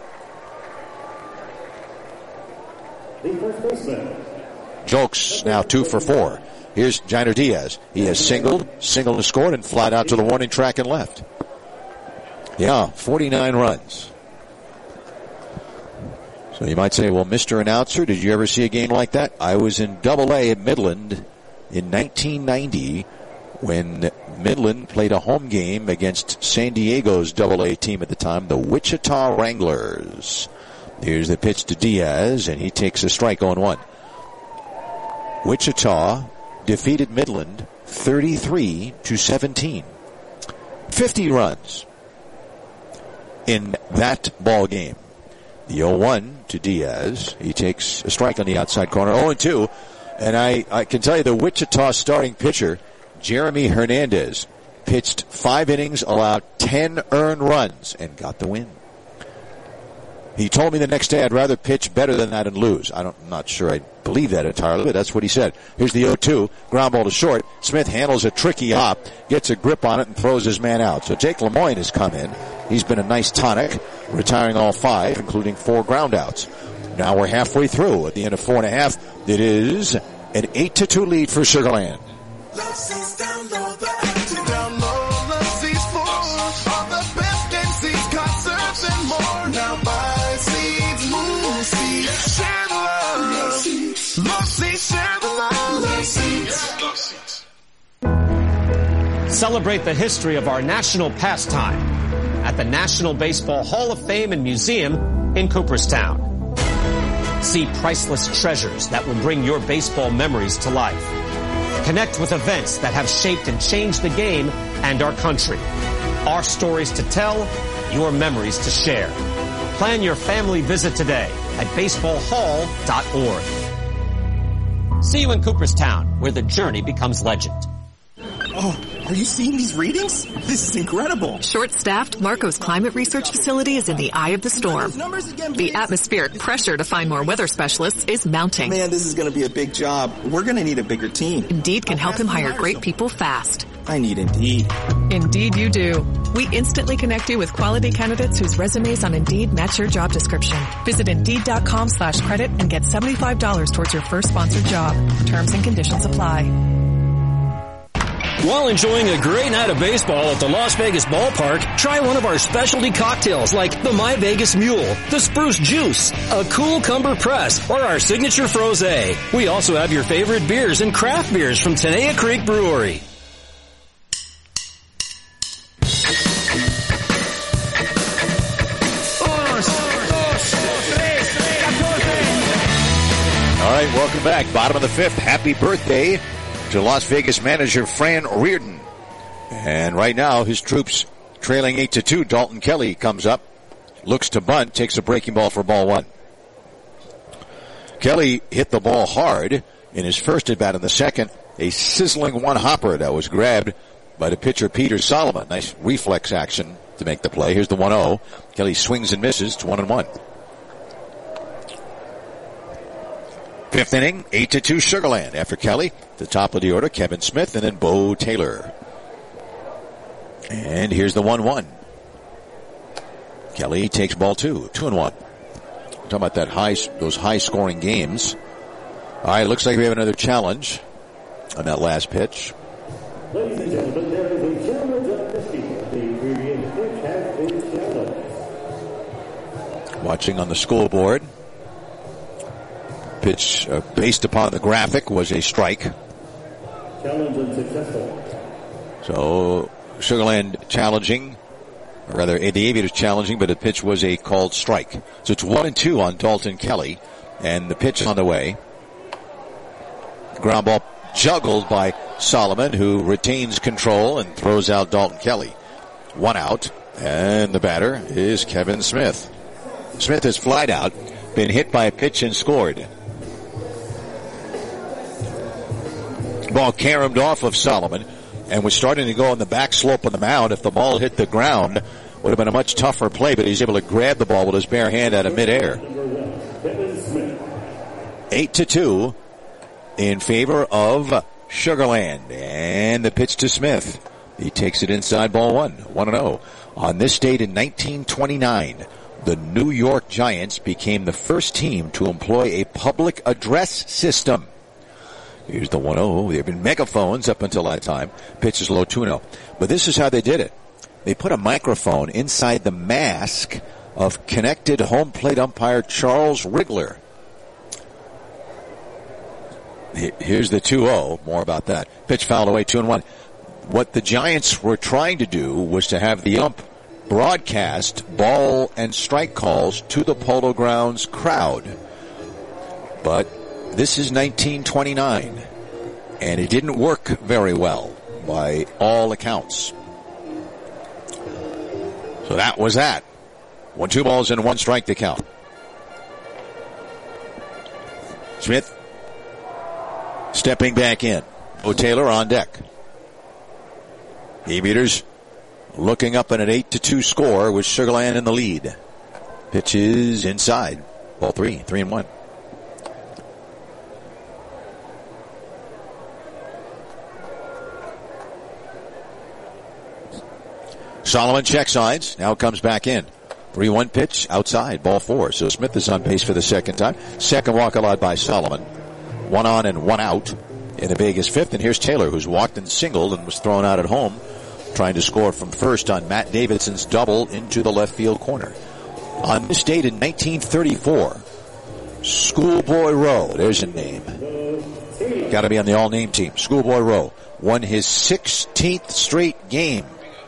The first baseman. Julks now two for four. Here's Jainer Diaz. He has singled, singled and scored, and flied out to the warning track and left. Yeah, forty-nine runs. So you might say, well, Mister Announcer, did you ever see a game like that? I was in Double A at Midland in nineteen ninety when Midland played a home game against San Diego's Double A team at the time, the Wichita Wranglers. Here's the pitch to Diaz, and he takes a strike on one. Wichita defeated Midland thirty-three to seventeen. fifty runs in that ball game. The oh one to Diaz. He takes a strike on the outside corner. oh and two. And I, I can tell you the Wichita starting pitcher, Jeremy Hernandez, pitched five innings, allowed ten earned runs, and got the win. He told me the next day I'd rather pitch better than that and lose. I don't, I'm not sure I believe that entirely, but that's what he said. Here's the oh two, ground ball to short. Smith handles a tricky hop, gets a grip on it, and throws his man out. So Jake Lemoyne has come in. He's been a nice tonic, retiring all five, including four ground outs. Now we're halfway through. At the end of four and a half, it is an eight to two lead for Sugarland. Celebrate the history of our national pastime at the National Baseball Hall of Fame and Museum in Cooperstown. See priceless treasures that will bring your baseball memories to life. Connect with events that have shaped and changed the game and our country. Our stories to tell, your memories to share. Plan your family visit today at baseball hall dot org. See you in Cooperstown, where the journey becomes legend. Oh, are you seeing these readings? This is incredible. Short-staffed, Marco's Climate Research Facility is in the eye of the storm. Again, the atmospheric pressure to find more weather specialists is mounting. Man, this is going to be a big job. We're going to need a bigger team. Indeed can help him hire great people fast. I need Indeed. Indeed you do. We instantly connect you with quality candidates whose resumes on Indeed match your job description. Visit Indeed.com slash credit and get seventy-five dollars towards your first sponsored job. Terms and conditions apply. While enjoying a great night of baseball at the Las Vegas Ballpark, try one of our specialty cocktails like the My Vegas Mule, the Spruce Juice, a Cool Cumber Press, or our signature Frosé. We also have your favorite beers and craft beers from Tenaya Creek Brewery. All right, welcome back. Bottom of the fifth. Happy birthday to Las Vegas manager Fran Reardon. And right now, his troops trailing eight to two. Dalton Kelly comes up, looks to bunt, takes a breaking ball for ball one. Kelly hit the ball hard in his first at bat in the second. A sizzling one-hopper that was grabbed by the pitcher Peter Solomon. Nice reflex action to make the play. Here's the one oh. Kelly swings and misses. It's one and one. Fifth inning, eight to two Sugarland. After Kelly, the top of the order, Kevin Smith, and then Bo Taylor. And here's the one one. Kelly takes ball two, two and one. Talking about that high, those high-scoring games. All right, looks like we have another challenge on that last pitch. Ladies and gentlemen, there is a challenge at the field. The previous pitch has been challenged. Watching on the scoreboard. Pitch uh, based upon the graphic was a strike. Challenge unsuccessful. So Sugar Land challenging, or rather the Aviators challenging, but the pitch was a called strike. So it's one and two on Dalton Kelly, and the pitch on the way. Ground ball juggled by Solomon, who retains control and throws out Dalton Kelly. One out, and the batter is Kevin Smith. Smith has flied out, been hit by a pitch and scored. Ball caromed off of Solomon and was starting to go on the back slope of the mound. If the ball hit the ground, would have been a much tougher play, but he's able to grab the ball with his bare hand out of midair. Eight to two in favor of Sugar Land. And the pitch to Smith. He takes it inside, ball one. one and oh. On this date in nineteen twenty-nine, the New York Giants became the first team to employ a public address system. Here's the one oh. There have been megaphones up until that time. Pitch is low, two oh. But this is how they did it. They put a microphone inside the mask of connected home plate umpire Charles Wriggler. Here's the two oh. More about that. Pitch fouled away, two and one. What the Giants were trying to do was to have the ump broadcast ball and strike calls to the Polo Grounds crowd. But this is nineteen twenty-nine, and it didn't work very well by all accounts. So that was that. One, two balls and one strike to count. Smith stepping back in. Bo Taylor on deck. Aviators looking up at an eight to two score with Sugar Land in the lead. Pitch is inside. Ball three, three and one. Solomon check sides. Now comes back in. three one pitch outside. Ball four. So Smith is on pace for the second time. Second walk allowed by Solomon. One on and one out in the Vegas fifth. And here's Taylor, who's walked and singled and was thrown out at home, trying to score from first on Matt Davidson's double into the left field corner. On this date in nineteen thirty-four, Schoolboy Rowe, there's a name. Got to be on the all-name team. Schoolboy Rowe won his sixteenth straight game.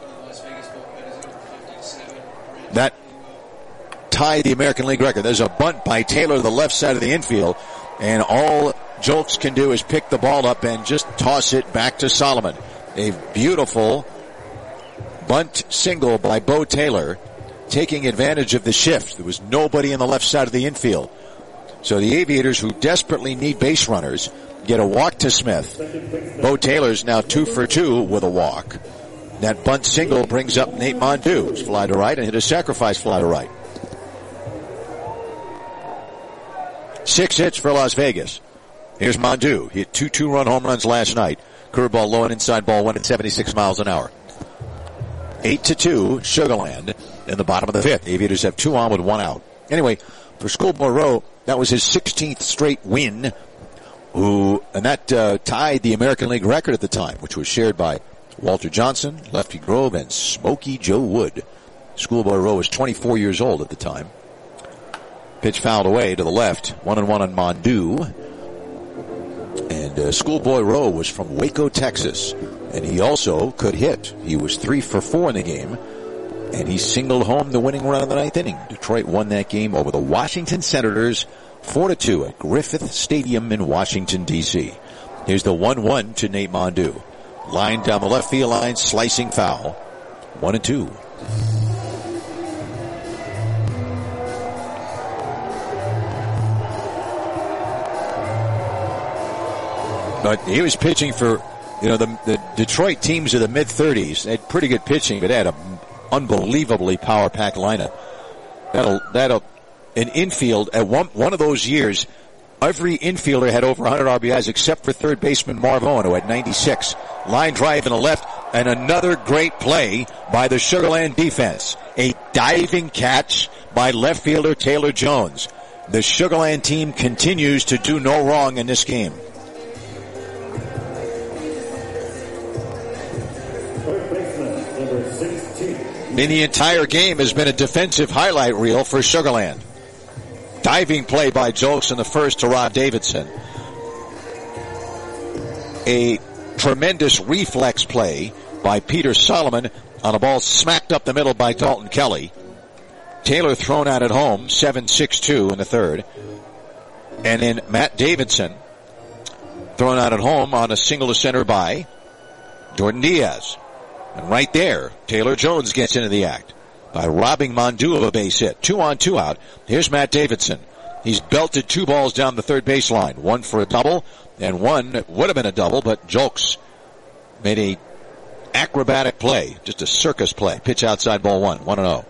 That tied the American League record. There's a bunt by Taylor to the left side of the infield, and all Jolks can do is pick the ball up and just toss it back to Solomon. A beautiful bunt single by Bo Taylor, taking advantage of the shift. There was nobody in the left side of the infield. So the Aviators, who desperately need base runners, get a walk to Smith. Bo Taylor's now two for two with a walk. That bunt single brings up Nate Mondu, who's fly to right and hit a sacrifice fly to right. Six hits for Las Vegas. Here's Mondu. He hit two two-run home runs last night. Curveball low and inside ball one at seventy-six miles an hour. Eight to two, Sugar Land in the bottom of the fifth. Aviators have two on with one out. Anyway, for Schoolboy Rowe, that was his sixteenth straight win, who, and that uh, tied the American League record at the time, which was shared by Walter Johnson, Lefty Grove, and Smokey Joe Wood. Schoolboy Rowe was twenty-four years old at the time. Pitch fouled away to the left. One and one on Mondu. And uh, Schoolboy Rowe was from Waco, Texas. And he also could hit. He was three for four in the game. And he singled home the winning run in the ninth inning. Detroit won that game over the Washington Senators four to two at Griffith Stadium in Washington, D C Here's the one one to Nate Mondu. Line down the left field line, slicing foul. One and two. But he was pitching for, you know, the, the Detroit teams of the mid-thirties. They had pretty good pitching, but they had an unbelievably power-packed lineup. That'll, that'll, an infield, at one, one of those years, every infielder had over one hundred R B Is except for third baseman Marv Owen, who had ninety-six. Line drive in the left, and another great play by the Sugar Land defense. A diving catch by left fielder Taylor Jones. The Sugar Land team continues to do no wrong in this game. Third baseman, number sixteen. in the entire game has been a defensive highlight reel for Sugarland. Diving play by Jolks in the first to Rod Davidson. A tremendous reflex play by Peter Solomon on a ball smacked up the middle by Dalton Kelly. Taylor thrown out at home, seven six two in the third. And then Matt Davidson thrown out at home on a single to center by Jordan Diaz. And right there, Taylor Jones gets into the act by robbing Mondu of a base hit. Two on, two out. Here's Matt Davidson. He's belted two balls down the third baseline. One for a double, and one that would have been a double, but Jolks made a acrobatic play, just a circus play. Pitch outside, ball one, one and oh.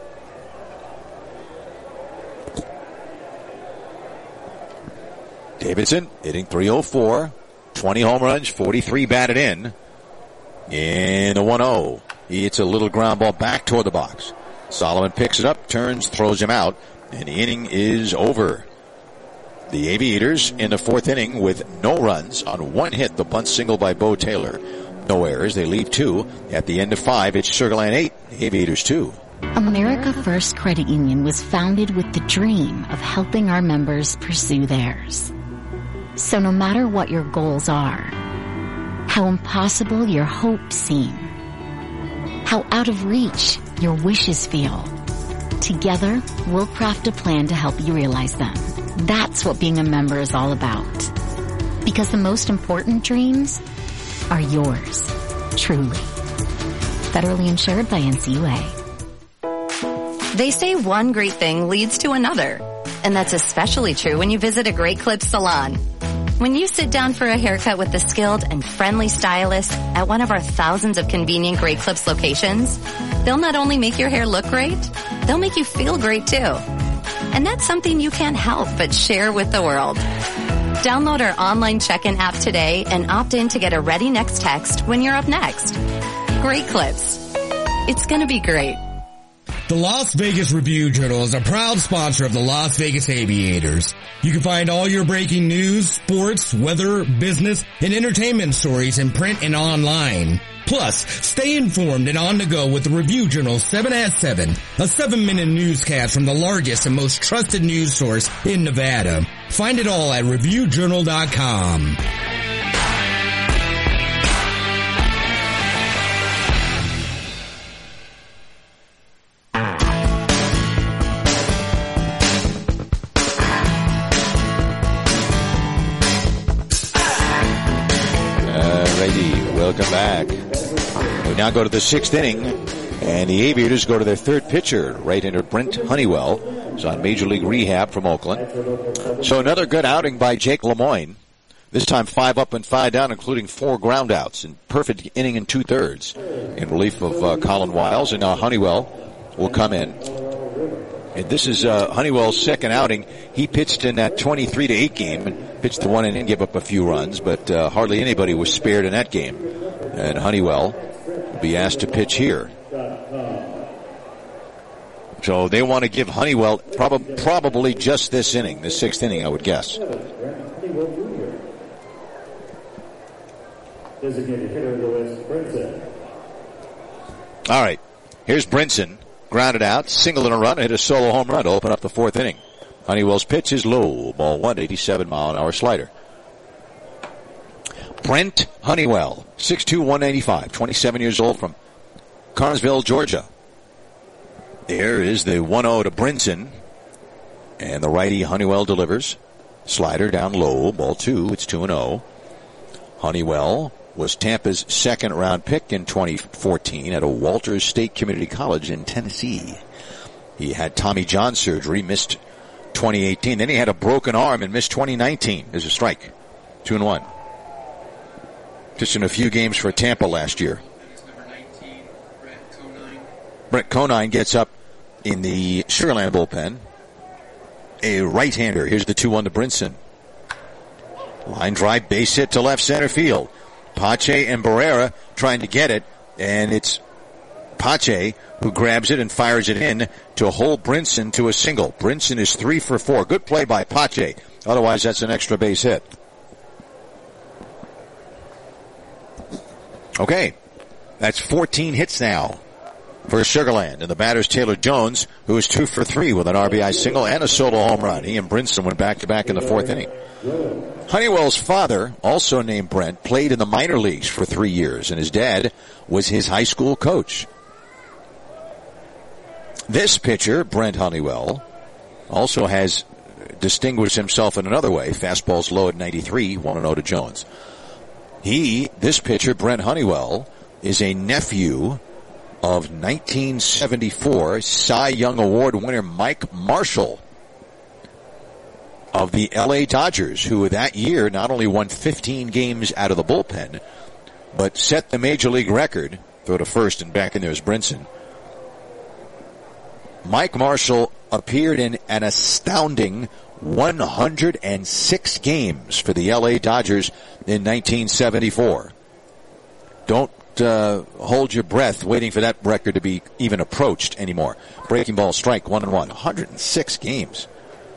Davidson hitting three oh four, twenty home runs, forty-three batted in. In a one oh. He hits a little ground ball back toward the box. Solomon picks it up, turns, throws him out, and the inning is over. The Aviators in the fourth inning with no runs on one hit, the bunt single by Bo Taylor. No errors, they leave two. At the end of five, it's Sugarland eight, the Aviators two. America First Credit Union was founded with the dream of helping our members pursue theirs. So no matter what your goals are, how impossible your hopes seem, how out of reach your wishes feel, together we'll craft a plan to help you realize them. That's what being a member is all about. Because the most important dreams are yours, truly. Federally insured by N C U A. They say one great thing leads to another. And that's especially true when you visit a Great Clips salon. When you sit down for a haircut with the skilled and friendly stylist at one of our thousands of convenient Great Clips locations, they'll not only make your hair look great, they'll make you feel great too. And that's something you can't help but share with the world. Download our online check-in app today and opt in to get a Ready Next text when you're up next. Great Clips. It's gonna be great. The Las Vegas Review-Journal is a proud sponsor of the Las Vegas Aviators. You can find all your breaking news, sports, weather, business, and entertainment stories in print and online. Plus, stay informed and on the go with the Review-Journal seven at seven, a seven-minute newscast from the largest and most trusted news source in Nevada. Find it all at review journal dot com. Welcome back. We now go to the sixth inning, and the Aviators go to their third pitcher, right-hander Brent Honeywell, who's on Major League rehab from Oakland. So another good outing by Jake Lemoyne. This time five up and five down, including four groundouts, and perfect inning and two-thirds in relief of uh, Colin Wiles, and now Honeywell will come in. And this is uh, Honeywell's second outing. He pitched in that twenty-three to eight game and pitched the one inning, gave up a few runs, but uh, hardly anybody was spared in that game. And Honeywell will be asked to pitch here. So they want to give Honeywell prob- probably just this inning, the sixth inning, I would guess. Designated hitter Lewis Brinson. All right, here's Brinson. Grounded out, single and a run, hit a solo home run to open up the fourth inning. Honeywell's pitch is low, ball one, eighty-seven mile an hour slider. Brent Honeywell, six two, one ninety-five, twenty-seven years old, from Carnesville, Georgia. There is the one oh to Brinson, and the righty Honeywell delivers. Slider down low, ball two, it's two and oh. Honeywell was Tampa's second round pick in twenty fourteen at a Walters State Community College in Tennessee. He had Tommy John surgery, missed twenty eighteen. Then he had a broken arm and missed twenty nineteen. There's a strike. Two and one. Just in a few games for Tampa last year. Brett Conine gets up in the Sugarland bullpen. A right-hander. Here's the two one to Brinson. Line drive, base hit to left center field. Pache and Barrera trying to get it, and it's Pache who grabs it and fires it in to hold Brinson to a single. Brinson is three for four. Good play by Pache. Otherwise, that's an extra base hit. Okay. That's fourteen hits now for Sugarland. And the batter's Taylor Jones, who was two for three with an R B I single and a solo home run. He and Brinson went back-to-back in the fourth inning. Honeywell's father, also named Brent, played in the minor leagues for three years, and his dad was his high school coach. This pitcher, Brent Honeywell, also has distinguished himself in another way. Fastball's low at ninety-three, one and oh to Jones. He, this pitcher, Brent Honeywell, is a nephew of nineteen seventy-four Cy Young Award winner Mike Marshall of the L A Dodgers, who that year not only won fifteen games out of the bullpen, but set the major league record. Throw to first and back in there is Brinson. Mike Marshall appeared in an astounding one hundred six games for the L A Dodgers in nineteen seventy-four. Don't uh, hold your breath waiting for that record to be even approached anymore. Breaking ball strike, one and one. one hundred six games.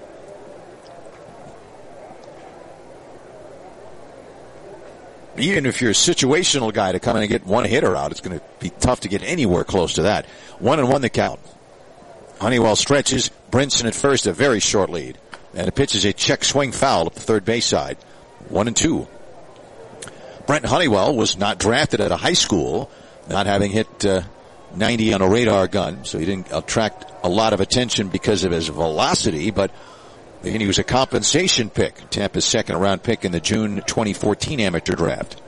Even if you're a situational guy to come in and get one hitter out, it's going to be tough to get anywhere close to that. One and one the count. Honeywell stretches. Brinson at first, a very short lead. And it pitches a check swing foul at the third base side. One and two. Brent Honeywell was not drafted at a high school, not having hit uh, ninety on a radar gun, so he didn't attract a lot of attention because of his velocity, but he was a compensation pick, Tampa's second round pick in the June twenty fourteen amateur draft.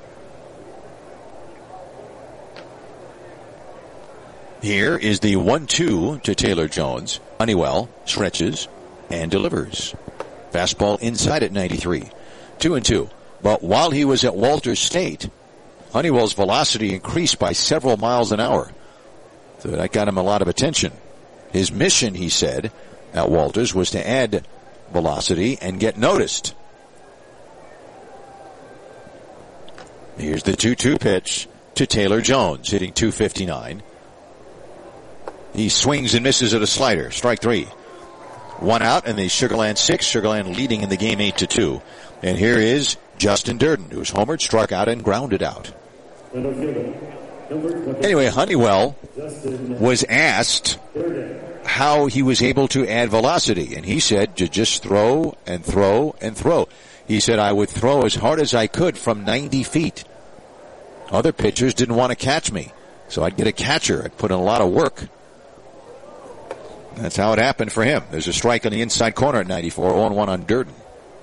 Here is the one two to Taylor Jones. Honeywell stretches and delivers. Fastball inside at ninety-three. Two and two. But while he was at Walters State, Honeywell's velocity increased by several miles an hour. So that got him a lot of attention. His mission, he said, at Walters was to add velocity and get noticed. Here's the two two pitch to Taylor Jones, hitting two fifty-nine. He swings and misses at a slider. Strike three. One out, and the Sugarland six. Sugarland leading in the game eight to two. And here is Justin Durden, who's homered, struck out, and grounded out. Anyway, Honeywell was asked how he was able to add velocity, and he said to just throw and throw and throw. He said, I would throw as hard as I could from ninety feet. Other pitchers didn't want to catch me, so I'd get a catcher. I'd put in a lot of work. That's how it happened for him. There's a strike on the inside corner at ninety-four, oh and one on Durden.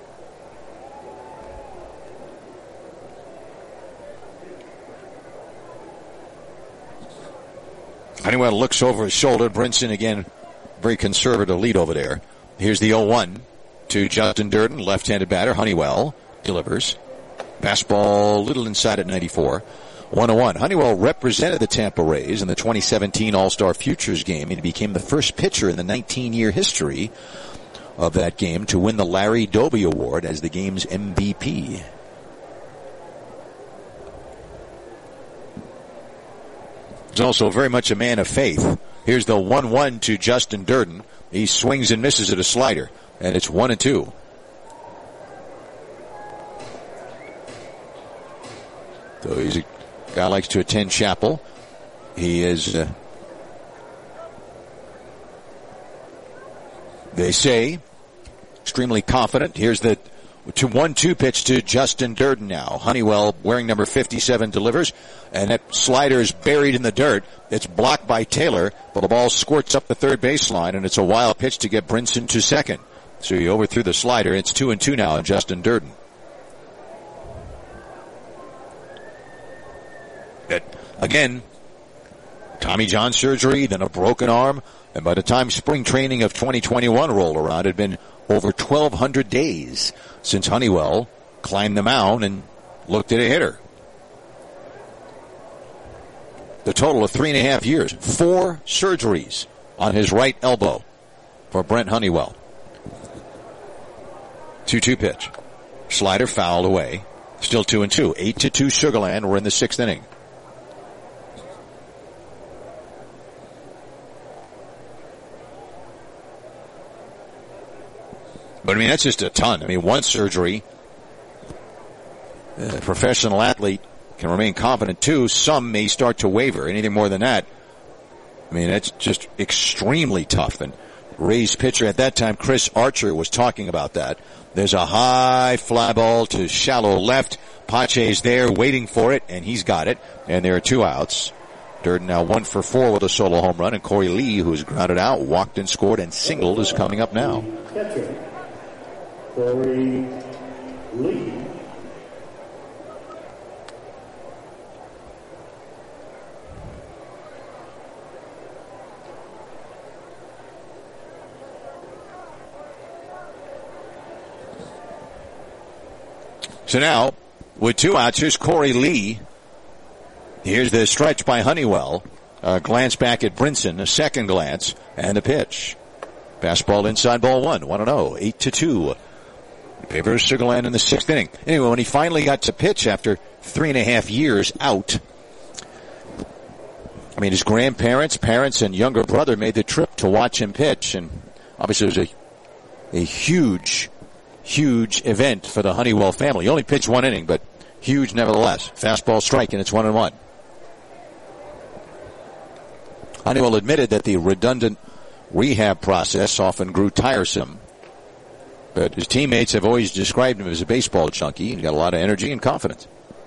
Honeywell looks over his shoulder. Brinson again, very conservative lead over there. Here's the oh one to Justin Durden, left-handed batter. Honeywell delivers. Fastball little inside at ninety-four. one oh one. Honeywell represented the Tampa Rays in the twenty seventeen All-Star Futures game, and he became the first pitcher in the nineteen-year history of that game to win the Larry Doby Award as the game's M V P. He's also very much a man of faith. Here's the one one to Justin Durden. He swings and misses at a slider, and it's one and two. So he's a guy who likes to attend chapel. He is, uh, they say, extremely confident. Here's the to one two pitch to Justin Durden now. Honeywell, wearing number fifty-seven, delivers, and that slider is buried in the dirt. It's blocked by Taylor, but the ball squirts up the third baseline, and it's a wild pitch to get Brinson to second. So he overthrew the slider. It's two and two now on Justin Durden. That, again, Tommy John surgery, then a broken arm, and by the time spring training of twenty twenty-one rolled around, it had been over twelve hundred days since Honeywell climbed the mound and looked at a hitter. The total of three and a half years. Four surgeries on his right elbow for Brent Honeywell. two two pitch. Slider fouled away. Still two and two. Eight to two Sugarland. We're in the sixth inning. But, I mean, that's just a ton. I mean, one surgery, a professional athlete can remain confident. Two, some may start to waver. Anything more than that, I mean, that's just extremely tough. And Ray's pitcher at that time, Chris Archer, was talking about that. There's a high fly ball to shallow left. Pache's there waiting for it, and he's got it. And there are two outs. Durden now one for four with a solo home run, and Corey Lee, who's grounded out, walked and scored and singled, is coming up now. Catcher, Corey Lee. So now, with two outs, here's Corey Lee. Here's the stretch by Honeywell. A glance back at Brinson, a second glance, and a pitch. Fastball inside, ball one, one and oh, eight to two. Favors Sugar Land in the sixth inning. Anyway, when he finally got to pitch after three and a half years out, I mean, his grandparents, parents, and younger brother made the trip to watch him pitch, and obviously it was a, a huge, huge event for the Honeywell family. He only pitched one inning, but huge nevertheless. Fastball strike, and it's one and one. Honeywell admitted that the redundant rehab process often grew tiresome, but his teammates have always described him as a baseball junkie. He's got a lot of energy and confidence.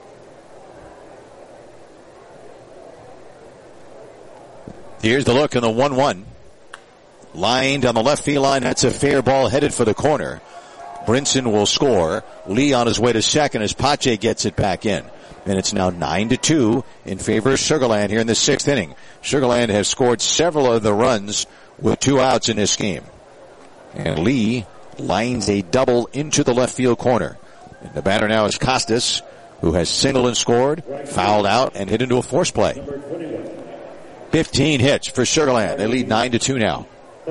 Here's the look in the one one. Lined on the left field line. That's a fair ball headed for the corner. Brinson will score. Lee on his way to second as Pache gets it back in. And it's now nine to two in favor of Sugar Land here in the sixth inning. Sugar Land has scored several of the runs with two outs in this game. And Lee lines a double into the left field corner. And the batter now is Costas, who has singled and scored, fouled out, and hit into a force play. fifteen hits for Sugar Land. They lead nine to two now.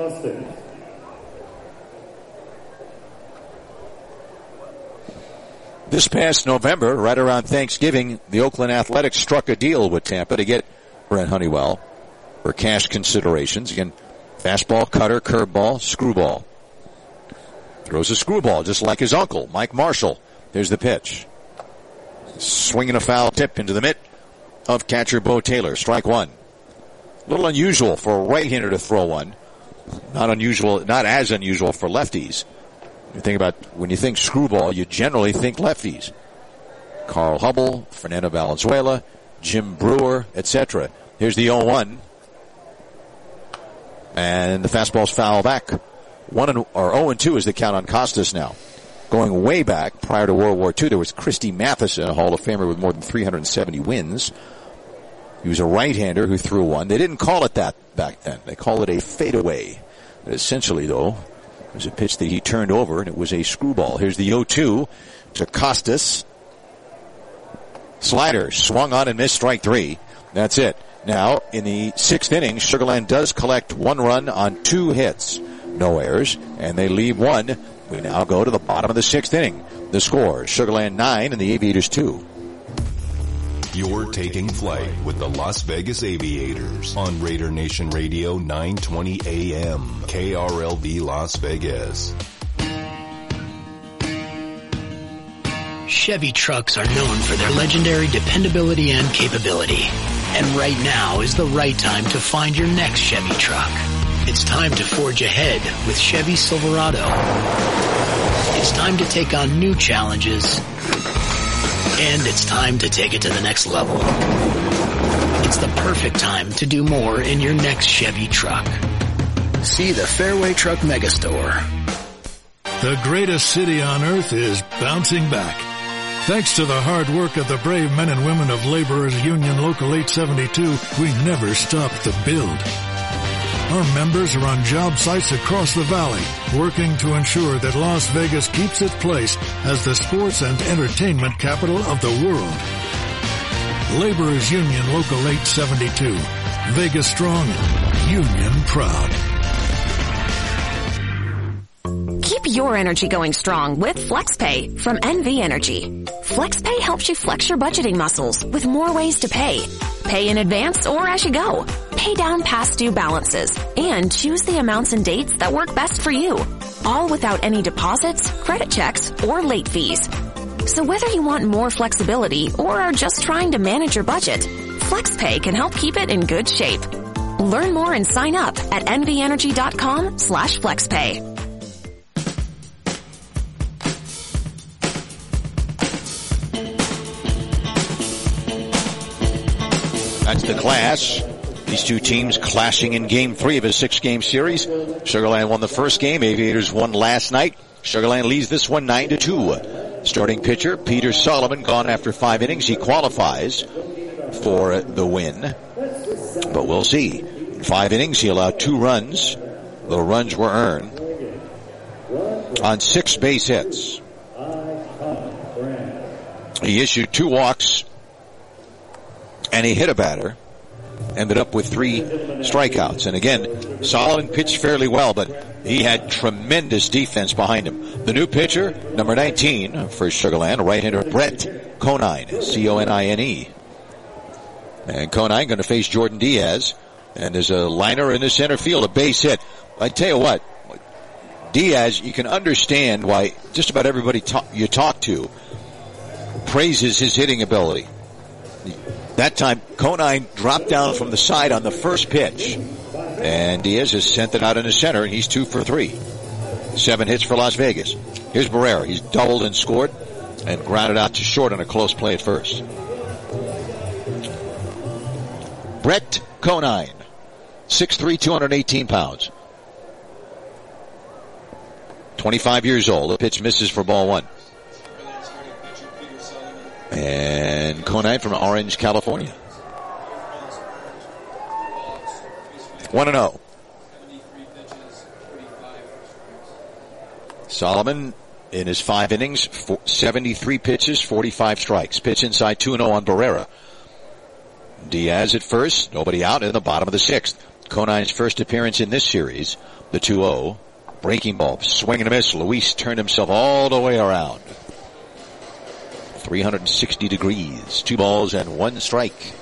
This past November, right around Thanksgiving, the Oakland Athletics struck a deal with Tampa to get Brent Honeywell for cash considerations. Again, fastball, cutter, curveball, screwball. Throws a screwball just like his uncle, Mike Marshall. There's the pitch. Swinging a foul tip into the mitt of catcher Bo Taylor. Strike one. A little unusual for a right-hander to throw one. Not unusual, not as unusual for lefties. You think about, when you think screwball, you generally think lefties. Carl Hubble, Fernando Valenzuela, Jim Brewer, et cetera. Here's the oh one. And the fastball's foul back. One and, or oh and two is the count on Costas now. Going way back, prior to World War Two, there was Christy Matheson, a Hall of Famer with more than three hundred seventy wins. He was a right-hander who threw one. They didn't call it that back then. They call it a fadeaway. But essentially, though, it was a pitch that he turned over, and it was a screwball. Here's the oh two to Costas. Slider swung on and missed, strike three. That's it. Now, in the sixth inning, Sugar Land does collect one run on two hits. No errors, and they leave one. We now go to the bottom of the sixth inning. The score, Sugar Land nine and the Aviators two. You're taking flight with the Las Vegas Aviators on Raider Nation Radio nine twenty A M, K R L V Las Vegas. Chevy trucks are known for their legendary dependability and capability. And right now is the right time to find your next Chevy truck. It's time to forge ahead with Chevy Silverado. It's time to take on new challenges. And it's time to take it to the next level. It's the perfect time to do more in your next Chevy truck. See the Fairway Truck Megastore. The greatest city on earth is bouncing back. Thanks to the hard work of the brave men and women of Laborers Union Local eight seventy-two, we never stopped the build. Our members are on job sites across the valley, working to ensure that Las Vegas keeps its place as the sports and entertainment capital of the world. Laborers Union Local eight seventy-two. Vegas strong, union proud. Keep your energy going strong with FlexPay from N V Energy. FlexPay helps you flex your budgeting muscles with more ways to pay. Pay in advance or as you go. Pay down past due balances and choose the amounts and dates that work best for you. All without any deposits, credit checks, or late fees. So whether you want more flexibility or are just trying to manage your budget, FlexPay can help keep it in good shape. Learn more and sign up at nvenergy.com slash flexpay. That's the Class. These two teams clashing in game three of a six-game series. Sugar Land won the first game. Aviators won last night. Sugar Land leads this one nine to two. Starting pitcher Peter Solomon gone after five innings. He qualifies for the win, but we'll see. In five innings, he allowed two runs. The runs were earned on six base hits. He issued two walks, and he hit a batter. Ended up with three strikeouts. And again, Solomon pitched fairly well, but he had tremendous defense behind him. The new pitcher, number nineteen for Sugar Land, right-hander Brett Conine, C O N I N E. And Conine going to face Jordan Diaz. And there's a liner in the center field, a base hit. I tell you what, Diaz, you can understand why just about everybody talk, you talk to praises his hitting ability. That time, Conine dropped down from the side on the first pitch. And Diaz has sent it out in the center, and he's two for three. Seven hits for Las Vegas. Here's Barrera. He's doubled and scored and grounded out to short on a close play at first. Brett Conine, six three, two hundred eighteen pounds. twenty-five years old. The pitch misses for ball one. And Conine from Orange, California. one and oh. Solomon in his five innings, seventy-three pitches, forty-five strikes. Pitch inside two and oh on Barrera. Diaz at first, nobody out in the bottom of the sixth. Conine's first appearance in this series, the two oh. Breaking ball, swing and a miss. Luis turned himself all the way around. three hundred sixty degrees, two balls and one strike.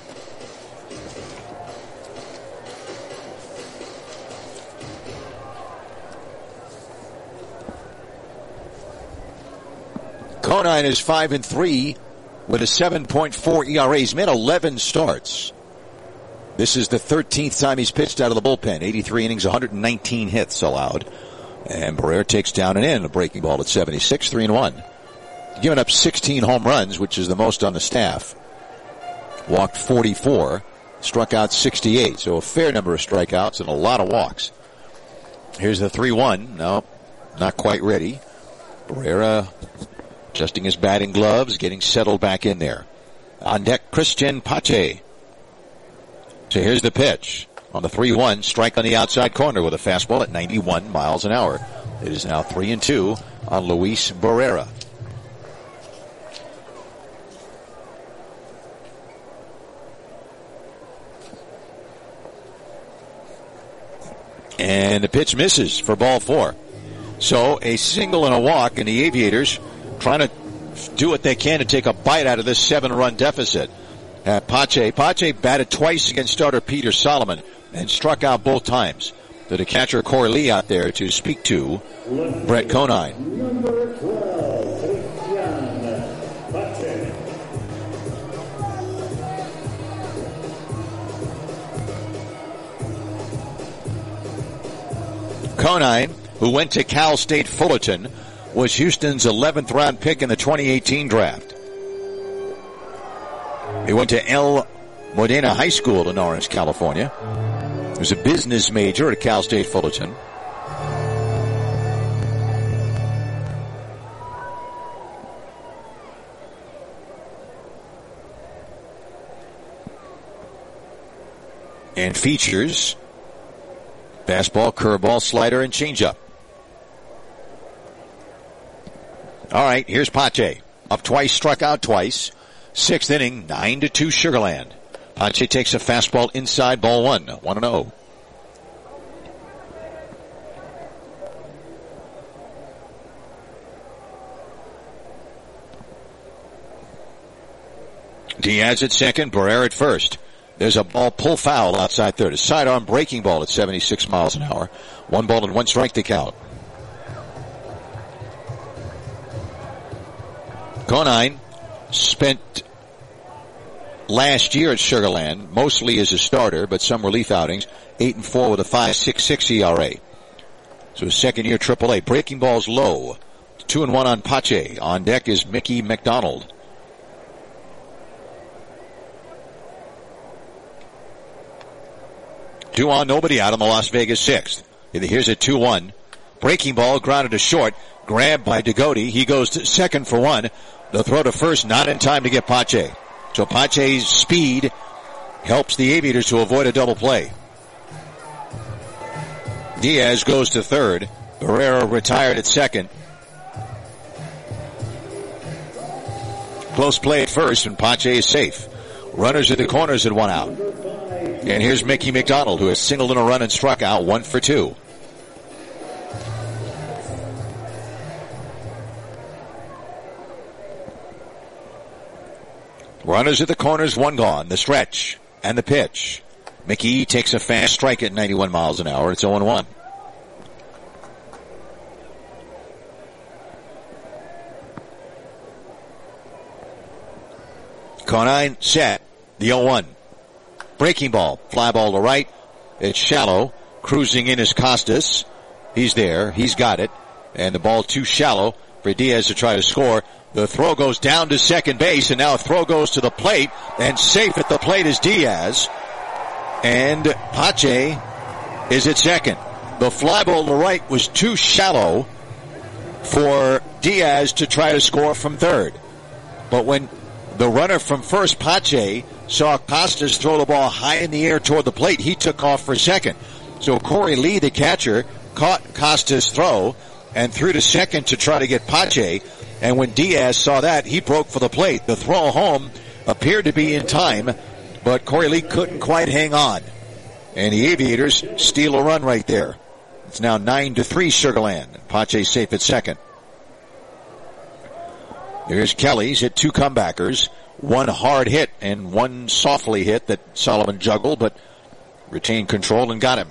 Conine is five and three with a seven point four E R A. He's made eleven starts. This is the thirteenth time he's pitched out of the bullpen. eighty-three innings, one hundred nineteen hits allowed. And Barrera takes down and in a breaking ball at seventy-six, three and one. Given up sixteen home runs, which is the most on the staff. Walked forty-four, struck out sixty-eight. So a fair number of strikeouts and a lot of walks. Here's the three one. No, not quite ready. Barrera adjusting his batting gloves, getting settled back in there. On deck, Christian Pache. So here's the pitch. On the three one, strike on the outside corner with a fastball at ninety-one miles an hour. It is now three and two on Luis Barrera. And the pitch misses for ball four. So a single and a walk, and the Aviators trying to do what they can to take a bite out of this seven-run deficit. Uh, Pache, Pache batted twice against starter Peter Solomon and struck out both times. So the catcher Corley out there to speak to Brett Conine. Number twelve, Christian Pache. Conine, who went to Cal State Fullerton, was Houston's eleventh round pick in the twenty eighteen draft. He went to El Modena High School in Orange, California. He was a business major at Cal State Fullerton. And features fastball, curveball, slider, and changeup. All right, here's Pache. Up twice, struck out twice. Sixth inning, nine to two Sugar Land. Pache takes a fastball inside, ball one, one and oh. Diaz at second, Barrera at first. There's a ball pull foul outside third. A sidearm breaking ball at seventy-six miles an hour. One ball and one strike to count. Conine spent last year at Sugar Land, mostly as a starter, but some relief outings. Eight and four with a five point six six E R A. So second year triple A. Breaking balls low. Two and one on Pache. On deck is Mickey McDonald. Two on, nobody out on the Las Vegas sixth. Here's a two one. Breaking ball grounded to short. Grabbed by Degote. He goes to second for one. The throw to first, not in time to get Pache. So Pache's speed helps the Aviators to avoid a double play. Diaz goes to third. Barrera retired at second. Close play at first, and Pache is safe. Runners at the corners at one out. And here's Mickey McDonald, who has singled in a run and struck out, one for two. Runners at the corners, one gone. The stretch and the pitch. Mickey takes a fast strike at ninety-one miles an hour. It's oh and one. Conine set. The oh one. Breaking ball. Fly ball to right. It's shallow. Cruising in is Costas. He's there. He's got it. And the ball too shallow for Diaz to try to score. The throw goes down to second base, and now a throw goes to the plate, and safe at the plate is Diaz. And Pache is at second. The fly ball to right was too shallow for Diaz to try to score from third. But when the runner from first, Pache, saw Costas throw the ball high in the air toward the plate, he took off for second. So Corey Lee, the catcher, caught Costas' throw and threw to second to try to get Pache. And when Diaz saw that, he broke for the plate. The throw home appeared to be in time, but Corey Lee couldn't quite hang on. And the Aviators steal a run right there. It's now nine to three Sugar Land. Pache safe at second. Here's Kelly's hit two comebackers. One hard hit and one softly hit that Solomon juggled, but retained control and got him.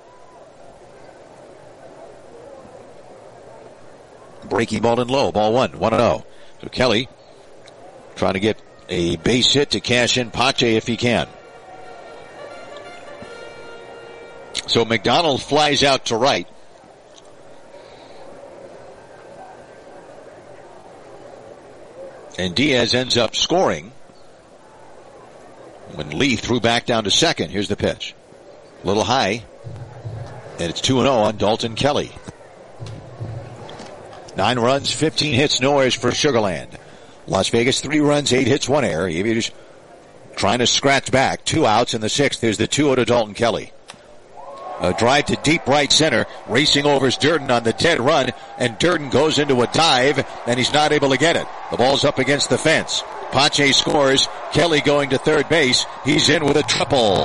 Breaking ball in low, ball one, one and oh. So Kelly trying to get a base hit to cash in Pache if he can. So McDonald flies out to right. And Diaz ends up scoring when Lee threw back down to second. Here's the pitch. A little high. And it's two and oh on Dalton Kelly. Nine runs, fifteen hits, no errors for Sugar Land. Las Vegas, three runs, eight hits, one error. Aviators trying to scratch back. Two outs in the sixth. There's the two oh to Dalton Kelly. A drive to deep right center. Racing over is Durden on the dead run. And Durden goes into a dive, and he's not able to get it. The ball's up against the fence. Pache scores. Kelly going to third base. He's in with a triple.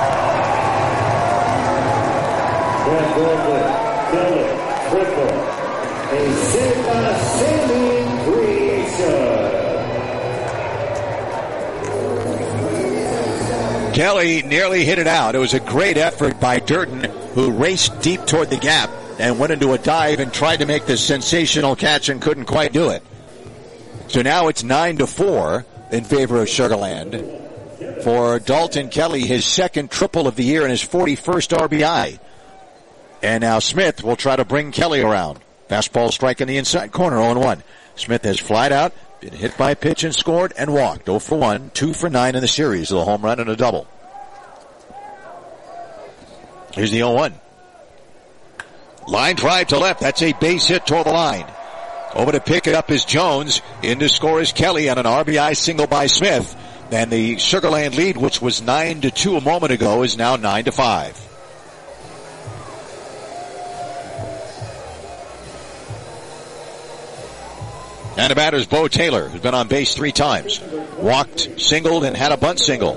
Kelly nearly hit it out. It was a great effort by Durden, who raced deep toward the gap and went into a dive and tried to make this sensational catch and couldn't quite do it. So now it's nine to four in favor of Sugar Land for Dalton Kelly, his second triple of the year and his forty-first R B I. And now Smith will try to bring Kelly around. Fastball strike in the inside corner, oh and one. Smith has flied out, been hit by a pitch and scored and walked. oh for one, two for nine in the series with a home run and a double. Here's the oh one. Line drive to left. That's a base hit toward the line. Over to pick it up is Jones. In to score is Kelly on an R B I single by Smith. And the Sugar Land lead, which was nine to two a moment ago, is now nine to five. And the batter's Bo Taylor, who's been on base three times. Walked, singled, and had a bunt single.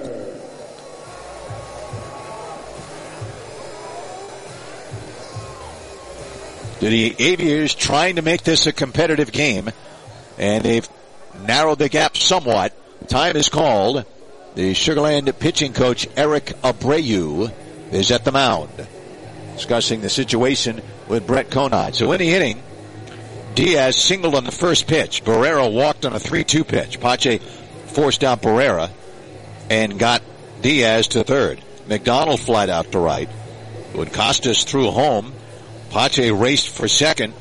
The Aviators trying to make this a competitive game, and they've narrowed the gap somewhat. Time is called. The Sugar Land pitching coach, Eric Abreu, is at the mound, discussing the situation with Brett Conine. So in the inning, Diaz singled on the first pitch. Barrera walked on a three two pitch. Pache forced out Barrera. and got Diaz to third. McDonald flied out to right. When Costas threw home, Pache raced for second.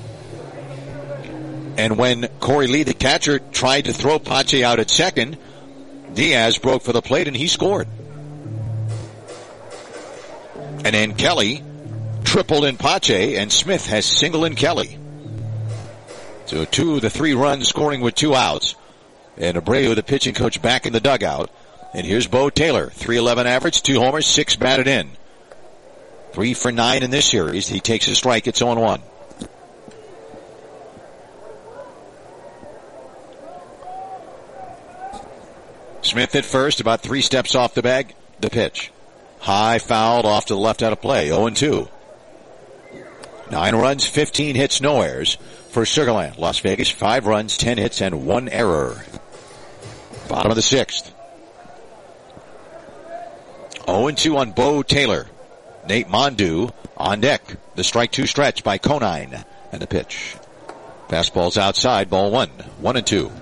And when Corey Lee, the catcher, tried to throw Pache out at second, Diaz broke for the plate and he scored. And then Kelly tripled in Pache, and Smith has singled in Kelly. So two of the three runs scoring with two outs. And Abreu, the pitching coach, back in the dugout. And here's Bo Taylor, three eleven average, two homers, six batted in. Three for nine in this series. He takes a strike, it's oh one. Smith at first, about three steps off the bag. The pitch. High fouled off to the left out of play. oh two. Nine runs, fifteen hits, no errors for Sugarland. Las Vegas, five runs, ten hits, and one error. Bottom of the sixth. oh two on Bo Taylor. Nate Mondu on deck. The strike two stretch by Conine. And the pitch. Fastball's outside, ball one. One and two.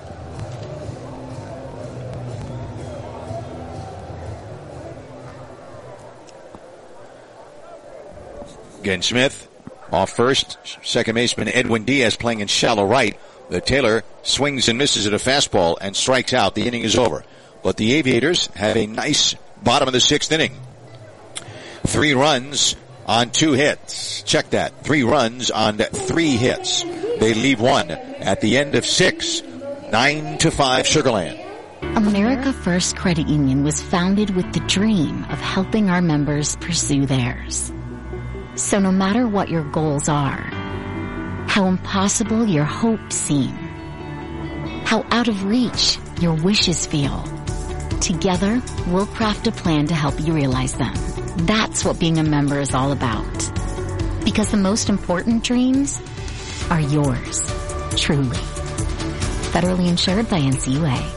Again, Smith off first. Second baseman Edwin Diaz playing in shallow right. The Taylor swings and misses at a fastball and strikes out. The inning is over. But the Aviators have a nice bottom of the sixth inning. Three runs on two hits. Check that. Three runs on three hits. They leave one at the end of six. Nine to five, Sugarland. America First Credit Union was founded with the dream of helping our members pursue theirs. So no matter what your goals are, how impossible your hopes seem, how out of reach your wishes feel, together we'll craft a plan to help you realize them. That's what being a member is all about. Because the most important dreams are yours, truly. Federally insured by N C U A.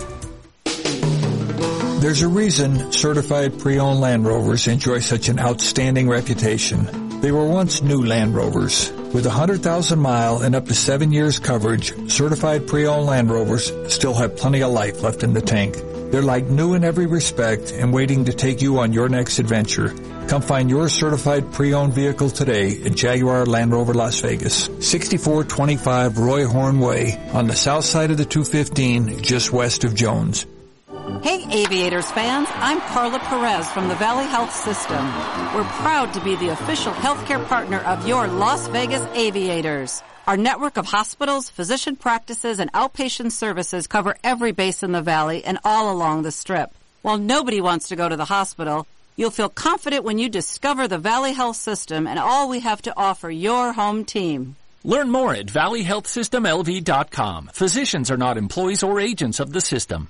There's a reason certified pre-owned Land Rovers enjoy such an outstanding reputation. They were once new Land Rovers. With one hundred thousand mile and up to seven years coverage, certified pre-owned Land Rovers still have plenty of life left in the tank. They're like new in every respect and waiting to take you on your next adventure. Come find your certified pre-owned vehicle today at Jaguar Land Rover Las Vegas. sixty-four twenty-five Roy Horn Way on the south side of the two fifteen, just west of Jones. Hey Aviators fans, I'm Carla Perez from the Valley Health System. We're proud to be the official healthcare partner of your Las Vegas Aviators. Our network of hospitals, physician practices, and outpatient services cover every base in the valley and all along the Strip. While nobody wants to go to the hospital, you'll feel confident when you discover the Valley Health System and all we have to offer your home team. Learn more at valley health system l v dot com. Physicians are not employees or agents of the system.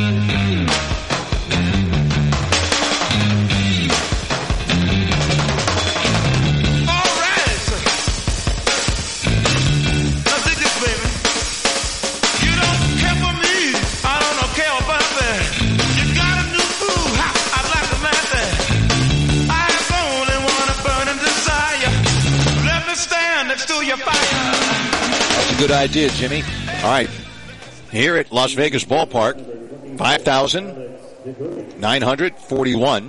That's a good idea, Jimmy. All right. Here at Las Vegas Ballpark, five thousand nine hundred forty-one.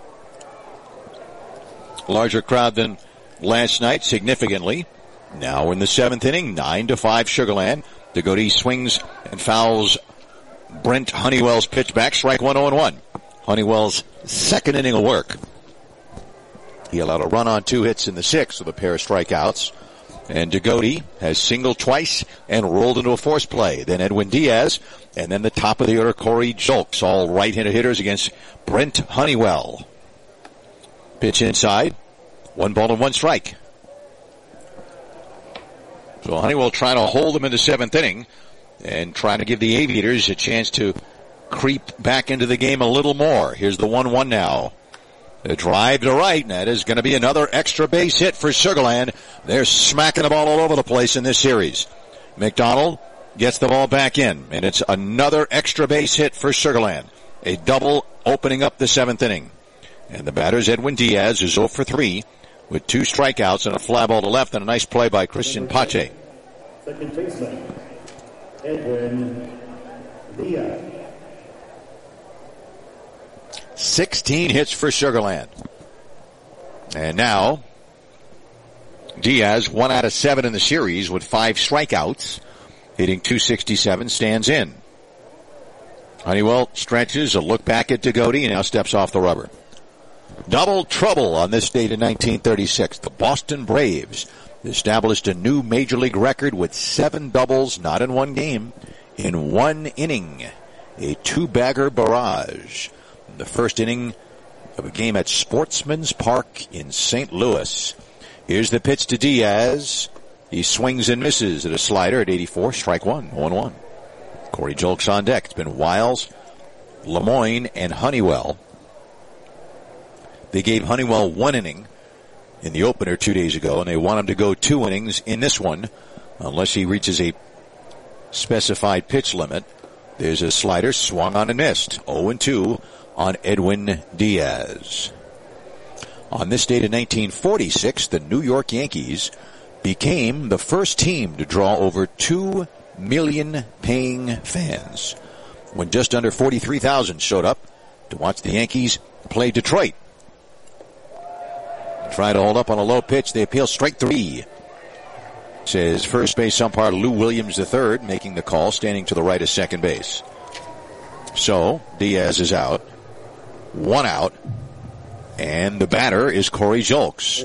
Larger crowd than last night, significantly. Now in the seventh inning, nine to five Sugarland. Degody swings and fouls Brent Honeywell's pitch back, strike one oh one. Honeywell's second inning of work. He allowed a run on two hits in the sixth with a pair of strikeouts. And Degody has singled twice and rolled into a force play. Then Edwin Diaz, and then the top of the order, Corey Julks, all right-handed hitters against Brent Honeywell. Pitch inside. One ball and one strike. So Honeywell trying to hold them in the seventh inning and trying to give the Aviators a chance to creep back into the game a little more. Here's the one one now. A drive to right, and that is going to be another extra base hit for Sugarland. They're smacking the ball all over the place in this series. McDonald gets the ball back in, and it's another extra base hit for Sugarland. A double opening up the seventh inning. And the batter's Edwin Diaz is oh for three with two strikeouts and a fly ball to left and a nice play by Christian Pache. Second baseman, Edwin Diaz. sixteen hits for Sugar Land. And now, Diaz, one out of seven in the series with five strikeouts, hitting two sixty-seven, stands in. Honeywell stretches, a look back at Degody, and now steps off the rubber. Double trouble on this date in nineteen thirty-six. The Boston Braves established a new major league record with seven doubles, not in one game, in one inning. A two-bagger barrage. The first inning of a game at Sportsman's Park in Saint Louis. Here's the pitch to Diaz. He swings and misses at a slider at eighty-four, strike one, one one. Corey Julks on deck. It's been Wiles, Lemoyne, and Honeywell. They gave Honeywell one inning in the opener two days ago, and they want him to go two innings in this one, unless he reaches a specified pitch limit. There's a slider, swung on and missed. oh and two on Edwin Diaz. On this date in nineteen forty-six, the New York Yankees became the first team to draw over two million paying fans, when just under forty-three thousand showed up to watch the Yankees play Detroit. Try to hold up on a low pitch. They appeal, strike three. Says first base umpire Lou Williams the third, making the call, standing to the right of second base. So Diaz is out, one out, and the batter is Corey Julks.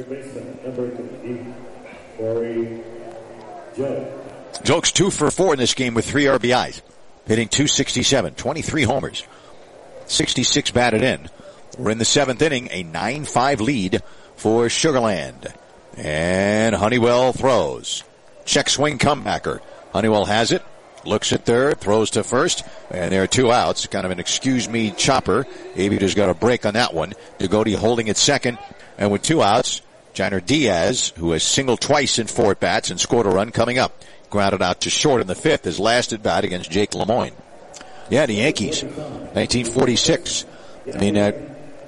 Julks two for four in this game with three R B Is, hitting two sixty-seven, twenty-three homers, sixty-six batted in. We're in the seventh inning, a nine five lead for Sugar Land. And Honeywell throws. Check swing comebacker. Honeywell has it. Looks at third. Throws to first. And there are two outs. Kind of an excuse me chopper. Aviator's got a break on that one. Degody holding at second. And with two outs, Jainer Diaz, who has singled twice in four at-bats and scored a run, coming up. Grounded out to short in the fifth. His last at-bat against Jake Lemoyne. Yeah, the Yankees. nineteen forty-six. I mean, uh,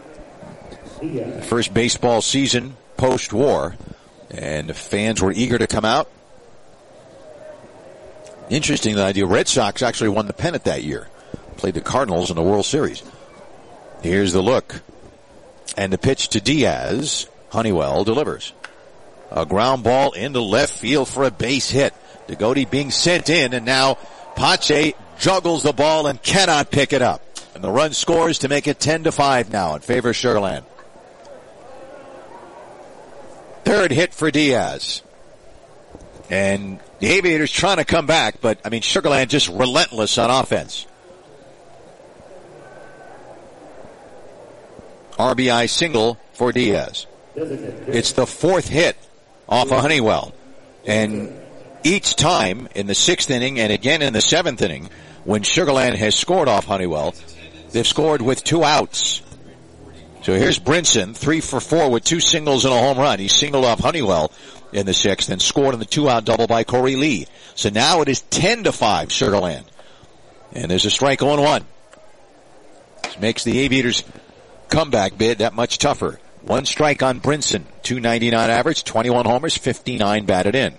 first baseball season post-war. And the fans were eager to come out. Interesting, the idea. Red Sox actually won the pennant that year. Played the Cardinals in the World Series. Here's the look. And the pitch to Diaz. Honeywell delivers. A ground ball into left field for a base hit. Degody being sent in, and now Pache juggles the ball and cannot pick it up. And the run scores to make it ten to five now in favor of Sugar Land. Third hit for Diaz. And the Aviators trying to come back, but, I mean, Sugar Land just relentless on offense. R B I single for Diaz. It's the fourth hit off of Honeywell. And each time in the sixth inning and again in the seventh inning, when Sugar Land has scored off Honeywell, they've scored with two outs. So here's Brinson, three for four with two singles and a home run. He singled off Honeywell in the sixth and scored on the two-out double by Corey Lee. So now it is ten to five, Sugar Land. And there's a strike on one. This makes the Aviators' comeback bid that much tougher. One strike on Brinson, two ninety-nine average, twenty-one homers, fifty-nine batted in.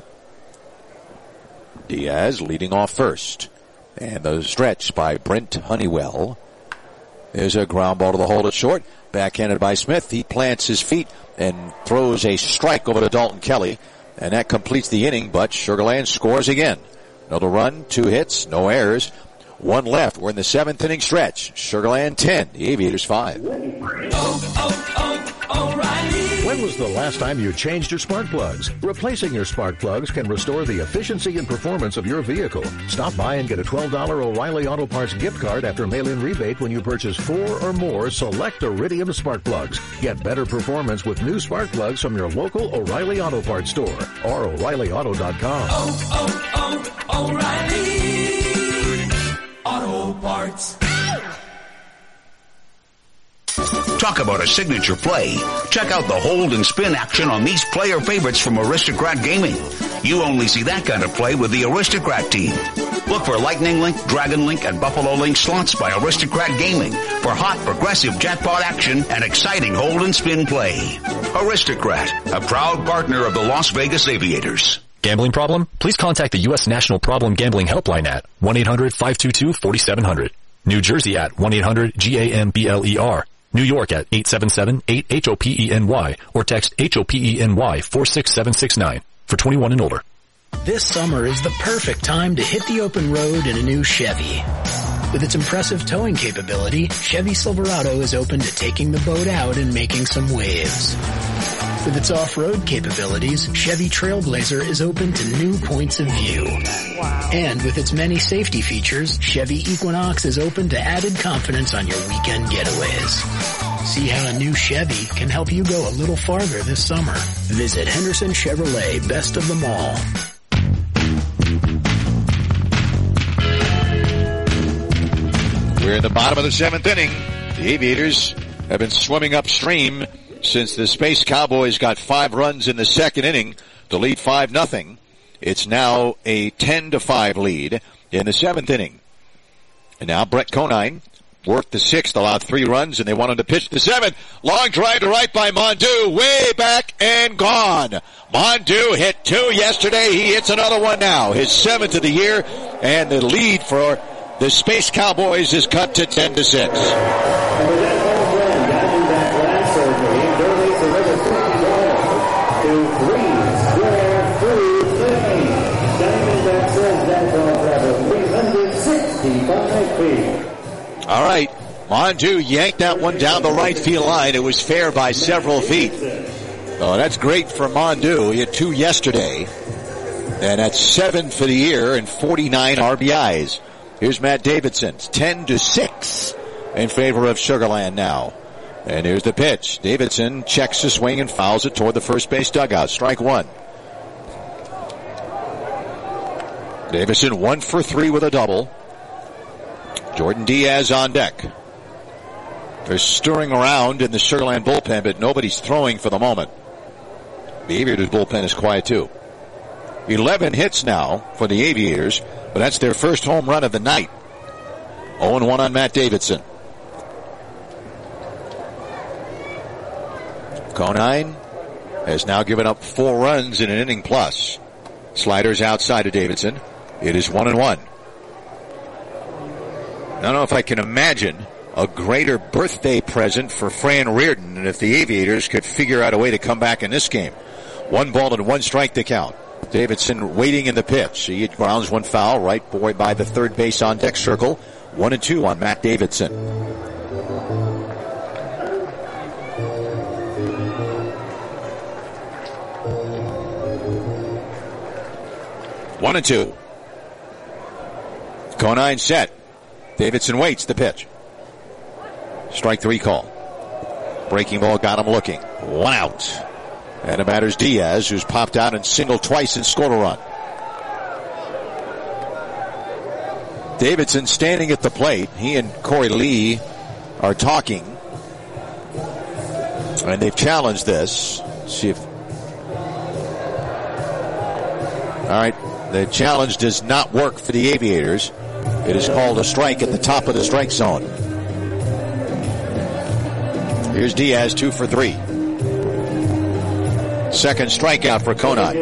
Diaz leading off first. And the stretch by Brent Honeywell. There's a ground ball to the hole at short. Backhanded by Smith. He plants his feet and throws a strike over to Dalton Kelly. And that completes the inning, but Sugar Land scores again. Another run, two hits, no errors. One left. We're in the seventh inning stretch. Sugar Land ten, the Aviators five. Oh, oh, oh, O'Reilly. When was the last time you changed your spark plugs? Replacing your spark plugs can restore the efficiency and performance of your vehicle. Stop by and get a twelve dollars O'Reilly Auto Parts gift card after mail-in rebate when you purchase four or more select Iridium spark plugs. Get better performance with new spark plugs from your local O'Reilly Auto Parts store or O'Reilly Auto dot com. Oh, oh, oh, O'Reilly Auto Parts. Talk about a signature play. Check out the hold and spin action on these player favorites from Aristocrat Gaming. You only see that kind of play with the Aristocrat team. Look for Lightning Link, Dragon Link, and Buffalo Link slots by Aristocrat Gaming for hot, progressive jackpot action and exciting hold and spin play. Aristocrat, a proud partner of the Las Vegas Aviators. Gambling problem? Please contact the U S National Problem Gambling Helpline at one eight hundred five two two four seven zero zero. New Jersey at one eight hundred G A M B L E R. New York at eight seven seven, eight, H O P E N Y or text H O P E N Y four six seven six nine for twenty-one and older. This summer is the perfect time to hit the open road in a new Chevy. With its impressive towing capability, Chevy Silverado is open to taking the boat out and making some waves. With its off-road capabilities, Chevy Trailblazer is open to new points of view. Wow. And with its many safety features, Chevy Equinox is open to added confidence on your weekend getaways. See how a new Chevy can help you go a little farther this summer. Visit Henderson Chevrolet, best of them all. We're in the bottom of the seventh inning. The Aviators have been swimming upstream since the Space Cowboys got five runs in the second inning to lead five nothing. It's now a ten to five lead in the seventh inning. And now Brett Conine worked the sixth, allowed three runs, and they wanted to pitch the seventh. Long drive to right by Mondu, way back and gone. Mondu hit two yesterday. He hits another one now, his seventh of the year, and the lead for the Space Cowboys is cut to ten to six. All right, Mondu yanked that one down the right field line. It was fair by several feet. Oh, that's great for Mondu. He had two yesterday, and that's seven for the year and forty-nine R B Is. Here's Matt Davidson, ten to six in favor of Sugar Land now. And here's the pitch. Davidson checks the swing and fouls it toward the first base dugout. Strike one. Davidson one for three with a double. Jordan Diaz on deck. They're stirring around in the Sugar Land bullpen, but nobody's throwing for the moment. The Aviators bullpen is quiet too. eleven hits now for the Aviators, but that's their first home run of the night. oh and one on Matt Davidson. Conine has now given up four runs in an inning plus. Sliders outside of Davidson. It is one and one. I don't know if I can imagine a greater birthday present for Fran Reardon than if the Aviators could figure out a way to come back in this game. One ball and one strike to count. Davidson waiting in the pitch. He grounds one foul right boy by the third base on deck circle. One and two on Matt Davidson. One and two. Conine set. Davidson waits the pitch. Strike three call. Breaking ball got him looking. One out. And it matters Diaz, who's popped out and singled twice and scored a run. Davidson standing at the plate. He and Corey Lee are talking. And they've challenged this. Let's see if... All right. The challenge does not work for the Aviators. It is called a strike at the top of the strike zone. Here's Diaz, two for three. Second strikeout for Conine.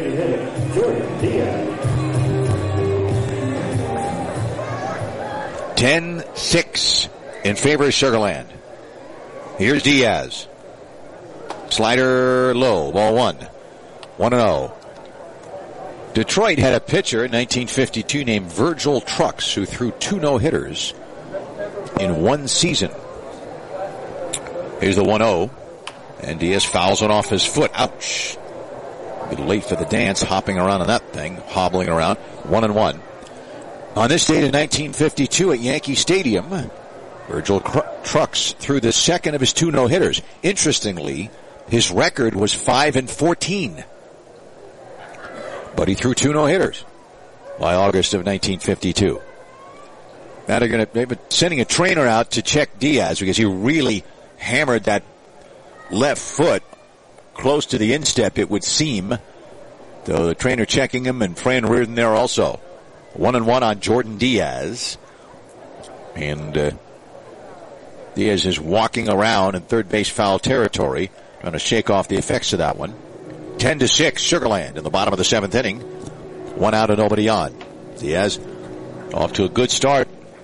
ten six in favor of Sugar Land. Here's Diaz. Slider low, ball one. one and oh. Detroit had a pitcher in nineteen fifty-two named Virgil Trucks who threw two no-hitters in one season. Here's the one oh. And Diaz fouls it off his foot. Ouch. A bit late for the dance, hopping around on that thing, hobbling around. One and one. On this date in nineteen fifty-two at Yankee Stadium, Virgil Trucks threw the second of his two no-hitters. Interestingly, his record was five and fourteen. But he threw two no-hitters by August of nineteen fifty-two. Now they're going to, they've been sending a trainer out to check Diaz because he really hammered that left foot close to the instep, it would seem. So the trainer checking him, and Fran Reardon there also. One and one on Jordan Diaz. And uh, Diaz is walking around in third base foul territory, trying to shake off the effects of that one. ten to six, Sugar Land in the bottom of the seventh inning. One out and nobody on. Diaz off to a good start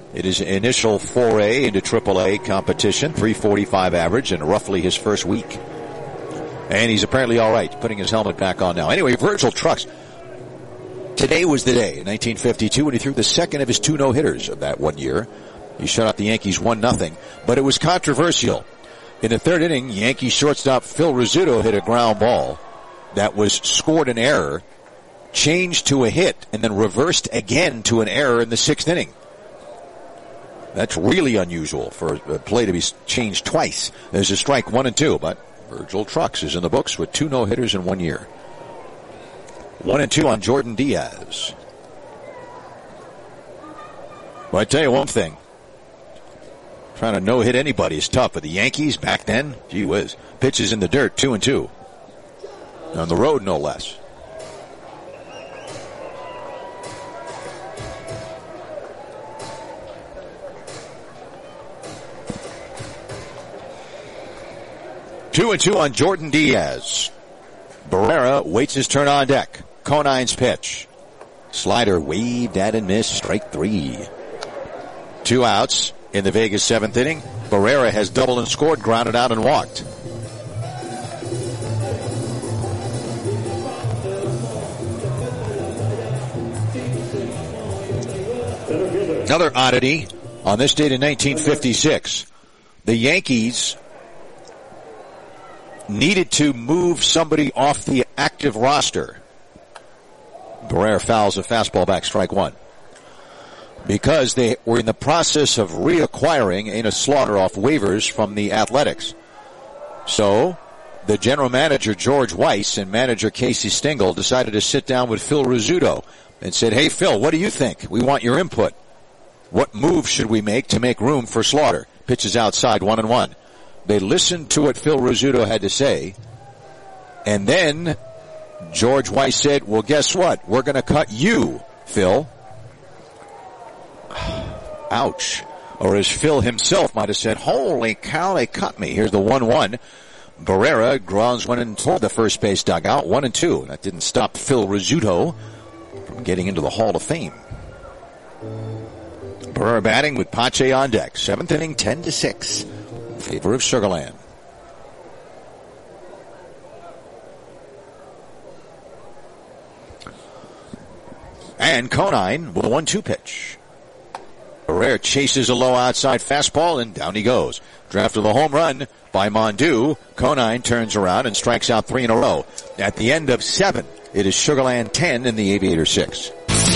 It is an initial foray into triple A competition, three forty-five average, and roughly his first week. And he's apparently all right, putting his helmet back on now. Anyway, Virgil Trucks. Today was the day in nineteen fifty-two when he threw the second of his two no-hitters of that one year. He shut out the Yankees one nothing, but it was controversial. In the third inning, Yankee shortstop Phil Rizzuto hit a ground ball that was scored an error, changed to a hit, and then reversed again to an error in the sixth inning. That's really unusual for a play to be changed twice. There's a strike one and two, but Virgil Trucks is in the books with two no-hitters in one year. One and two on Jordan Diaz. Well, I tell you one thing. Trying to no-hit anybody is tough, but the Yankees back then, gee whiz, pitches in the dirt, two and two. On the road, no less. Two and two on Jordan Diaz. Barrera waits his turn on deck. Conine's pitch. Slider waved at and missed. Strike three. Two outs in the Vegas seventh inning. Barrera has doubled and scored, grounded out and walked. Another oddity on this date in nineteen fifty-six. The Yankees needed to move somebody off the active roster. Barrera fouls a fastball back, strike one. Because they were in the process of reacquiring Ana Slaughter off waivers from the Athletics. So, the general manager, George Weiss, and manager Casey Stengel decided to sit down with Phil Rizzuto and said, hey, Phil, what do you think? We want your input. What move should we make to make room for Slaughter? Pitches outside, one and one. They listened to what Phil Rizzuto had to say, and then George Weiss said, well, guess what? We're going to cut you, Phil. Ouch. Or as Phil himself might have said, holy cow, they cut me. Here's the one one. Barrera grounds one in toward the first base dugout, one and two. That didn't stop Phil Rizzuto from getting into the Hall of Fame. Barrera batting with Pache on deck. Seventh inning, ten to six. In favor of Sugar Land. And Conine with a one two pitch. Barrera chases a low outside fastball, and down he goes. Drafted the home run by Mondu. Conine turns around and strikes out three in a row. At the end of seven, it is Sugar Land ten and the Aviator six.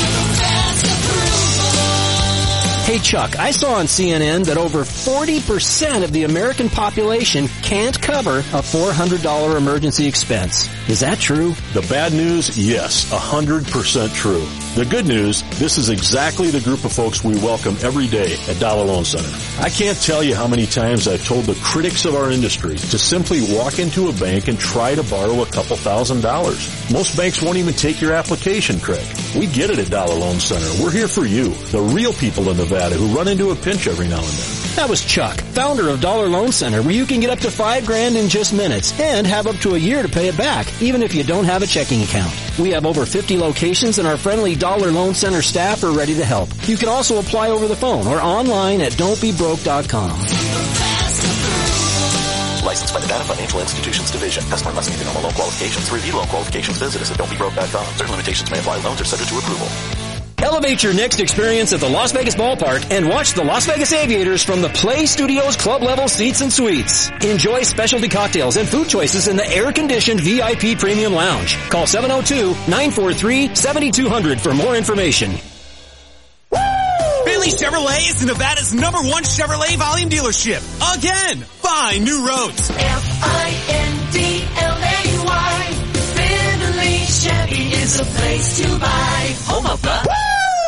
Hey Chuck, I saw on C N N that over forty percent of the American population can't cover a four hundred dollars emergency expense. Is that true? The bad news, yes, one hundred percent true. The good news, this is exactly the group of folks we welcome every day at Dollar Loan Center. I can't tell you how many times I've told the critics of our industry to simply walk into a bank and try to borrow a couple thousand dollars. Most banks won't even take your application, Craig. We get it at Dollar Loan Center. We're here for you, the real people in Nevada who run into a pinch every now and then. That was Chuck, founder of Dollar Loan Center, where you can get up to five grand in just minutes and have up to a year to pay it back, even if you don't have a checking account. We have over fifty locations, and our friendly Dollar Loan Center staff are ready to help. You can also apply over the phone or online at don't be broke dot com. Licensed by the Nevada Financial Institutions Division. Customer must meet the normal loan qualifications. To review loan qualifications, visit us at don't be broke dot com. Certain limitations may apply. Loans are subject to approval. Elevate your next experience at the Las Vegas Ballpark and watch the Las Vegas Aviators from the Play Studios club level seats and suites. Enjoy specialty cocktails and food choices in the air-conditioned V I P Premium Lounge. Call seven oh two, nine four three, seven two zero zero for more information. Finley Chevrolet is Nevada's number one Chevrolet volume dealership. Again, find new roads. F I N D L A Y. Finley Chevy is a place to buy. Home of the... Woo!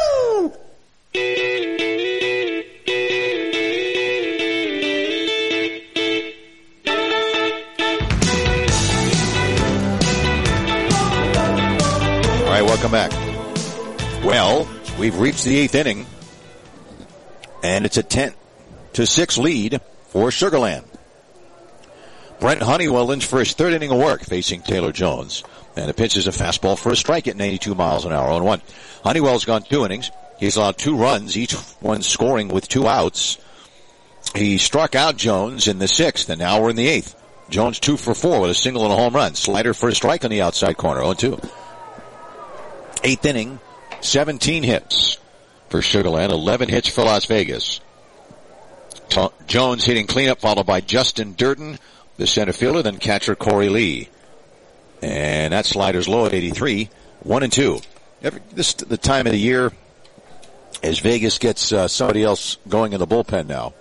All right, welcome back. Well, we've reached the eighth inning, and it's a ten to six lead for Sugar Land. Brent Honeywell in for his third inning of work, facing Taylor Jones. And the pitch is a fastball for a strike at ninety-two miles an hour on one. Honeywell's gone two innings, He's allowed two runs, each one scoring with two outs. He struck out Jones in the sixth, and now we're in the eighth. Jones two for four with a single and a home run. Slider for a strike on the outside corner, oh two. Eighth inning, seventeen hits for Sugar Land, eleven hits for Las Vegas. Jones hitting cleanup, followed by Justin Durden, the center fielder, then catcher Corey Lee. And that slider's low at eighty-three, one and two. Every, this the time of the year as Vegas gets uh, somebody else going in the bullpen now.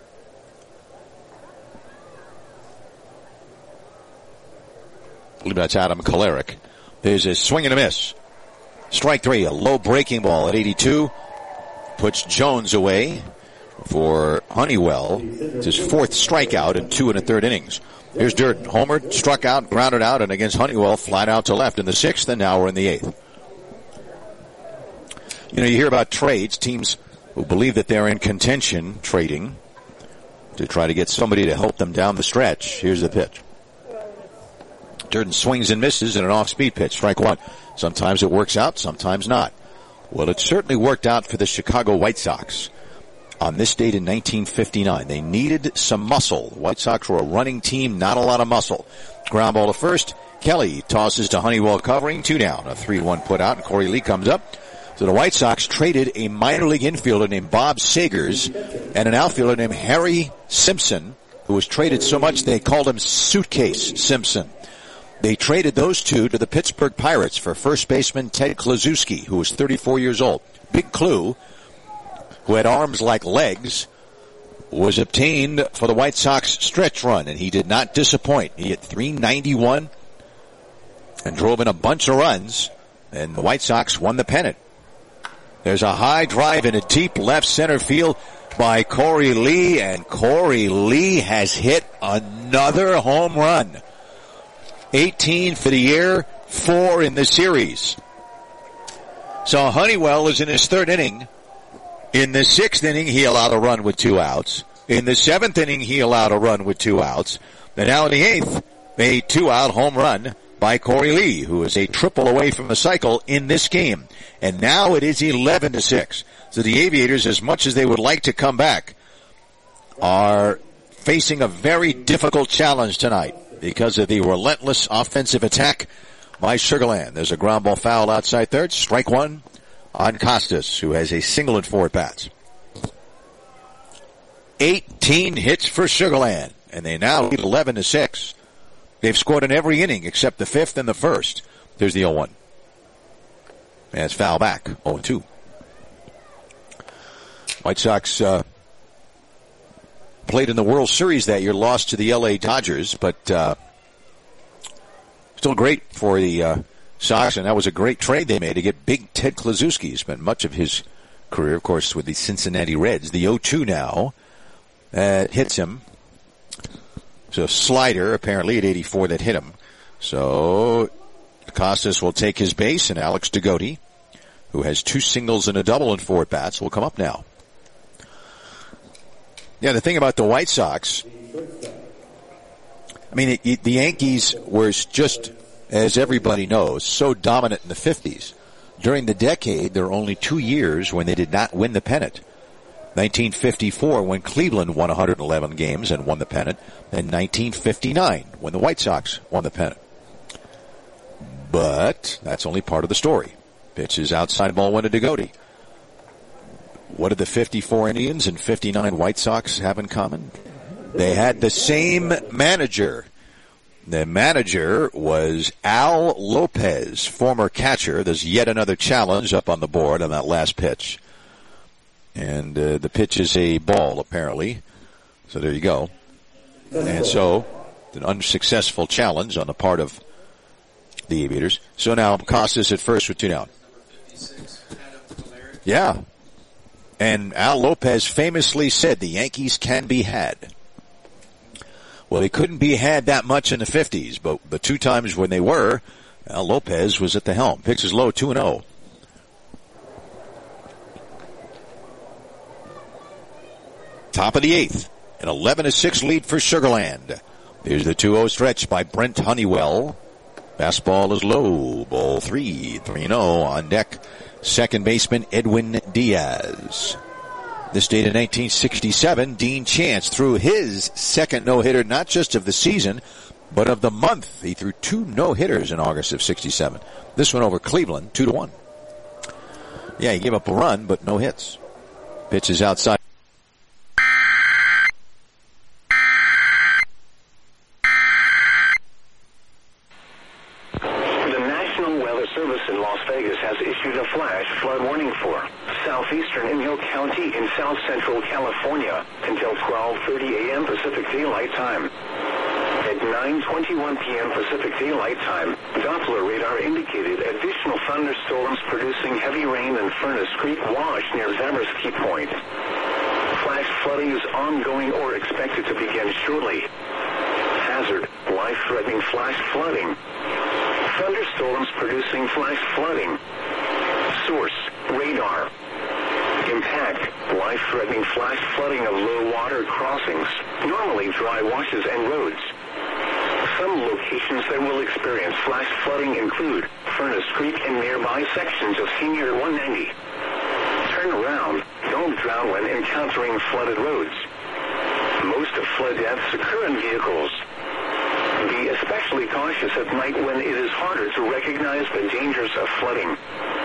I believe that's Adam Kolarek. There's a swing and a miss. Strike three, a low breaking ball at eighty-two. Puts Jones away for Honeywell. It's his fourth strikeout in two and a third innings. Here's Durden. Homered, struck out, grounded out, and against Honeywell, flat out to left in the sixth, and now we're in the eighth. You know, you hear about trades, teams who believe that they're in contention trading to try to get somebody to help them down the stretch. Here's the pitch. Durden swings and misses in an off-speed pitch. Strike one. Sometimes it works out, sometimes not. Well, it certainly worked out for the Chicago White Sox. On this date in nineteen fifty-nine, they needed some muscle. The White Sox were a running team, not a lot of muscle. Ground ball to first. Kelly tosses to Honeywell covering. Two down. A three one put out, and Corey Lee comes up. So the White Sox traded a minor league infielder named Bob Sagers and an outfielder named Harry Simpson, who was traded so much they called him Suitcase Simpson. They traded those two to the Pittsburgh Pirates for first baseman Ted Kluszewski, who was thirty-four years old. Big Clue, who had arms like legs, was obtained for the White Sox stretch run, and he did not disappoint. He hit three ninety-one and drove in a bunch of runs, and the White Sox won the pennant. There's a high drive in a deep left center field by Corey Lee, and Corey Lee has hit another home run. eighteen for the year, four in the series. So Honeywell is in his third inning. In the sixth inning, he allowed a run with two outs. In the seventh inning, he allowed a run with two outs. And now in the eighth, a two-out home run by Corey Lee, who is a triple away from the cycle in this game. And now it is eleven to six. So the Aviators, as much as they would like to come back, are facing a very difficult challenge tonight because of the relentless offensive attack by Sugar Land. There's a ground ball foul outside third. Strike one on Costas, who has a single and four at-bats. eighteen hits for Sugar Land, and they now lead eleven to six. They've scored in every inning except the fifth and the first. There's the oh one. And it's foul back, oh two. White Sox uh, played in the World Series that year, lost to the L A Dodgers, but uh, still great for the uh, Sox, and that was a great trade they made to get big Ted Kluszewski. He spent much of his career, of course, with the Cincinnati Reds. The oh two now uh, hits him. It's a slider, apparently, at eighty-four that hit him. So Costas will take his base, and Alex Dugotti, who has two singles and a double and four at-bats, will come up now. Yeah, the thing about the White Sox, I mean, it, it, the Yankees were just, as everybody knows, so dominant in the fifties. During the decade, there were only two years when they did not win the pennant. nineteen fifty-four, when Cleveland won one hundred eleven games and won the pennant, and nineteen fifty-nine, when the White Sox won the pennant. But that's only part of the story. Pitches outside, ball went to Dugotti. What did the fifty-four Indians and fifty-nine White Sox have in common? They had the same manager. The manager was Al Lopez, former catcher. There's yet another challenge up on the board on that last pitch. And uh, the pitch is a ball, apparently. So there you go. And so, an unsuccessful challenge on the part of the Aviators. So now Costas at first with two down. Yeah. And Al Lopez famously said the Yankees can be had. Well, they couldn't be had that much in the fifties, but the two times when they were, Al Lopez was at the helm. Pitches low, two and oh. Top of the eighth, an eleven to six lead for Sugar Land. Here's the two oh stretch by Brent Honeywell. Fastball is low, ball three, three and oh on deck. second baseman Edwin Diaz. This date in nineteen sixty-seven, Dean Chance threw his second no-hitter, not just of the season, but of the month. He threw two no-hitters in August of sixty-seven. This one over Cleveland, two to one. Yeah, he gave up a run, but no hits. Pitch is outside. The National Weather Service in Las Vegas has issued a flash flood warning for southeastern Inyo County in south central California until twelve thirty a.m. Pacific Daylight Time. At nine twenty-one p.m. Pacific Daylight Time, Doppler radar indicated additional thunderstorms producing heavy rain in Furnace Creek Wash near Zabriskie Point. Flash flooding is ongoing or expected to begin shortly. Hazard, life-threatening flash flooding. Thunderstorms producing flash flooding. Source, radar. Impact, life-threatening flash flooding of low water crossings, normally dry washes and roads. Some locations that will experience flash flooding include Furnace Creek and nearby sections of Senior one ninety. Turn around, don't drown when encountering flooded roads. Most of flood deaths occur in vehicles. Be especially cautious at night when it is harder to recognize the dangers of flooding.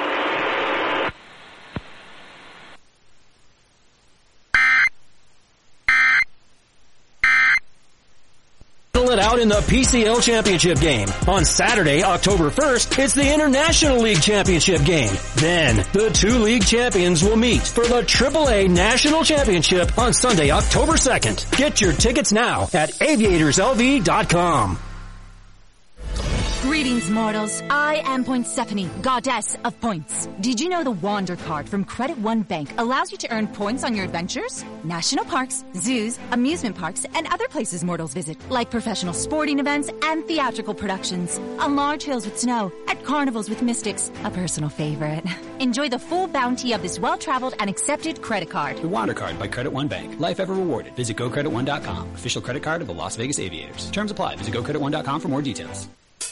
It out in the P C L Championship game. On Saturday, October first, it's the International League Championship game. Then, the two league champions will meet for the triple A National Championship on Sunday, October second. Get your tickets now at aviators L V dot com. Greetings, mortals. I am Poinsephone, goddess of points. Did you know the Wander card from Credit One Bank allows you to earn points on your adventures? National parks, zoos, amusement parks, and other places mortals visit, like professional sporting events and theatrical productions, on large hills with snow, at carnivals with mystics, a personal favorite. Enjoy the full bounty of this well-traveled and accepted credit card. The Wander card by Credit One Bank. Life ever rewarded. Visit go credit one dot com. Official credit card of the Las Vegas Aviators. Terms apply. Visit go credit one dot com for more details.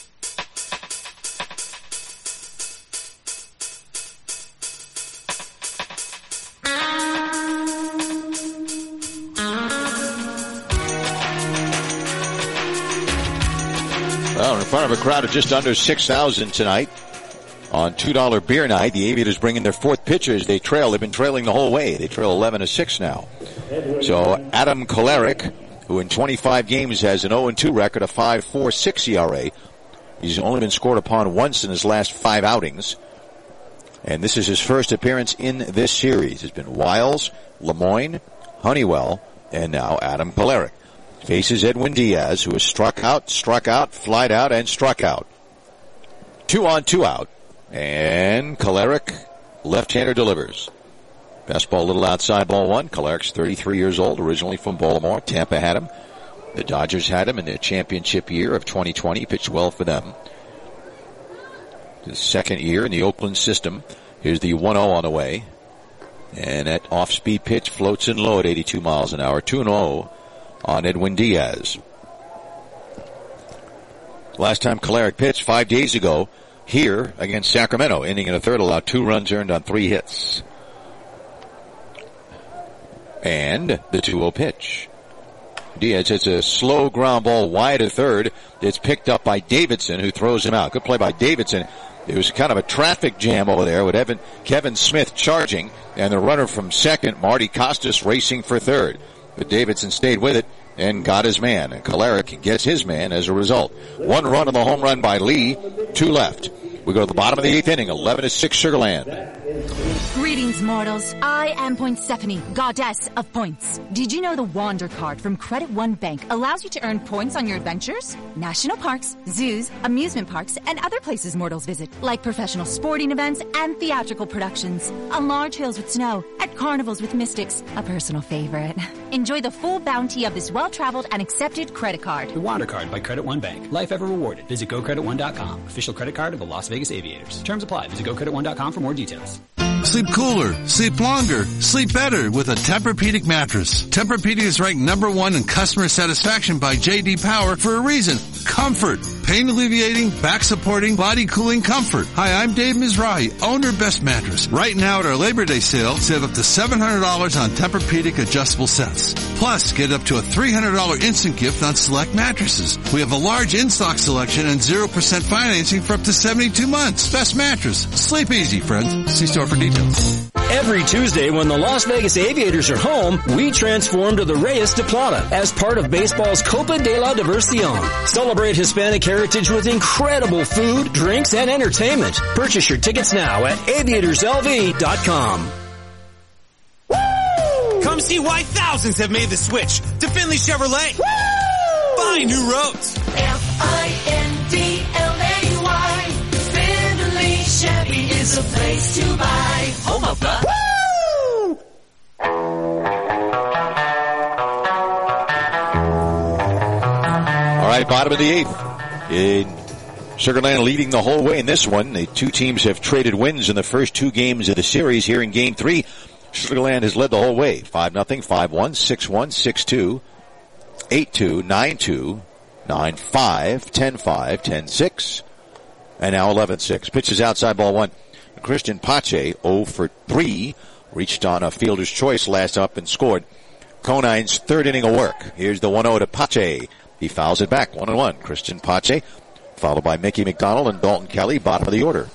Well, in front of a crowd of just under six thousand tonight on two dollar beer night. The Aviators bring in their fourth pitcher as they trail. They've been trailing the whole way. They trail eleven to six now. So Adam Kolarek, who in twenty-five games has an oh and two record, a five point four six E R A. He's only been scored upon once in his last five outings. And this is his first appearance in this series. It's been Wiles, Lemoyne, Honeywell, and now Adam Kolarek. Faces Edwin Diaz, who has struck out, struck out, flied out, and struck out. Two on, two out. And Kolarek, left-hander, delivers. Fastball a little outside, ball one. Kolarek's thirty-three years old, originally from Baltimore. Tampa had him. The Dodgers had him in their championship year of twenty twenty. He pitched well for them. His second year in the Oakland system. Here's the one oh on the way. And that off-speed pitch floats in low at eighty-two miles an hour. two oh on Edwin Diaz. Last time Kolarek pitched five days ago here against Sacramento. Inning in a third, allowed two runs earned on three hits. And the two oh pitch. Diaz hits a slow ground ball wide of third. It's picked up by Davidson, who throws him out. Good play by Davidson. It was kind of a traffic jam over there with Evan, Kevin Smith charging, and the runner from second, Marty Costas, racing for third. But Davidson stayed with it and got his man. And Kolarek gets his man as a result. One run on the home run by Lee, two left. We go to the bottom of the eighth inning, eleven to six Sugarland. Greetings, mortals. I am Poinsephone, goddess of points. Did you know the Wander card from Credit One Bank allows you to earn points on your adventures? National parks, zoos, amusement parks, and other places mortals visit, like professional sporting events and theatrical productions, on large hills with snow, at carnivals with mystics, a personal favorite. Enjoy the full bounty of this well-traveled and accepted credit card. The Wander card by Credit One Bank. Life ever rewarded. Visit go credit one dot com. Official credit card of the Las Vegas Aviators. Terms apply. Visit go credit one dot com for more details. Sleep cooler, sleep longer, sleep better with a Tempur-Pedic mattress. Tempur-Pedic is ranked number one in customer satisfaction by J D Power for a reason. Comfort, pain alleviating, back supporting, body cooling comfort. Hi, I'm Dave Mizrahi, owner of Best Mattress. Right now at our Labor Day sale, save up to seven hundred dollars on Tempur-Pedic adjustable sets. Plus, get up to a three hundred dollars instant gift on select mattresses. We have a large in-stock selection and zero percent financing for up to seventy-two months. Best Mattress. Sleep easy, friends. See store for details. Every Tuesday when the Las Vegas Aviators are home, we transform to the Reyes de Plata as part of baseball's Copa de la Diversión. Celebrate Hispanic heritage with incredible food, drinks, and entertainment. Purchase your tickets now at aviators L V dot com. Come see why thousands have made the switch to Findlay Chevrolet. Woo! Find new roads. F I N D L A Y. Findlay Chevy is a place to buy. Home of the... Woo! All right, bottom of the eighth. In Sugar Land leading the whole way in this one. The two teams have traded wins in the first two games of the series. Here in game three, Sugar Land has led the whole way. five nothing, five one, six one, six two, eight two, nine two, nine five, ten five, ten six, and now eleven six. Pitches outside ball one. Christian Pache, oh for three, reached on a fielder's choice last up and scored. Conine's third inning of work. Here's the one oh to Pache. He fouls it back, one and one. Christian Pache, followed by Mickey McDonald and Dalton Kelly, bottom of the order.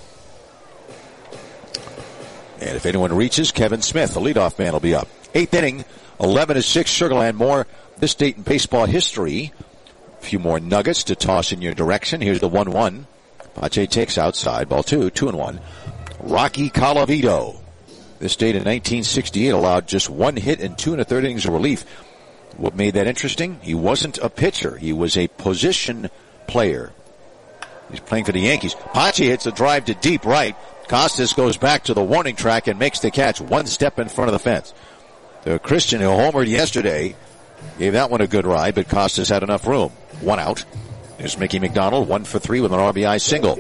And if anyone reaches, Kevin Smith, the leadoff man, will be up. Eighth inning, eleven to six, Sugar Land. More this date in baseball history. A few more nuggets to toss in your direction. Here's the one one. Pache takes outside, ball two, two and one. Rocky Colavito. This date in nineteen sixty-eight allowed just one hit and two and a third innings of relief. What made that interesting? He wasn't a pitcher. He was a position player. He's playing for the Yankees. Pache hits a drive to deep right. Costas goes back to the warning track and makes the catch one step in front of the fence. The Christian, who homered yesterday, gave that one a good ride, but Costas had enough room. One out. There's Mickey McDonald, one for three with an R B I single.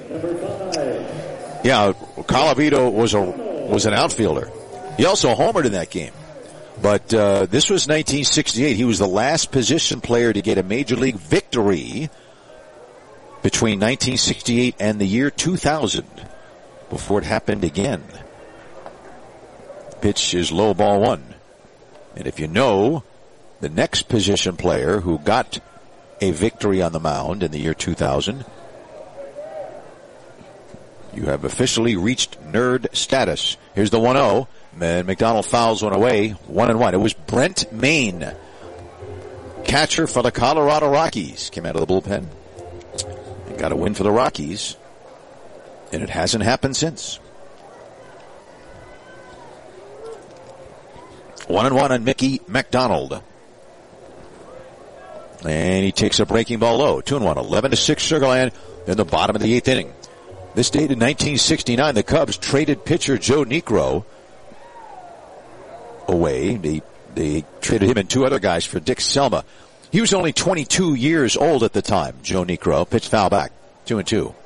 Yeah, Colavito was a was an outfielder. He also homered in that game. But uh, this was nineteen sixty-eight. He was the last position player to get a major league victory between nineteen sixty-eight and the year two thousand before it happened again. Pitch is low, ball one. And if you know the next position player who got a victory on the mound in the year two thousand, you have officially reached nerd status. Here's the one oh. And McDonald fouls one away, one and one. It was Brent Maine, catcher for the Colorado Rockies. Came out of the bullpen and got a win for the Rockies. And it hasn't happened since. One and one on Mickey McDonald. And he takes a breaking ball low. Two and one. Eleven to six Sugar Land in the bottom of the eighth inning. This date in nineteen sixty-nine, the Cubs traded pitcher Joe Niekro away. They, they traded him and two other guys for Dick Selma. He was only twenty-two years old at the time, Joe Niekro. Pitch foul back. Two and two.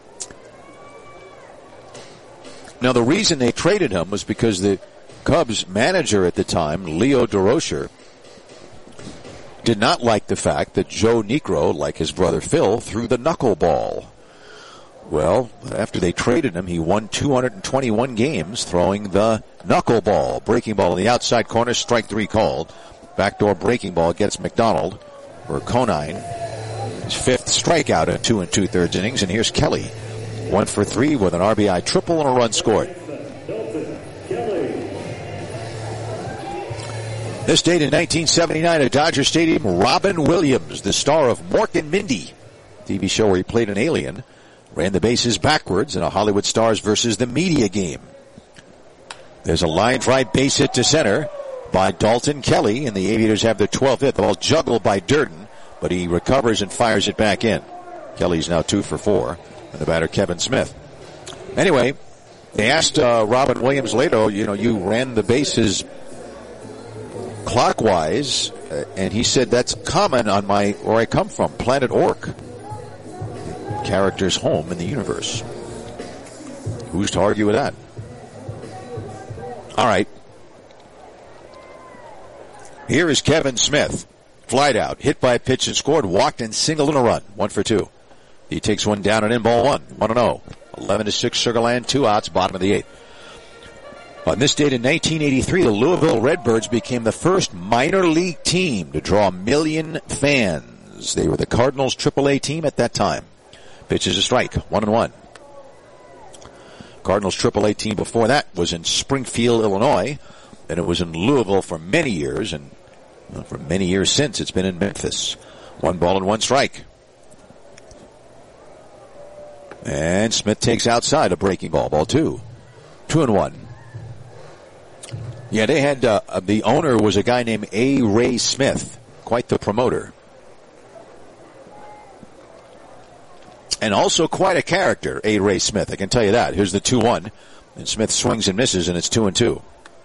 Now, the reason they traded him was because the Cubs manager at the time, Leo Durocher, did not like the fact that Joe Niekro, like his brother Phil, threw the knuckleball. Well, after they traded him, he won two hundred twenty-one games throwing the knuckleball. Breaking ball in the outside corner, strike three called. Backdoor breaking ball gets McDonald for Conine. His fifth strikeout in two and two-thirds innings. And here's Kelly, one for three with an R B I triple and a run scored. This date in nineteen seventy-nine at Dodger Stadium, Robin Williams, the star of Mork and Mindy, T V show where he played an alien, ran the bases backwards in a Hollywood Stars versus the Media game. There's a line drive base hit to center by Dalton Kelly, and the Aviators have their twelfth hit. The ball juggled by Durden, but he recovers and fires it back in. Kelly's now two for four, and the batter Kevin Smith. Anyway, they asked uh, Robin Williams later, you know, you ran the bases clockwise, uh, and he said that's common on my, where I come from, Planet Orc. Character's home in the universe. Who's to argue with that? All right. Here is Kevin Smith. Flied out, hit by a pitch and scored, walked and singled in a run. One for two. He takes one down and in, ball one. one and oh. eleven to six Sugar Land, two outs, bottom of the eighth. On this date in nineteen eighty-three, the Louisville Redbirds became the first minor league team to draw a million fans. They were the Cardinals triple A team at that time. Pitches a strike, one and one. Cardinals triple A team before that was in Springfield, Illinois, and it was in Louisville for many years, and well, for many years since it's been in Memphis. One ball and one strike. And Smith takes outside a breaking ball, ball two. Two and one. Yeah, they had, uh, the owner was a guy named A. Ray Smith, quite the promoter. And also quite a character, A. Ray Smith, I can tell you that. Here's the two one, and Smith swings and misses, and it's two and two.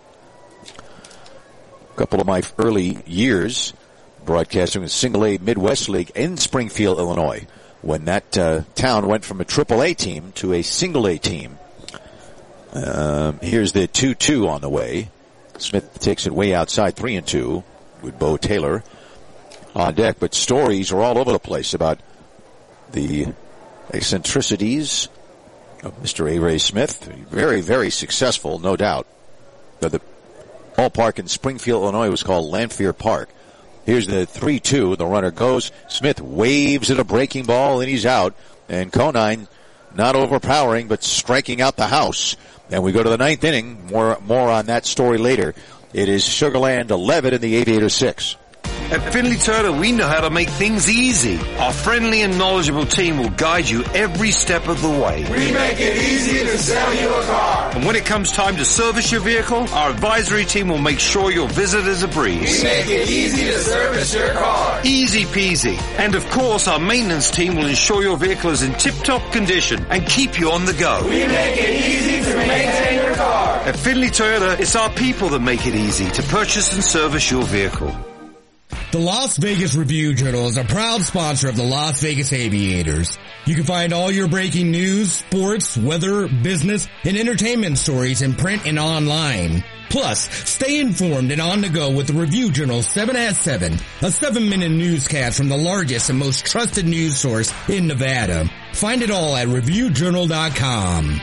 A couple of my early years broadcasting with Single A Midwest League in Springfield, Illinois, when that uh, town went from a triple A team to a Single A team. Um, here's the two two on the way. Smith takes it way outside, three and two, with Bo Taylor on deck. But stories are all over the place about the eccentricities of Mister A. Ray Smith. Very, very successful, no doubt. The, the ballpark in Springfield, Illinois was called Lanphier Park. Here's the three two. The runner goes. Smith waves at a breaking ball, and he's out. And Conine, not overpowering, but striking out the house. And we go to the ninth inning. More, more on that story later. It is Sugar Land eleven and the Aviators six. At Finley Toyota, we know how to make things easy. Our friendly and knowledgeable team will guide you every step of the way. We make it easy to sell you a car. And when it comes time to service your vehicle, our advisory team will make sure your visit is a breeze. We make it easy to service your car. Easy peasy. And of course, our maintenance team will ensure your vehicle is in tip-top condition and keep you on the go. We make it easy to maintain your car. At Finley Toyota, it's our people that make it easy to purchase and service your vehicle. The Las Vegas Review-Journal is a proud sponsor of the Las Vegas Aviators. You can find all your breaking news, sports, weather, business, and entertainment stories in print and online. Plus, stay informed and on the go with the Review-Journal seven at seven, a seven-minute newscast from the largest and most trusted news source in Nevada. Find it all at review journal dot com.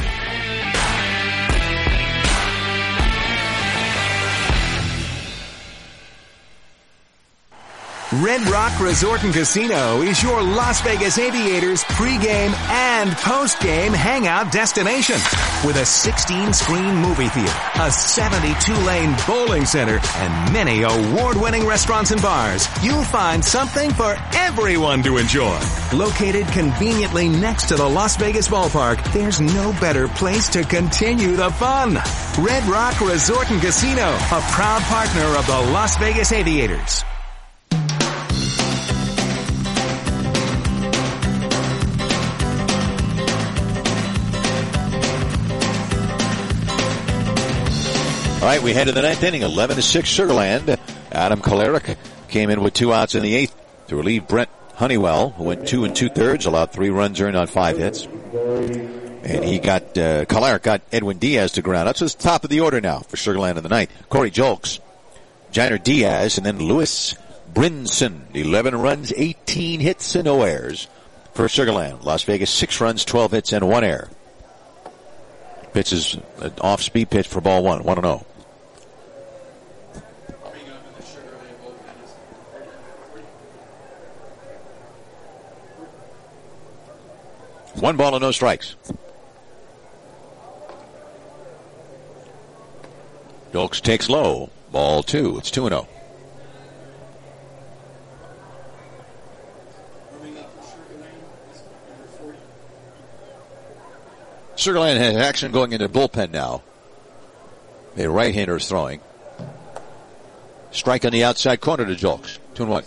Red Rock Resort and Casino is your Las Vegas Aviators pregame and postgame hangout destination. With a sixteen-screen movie theater, a seventy-two lane bowling center, and many award-winning restaurants and bars, you'll find something for everyone to enjoy. Located conveniently next to the Las Vegas ballpark, there's no better place to continue the fun. Red Rock Resort and Casino, a proud partner of the Las Vegas Aviators. All right, we head to the ninth inning, eleven to six Sugar Land. Adam Kolarek came in with two outs in the eighth to relieve Brent Honeywell, who went two and two thirds, allowed three runs earned on five hits. And he got, uh, Kolarek got Edwin Diaz to ground out. So it's top of the order now for Sugar Land in the ninth. Corey Julks, Jainer Diaz, and then Lewis Brinson. eleven runs, eighteen hits, and no errors for Sugar Land. Las Vegas, six runs, twelve hits, and one error. Pitch is an off-speed pitch for ball one, one and oh. One ball and no strikes. Julks takes low. Ball two. It's two and oh. Sugar Land has action going into bullpen now. A right-hander is throwing. Strike on the outside corner to Julks. Two and one.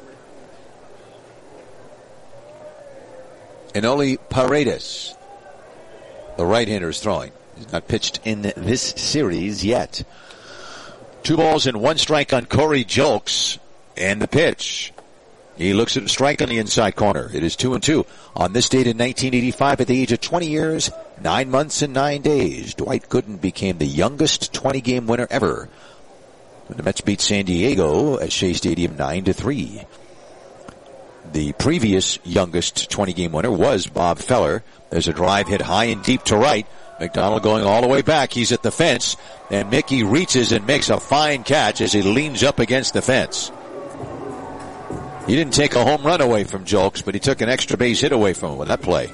Enoli Paredes, the right-hander, is throwing. He's not pitched in this series yet. Two balls and one strike on Corey Julks, and the pitch. He looks at a strike on the inside corner. It is two and two. On this date in nineteen eighty-five, at the age of twenty years, nine months and nine days, Dwight Gooden became the youngest twenty-game winner ever when the Mets beat San Diego at Shea Stadium nine to three. The previous youngest twenty-game winner was Bob Feller. There's a drive hit high and deep to right. McDonald going all the way back. He's at the fence, and Mickey reaches and makes a fine catch as he leans up against the fence. He didn't take a home run away from Julks, but he took an extra base hit away from him with that play.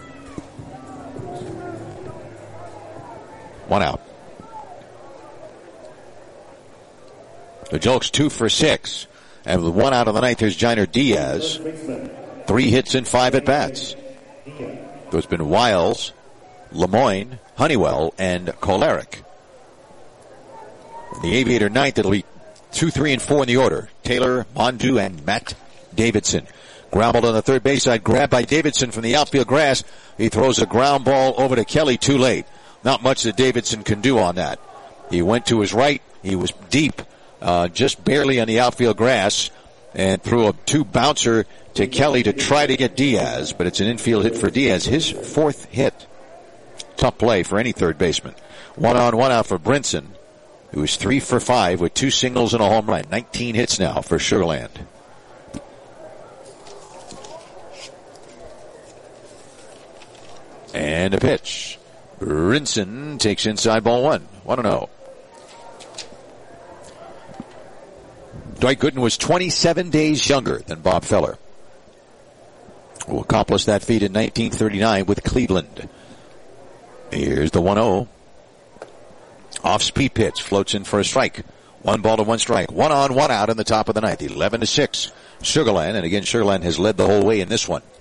One out. The Julks two for six. And with one out of the ninth, here's Jiner Diaz. Three hits and five at-bats. There's been Wiles, Lemoyne, Honeywell, and Kolarek. The Aviator ninth, it'll be two, three, and four in the order. Taylor, Mondu, and Matt Davidson. Grounded on the third base side, grabbed by Davidson from the outfield grass. He throws a ground ball over to Kelly too late. Not much that Davidson can do on that. He went to his right. He was deep, uh, just barely on the outfield grass, and threw a two bouncer to Kelly to try to get Diaz, but it's an infield hit for Diaz. His fourth hit. Tough play for any third baseman. One on, one out for Brinson, who is three for five with two singles and a home run. nineteen hits now for Sugar Land. And a pitch. Brinson takes inside ball one. one and oh. Dwight Gooden was twenty-seven days younger than Bob Feller, who accomplished that feat in nineteen thirty-nine with Cleveland. Here's the one oh. Off-speed pitch. Floats in for a strike. One ball to one strike. One on, one out in the top of the ninth. eleven to six. Sugar Land, and again, Sugar Land has led the whole way in this one.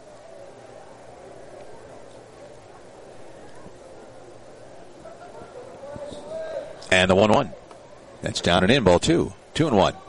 And the one one. That's down and in, ball two. Two and one.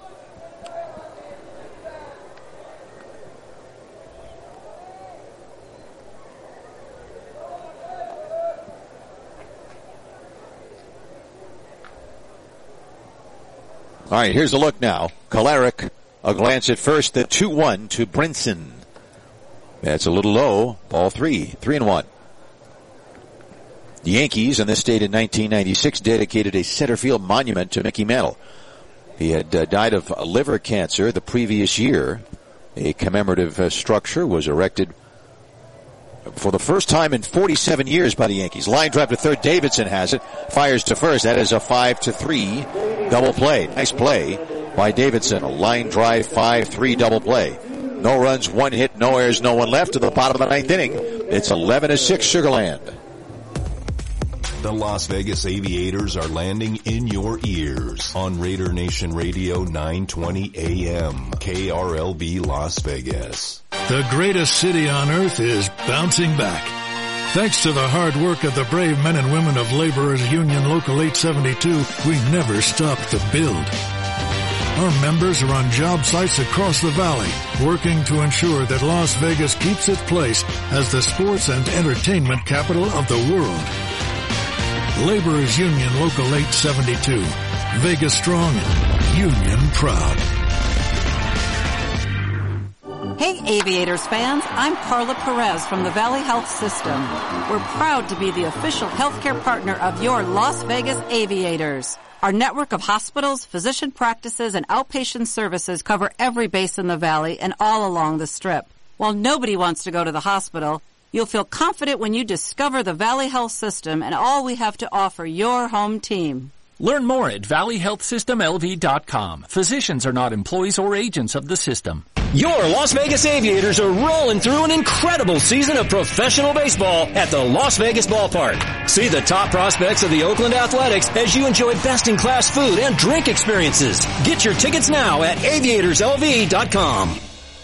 All right, here's a look now. Kolarek, a glance at first, the two one to Brinson. That's a little low. Ball three. Three and one. The Yankees, in this date in nineteen ninety-six, dedicated a center field monument to Mickey Mantle. He had uh, died of liver cancer the previous year. A commemorative uh, structure was erected for the first time in forty-seven years by the Yankees. Line drive to third. Davidson has it. Fires to first. That is a five to three double play. Nice play by Davidson. A line drive five three double play. No runs, one hit, no errors, no one left to the bottom of the ninth inning. It's eleven to six Sugar Land. The Las Vegas Aviators are landing in your ears on Raider Nation Radio nine twenty A M, K R L B Las Vegas. The greatest city on earth is bouncing back. Thanks to the hard work of the brave men and women of Laborers Union Local eight seventy-two, we never stop the build. Our members are on job sites across the valley, working to ensure that Las Vegas keeps its place as the sports and entertainment capital of the world. Laborers Union Local eight seventy-two. Vegas strong, Union proud. Hey Aviators fans, I'm Carla Perez from the Valley Health System. We're proud to be the official healthcare partner of your Las Vegas Aviators. Our network of hospitals, physician practices, and outpatient services cover every base in the valley and all along the Strip. While nobody wants to go to the hospital, you'll feel confident when you discover the Valley Health System and all we have to offer your home team. Learn more at valley health system L V dot com. Physicians are not employees or agents of the system. Your Las Vegas Aviators are rolling through an incredible season of professional baseball at the Las Vegas Ballpark. See the top prospects of the Oakland Athletics as you enjoy best-in-class food and drink experiences. Get your tickets now at aviators L V dot com.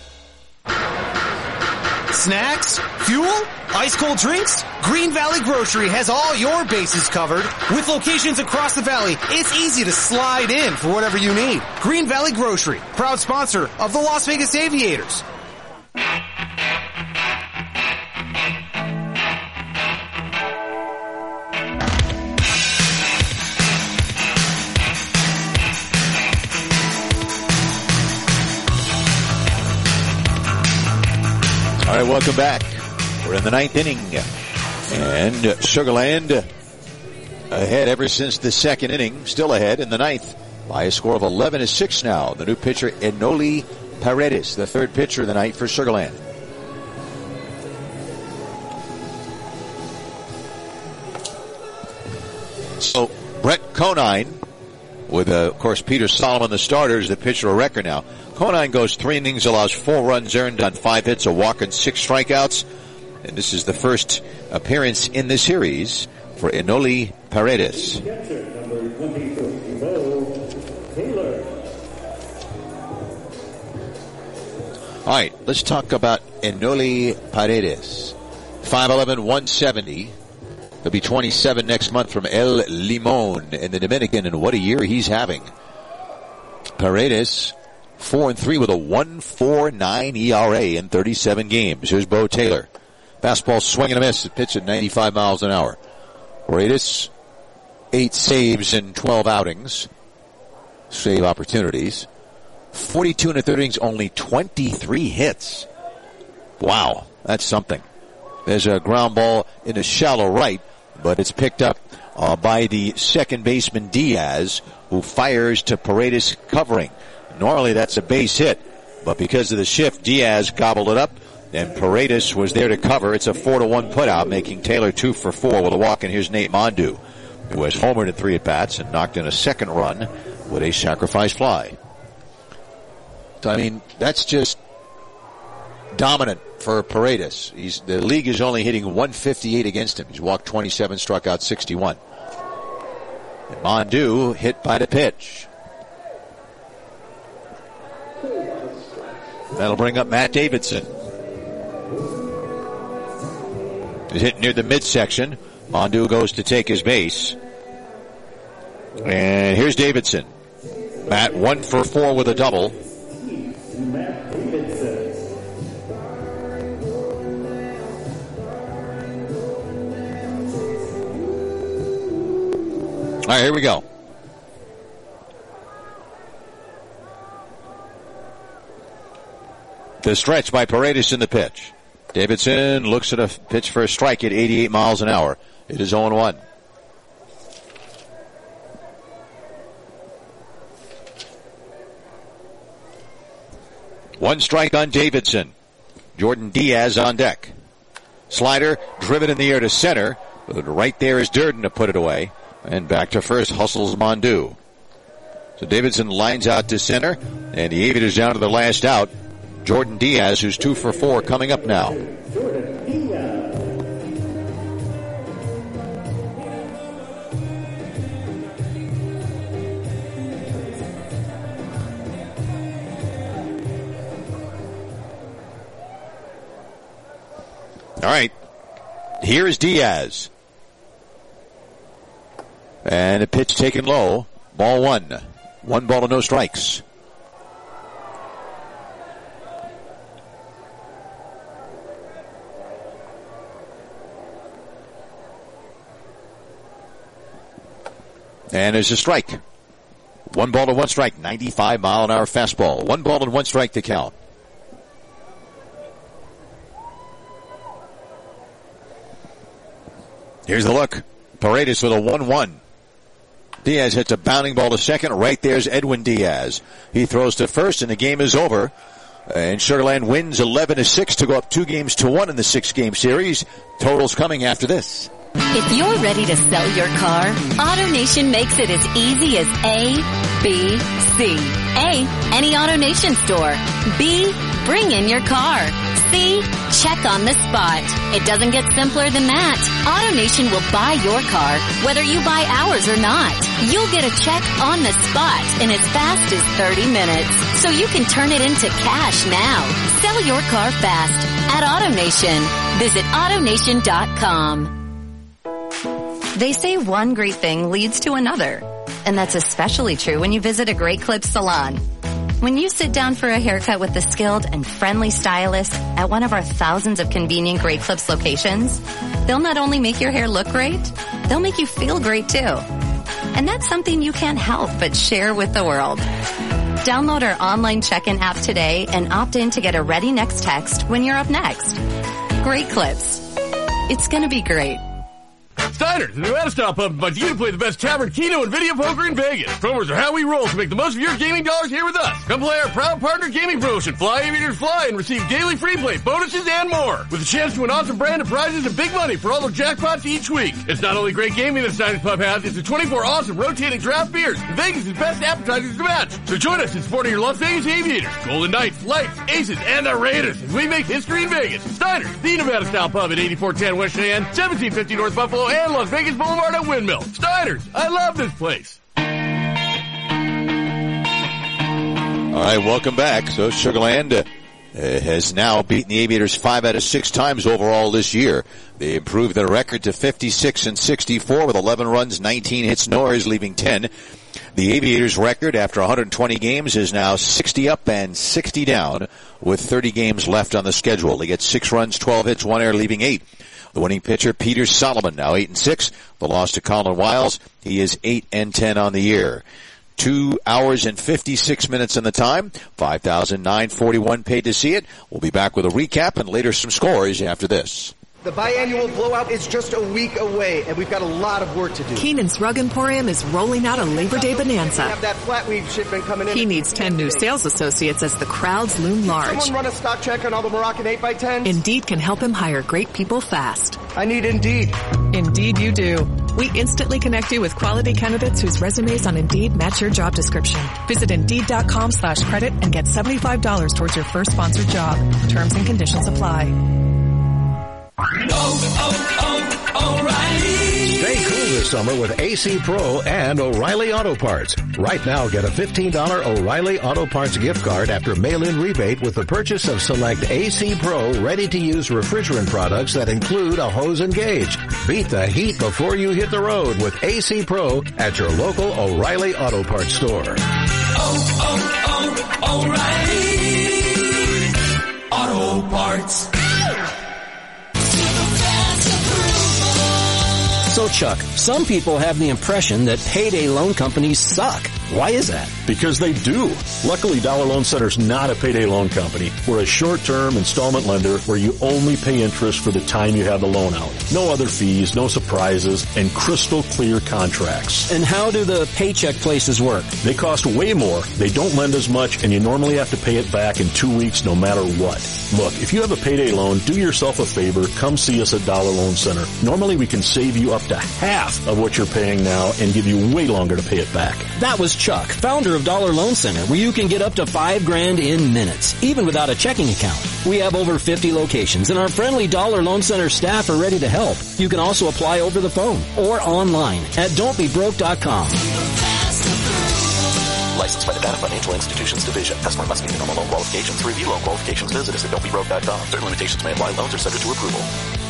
Snacks? Fuel? Ice cold drinks? Green Valley Grocery has all your bases covered. With locations across the valley, it's easy to slide in for whatever you need. Green Valley Grocery, proud sponsor of the Las Vegas Aviators. All right, welcome back. We're in the ninth inning, and Sugar Land ahead ever since the second inning, still ahead in the ninth by a score of eleven to six now. The new pitcher, Enoli Paredes, the third pitcher of the night for Sugar Land. So Brett Conine, with uh, of course Peter Solomon, the starter, is the pitcher of record now. Conine goes three innings, allows four runs earned on five hits, a walk, and six strikeouts. And this is the first appearance in the series for Enoli Paredes. All right, let's talk about Enoli Paredes. five eleven, one seventy. He'll be twenty-seven next month from El Limon in the Dominican, and what a year he's having. Paredes, four and three with a one point four nine E R A in thirty-seven games. Here's Bo Taylor. Fastball swing and a miss. Pitch at ninety-five miles an hour. Paredes, eight saves in twelve outings. Save opportunities. forty-two in the third innings, only twenty-three hits. Wow, that's something. There's a ground ball in the shallow right, but it's picked up uh, by the second baseman Diaz, who fires to Paredes covering. Normally that's a base hit, but because of the shift, Diaz gobbled it up, and Paredes was there to cover. It's a four to one putout, making Taylor two for four with a walk, and here's Nate Mondu, who has homered in three at-bats and knocked in a second run with a sacrifice fly. So, I mean, that's just dominant for Paredes. He's, the league is only hitting one fifty-eight against him. He's walked twenty-seven, struck out sixty-one. And Mondu hit by the pitch. That'll bring up Matt Davidson. He's hit near the midsection. Mondu goes to take his base. And here's Davidson. Matt one for four with a double. All right, here we go. The stretch by Paredes in the pitch. Davidson looks at a pitch for a strike at eighty-eight miles an hour. It is oh and one. One strike on Davidson. Jordan Diaz on deck. Slider driven in the air to center. But right there is Durden to put it away. And back to first hustles Mondu. So Davidson lines out to center. And the Aviators down to the last out. Jordan Diaz, who's two for four, coming up now. All right. Here is Diaz. And a pitch taken low. Ball one. One ball and no strikes. And there's a strike. One ball and one strike. ninety-five mile an hour fastball. One ball and one strike to count. Here's the look. Paredes with a one one. Diaz hits a bounding ball to second. Right there's Edwin Diaz. He throws to first and the game is over. And Sugar Land wins eleven to six to go up two games to one in the six game series. Totals coming after this. If you're ready to sell your car, AutoNation makes it as easy as A, B, C. A, any AutoNation store. B, bring in your car. C, check on the spot. It doesn't get simpler than that. AutoNation will buy your car, whether you buy ours or not. You'll get a check on the spot in as fast as thirty minutes, so you can turn it into cash now. Sell your car fast at AutoNation. Visit AutoNation dot com. They say one great thing leads to another. And that's especially true when you visit a Great Clips salon. When you sit down for a haircut with a skilled and friendly stylist at one of our thousands of convenient Great Clips locations, they'll not only make your hair look great, they'll make you feel great too. And that's something you can't help but share with the world. Download our online check-in app today and opt in to get a Ready Next text when you're up next. Great Clips. It's gonna be great. Steiner's, the Nevada-style pub, invites you to play the best tavern, keno, and video poker in Vegas. Promos are how we roll to make the most of your gaming dollars here with us. Come play our proud partner gaming promotion, Fly Aviators Fly, and receive daily free play, bonuses, and more. With a chance to win awesome brand of prizes and big money for all the jackpots each week. It's not only great gaming that Steiner's Pub has, it's the twenty-four awesome rotating draft beers, and Vegas' best appetizers to match. So join us in supporting your Las Vegas Aviators, Golden Knights, Lights, Aces, and the Raiders as we make history in Vegas. Steiner's, the Nevada-style pub at eighty-four ten West Cheyenne, seventeen fifty North Buffalo, and Las Vegas Boulevard at Windmill. Steiner's, I love this place. All right, welcome back. So Sugarland uh, has now beaten the Aviators five out of six times overall this year. They improved their record to fifty-six and sixty-four with eleven runs, nineteen hits, no errors, leaving ten. The Aviators' record after one hundred twenty games is now sixty up and sixty down with thirty games left on the schedule. They get six runs, twelve hits, one error, leaving eight. The winning pitcher, Peter Solomon, now eight and six. The loss to Colin Wiles, he is eight and ten on the year. Two hours and fifty-six minutes in the time. five thousand nine hundred forty-one paid to see it. We'll be back with a recap and later some scores after this. The biannual blowout is just a week away, and we've got a lot of work to do. Keenan's Rug Emporium is rolling out a Labor Day bonanza. We have that flat weave shipment coming in. He needs ten new sales associates as the crowds loom large. Someone run a stock check on all the Moroccan eight by tens? Indeed can help him hire great people fast. I need Indeed. Indeed you do. We instantly connect you with quality candidates whose resumes on Indeed match your job description. Visit Indeed.com slash credit and get seventy-five dollars towards your first sponsored job. Terms and conditions apply. Oh, oh, O'Reilly. Stay cool this summer with A C Pro and O'Reilly Auto Parts. Right now, get a fifteen dollars O'Reilly Auto Parts gift card after mail-in rebate with the purchase of select A C Pro ready-to-use refrigerant products that include a hose and gauge. Beat the heat before you hit the road with A C Pro at your local O'Reilly Auto Parts store. Oh, oh, oh, O'Reilly Auto Parts. So Chuck, some people have the impression that payday loan companies suck. Why is that? Because they do. Luckily, Dollar Loan Center's not a payday loan company. We're a short-term installment lender where you only pay interest for the time you have the loan out. No other fees, no surprises, and crystal clear contracts. And how do the paycheck places work? They cost way more, they don't lend as much, and you normally have to pay it back in two weeks no matter what. Look, if you have a payday loan, do yourself a favor, come see us at Dollar Loan Center. Normally we can save you up to half of what you're paying now and give you way longer to pay it back. That was Chuck, founder of Dollar Loan Center, where you can get up to five grand in minutes, even without a checking account. We have over fifty locations, and our friendly Dollar Loan Center staff are ready to help. You can also apply over the phone or online at don't be broke dot com. Licensed by Nevada Financial Institutions Division. Customer must meet the normal loan qualifications. For review loan qualifications, visit us at don't be broke dot com. Certain limitations may apply. Loans are subject to approval.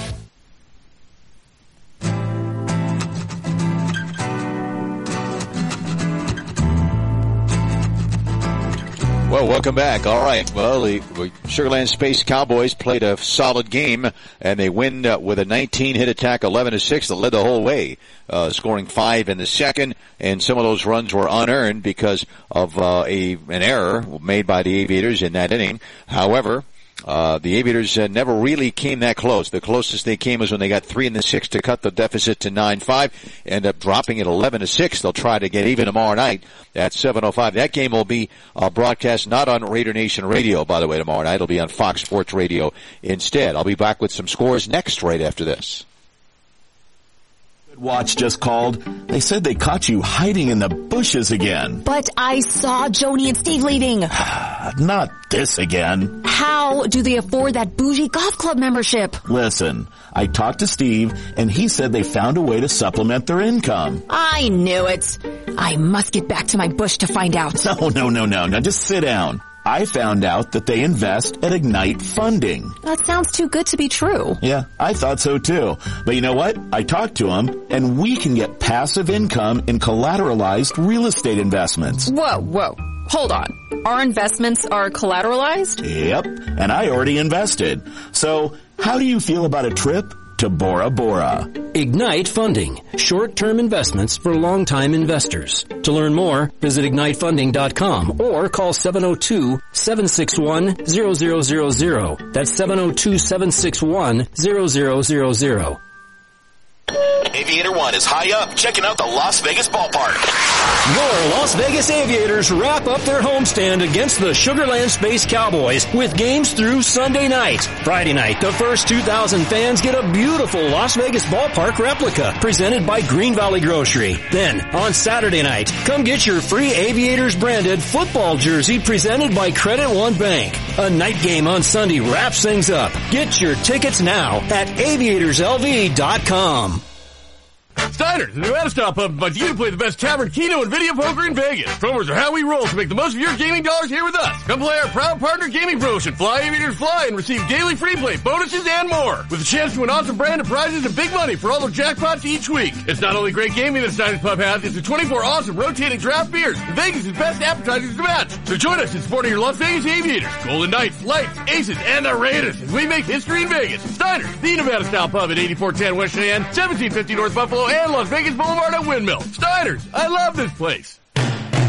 Well, welcome back. All right. Well, the Sugarland Space Cowboys played a solid game, and they win uh, with a nineteen-hit attack, eleven to six, that led the whole way, uh, scoring five in the second, and some of those runs were unearned because of uh, a an error made by the Aviators in that inning. However, Uh, the Aviators uh, never really came that close. The closest they came was when they got three in the six to cut the deficit to nine five. End up dropping it eleven to six. They'll try to get even tomorrow night at seven oh five. That game will be uh, broadcast not on Raider Nation Radio, by the way, tomorrow night. It'll be on Fox Sports Radio instead. I'll be back with some scores next right after this. Watch just called. They said they caught you hiding in the bushes again. But I saw Joni and Steve leaving. Not this again. How do they afford that bougie golf club membership? Listen, I talked to Steve, and he said they found a way to supplement their income. I knew it. I must get back to my bush to find out. No, no, no, no. Now just sit down. I found out that they invest at Ignite Funding. That sounds too good to be true. Yeah, I thought so too. But you know what? I talked to them, and we can get passive income in collateralized real estate investments. Whoa, whoa. Hold on. Our investments are collateralized? Yep, and I already invested. So, how do you feel about a trip to Bora Bora? Ignite Funding. Short-term investments for long-time investors. To learn more, visit ignite funding dot com or call seven oh two, seven six one, zero zero zero zero. That's seven oh two, seven six one, zero zero zero zero. Aviator One is high up, checking out the Las Vegas ballpark. Your Las Vegas Aviators wrap up their homestand against the Sugar Land Space Cowboys with games through Sunday night. Friday night, the first two thousand fans get a beautiful Las Vegas ballpark replica presented by Green Valley Grocery. Then, on Saturday night, come get your free Aviators branded football jersey presented by Credit One Bank. A night game on Sunday wraps things up. Get your tickets now at aviators L V dot com. Steiner's, the Nevada style pub invites you to play the best tavern, keno, and video poker in Vegas. Promos are how we roll to make the most of your gaming dollars here with us. Come play our proud partner gaming promotion, Fly Aviators Fly, and receive daily free play, bonuses, and more. With a chance to win awesome brand of prizes and big money for all the jackpots each week. It's not only great gaming that Steiner's Pub has, it's the twenty-four awesome rotating draft beers and Vegas' best appetizers to match. So join us in supporting your Las Vegas Aviators, Golden Knights, Lights, Aces, and the Raiders as we make history in Vegas. Steiner's, the Nevada style pub at eighty-four ten West Cheyenne, seventeen fifty North Buffalo, and Las Vegas Boulevard at Windmill. Steiner's, I love this place. All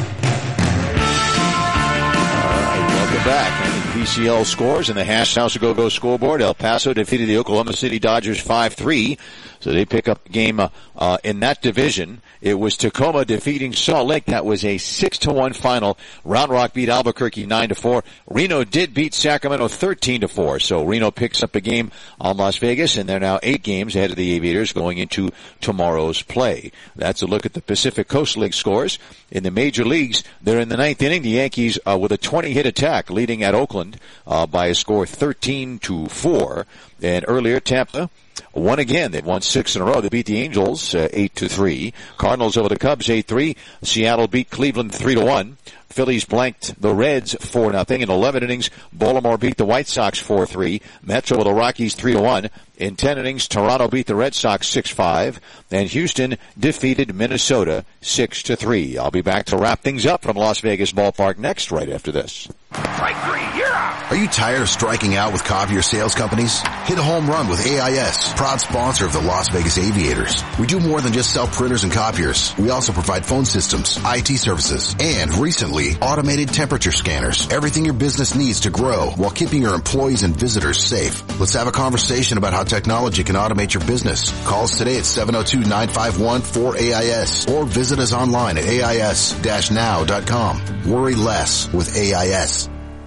right, welcome back. P C L scores in the Hash House Go Go scoreboard. El Paso defeated the Oklahoma City Dodgers five three. So they pick up the game uh, uh, in that division. It was Tacoma defeating Salt Lake. That was a six to one final. Round Rock beat Albuquerque nine to four. Reno did beat Sacramento thirteen to four. So Reno picks up a game on Las Vegas, and they're now eight games ahead of the Aviators going into tomorrow's play. That's a look at the Pacific Coast League scores. In the major leagues, they're in the ninth inning. The Yankees uh, with a twenty-hit attack leading at Oakland uh, by a score thirteen to four. And earlier, Tampa won again. They've won six in a row. They beat the Angels uh, eight to three. Cardinals over the Cubs eight three. Seattle beat Cleveland three to one. Phillies blanked the Reds four nothing. In eleven innings, Baltimore beat the White Sox four three. Mets over the Rockies three to one. In ten innings, Toronto beat the Red Sox six five. And Houston defeated Minnesota six to three. I'll be back to wrap things up from Las Vegas Ballpark next, right after this. Strike three, you're out. Are you tired of striking out with copier sales companies? Hit a home run with A I S, proud sponsor of the Las Vegas Aviators. We do more than just sell printers and copiers. We also provide phone systems, I T services, and recently, automated temperature scanners. Everything your business needs to grow while keeping your employees and visitors safe. Let's have a conversation about how technology can automate your business. Call us today at seven oh two, nine five one, four A I S or visit us online at A I S dash now dot com. Worry less with A I S.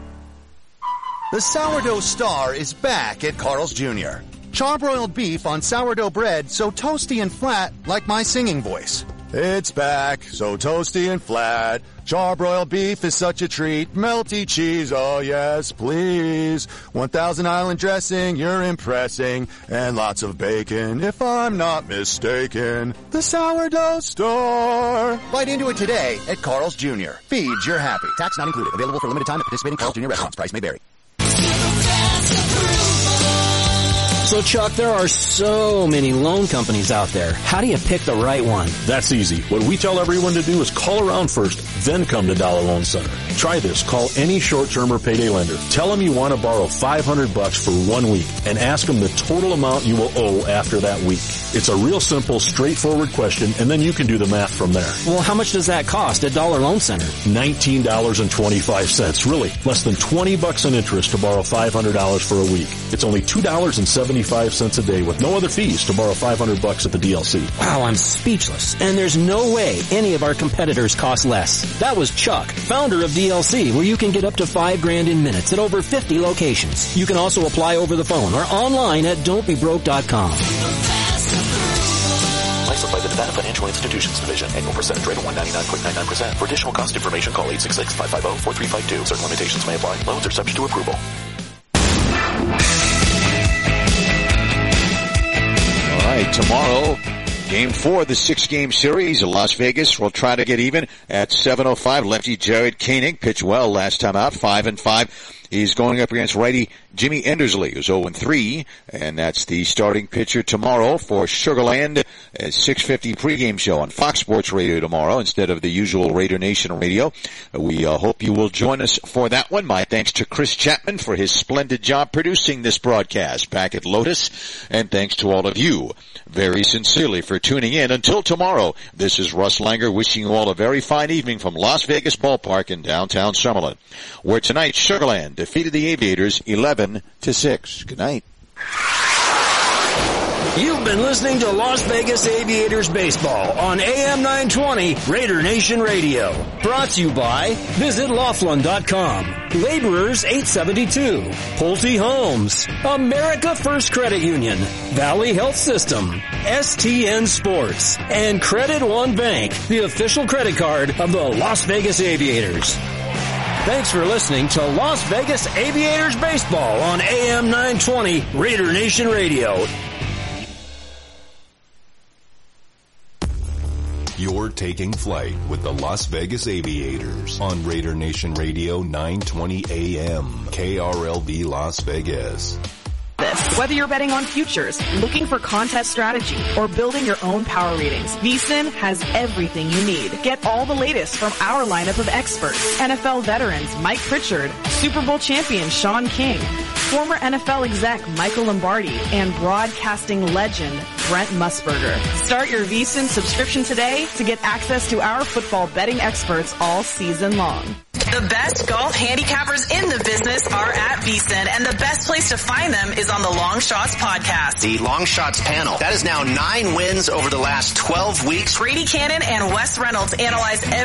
The Sourdough Star is back at Carl's Junior Charbroiled beef on sourdough bread so toasty and flat like my singing voice. It's back, so toasty and flat. Charbroiled beef is such a treat. Melty cheese, oh yes, please. one thousand Island dressing, you're impressing. And lots of bacon, if I'm not mistaken. The Sourdough Star. Bite into it today at Carl's Junior Feeds your happy. Tax not included. Available for a limited time at participating Carl's Junior restaurants. Price may vary. So, Chuck, there are so many loan companies out there. How do you pick the right one? That's easy. What we tell everyone to do is call around first, then come to Dollar Loan Center. Try this. Call any short-term or payday lender. Tell them you want to borrow five hundred bucks for one week and ask them the total amount you will owe after that week. It's a real simple, straightforward question, and then you can do the math from there. Well, how much does that cost at Dollar Loan Center? nineteen dollars and twenty-five cents. Really, less than twenty bucks in interest to borrow five hundred dollars for a week. It's only two dollars and seventy-five cents a day with no other fees to borrow five hundred bucks at the D L C. Wow, I'm speechless. And there's no way any of our competitors cost less. That was Chuck, founder of D L C, where you can get up to five grand in minutes at over fifty locations. You can also apply over the phone or online at don't be broke dot com. Licensed by the Nevada Financial Institutions Division. Annual percentage rate of one ninety-nine point nine nine percent. For additional cost information, call eight six six, five five zero, four three five two. Certain limitations may apply. Loans are subject to approval. All right, tomorrow, game four of the six-game series. Las Vegas will try to get even at seven oh five. Lefty Jared Koenig pitched well last time out, five and five. He's going up against righty Jimmy Endersley, who's oh and three, and that's the starting pitcher tomorrow for Sugar Land at six fifty pregame show on Fox Sports Radio tomorrow instead of the usual Raider Nation radio. We uh, hope you will join us for that one. My thanks to Chris Chapman for his splendid job producing this broadcast back at Lotus, and thanks to all of you very sincerely for tuning in. Until tomorrow, this is Russ Langer wishing you all a very fine evening from Las Vegas Ballpark in downtown Summerlin, where tonight Sugar Land defeated the Aviators eleven to six. Good night. You've been listening to Las Vegas Aviators Baseball on A M nine twenty Raider Nation Radio. Brought to you by Visit Laughlin dot com, Laborers eight seventy-two, Pulte Homes, America First Credit Union, Valley Health System, S T N Sports, and Credit One Bank, the official credit card of the Las Vegas Aviators. Thanks for listening to Las Vegas Aviators Baseball on A M nine twenty Raider Nation Radio. You're taking flight with the Las Vegas Aviators on Raider Nation Radio nine twenty A M, K R L V Las Vegas. Whether you're betting on futures, looking for contest strategy, or building your own power ratings, V S I N has everything you need. Get all the latest from our lineup of experts. N F L veterans Mike Pritchard, Super Bowl champion Sean King, former N F L exec Michael Lombardi, and broadcasting legend Brent Musburger. Start your V S I N subscription today to get access to our football betting experts all season long. The best golf handicappers in the business are at V S I N, and the best place to find them is on the Long Shots podcast. The Long Shots panel. That is now nine wins over the last twelve weeks. Brady Cannon and Wes Reynolds analyze every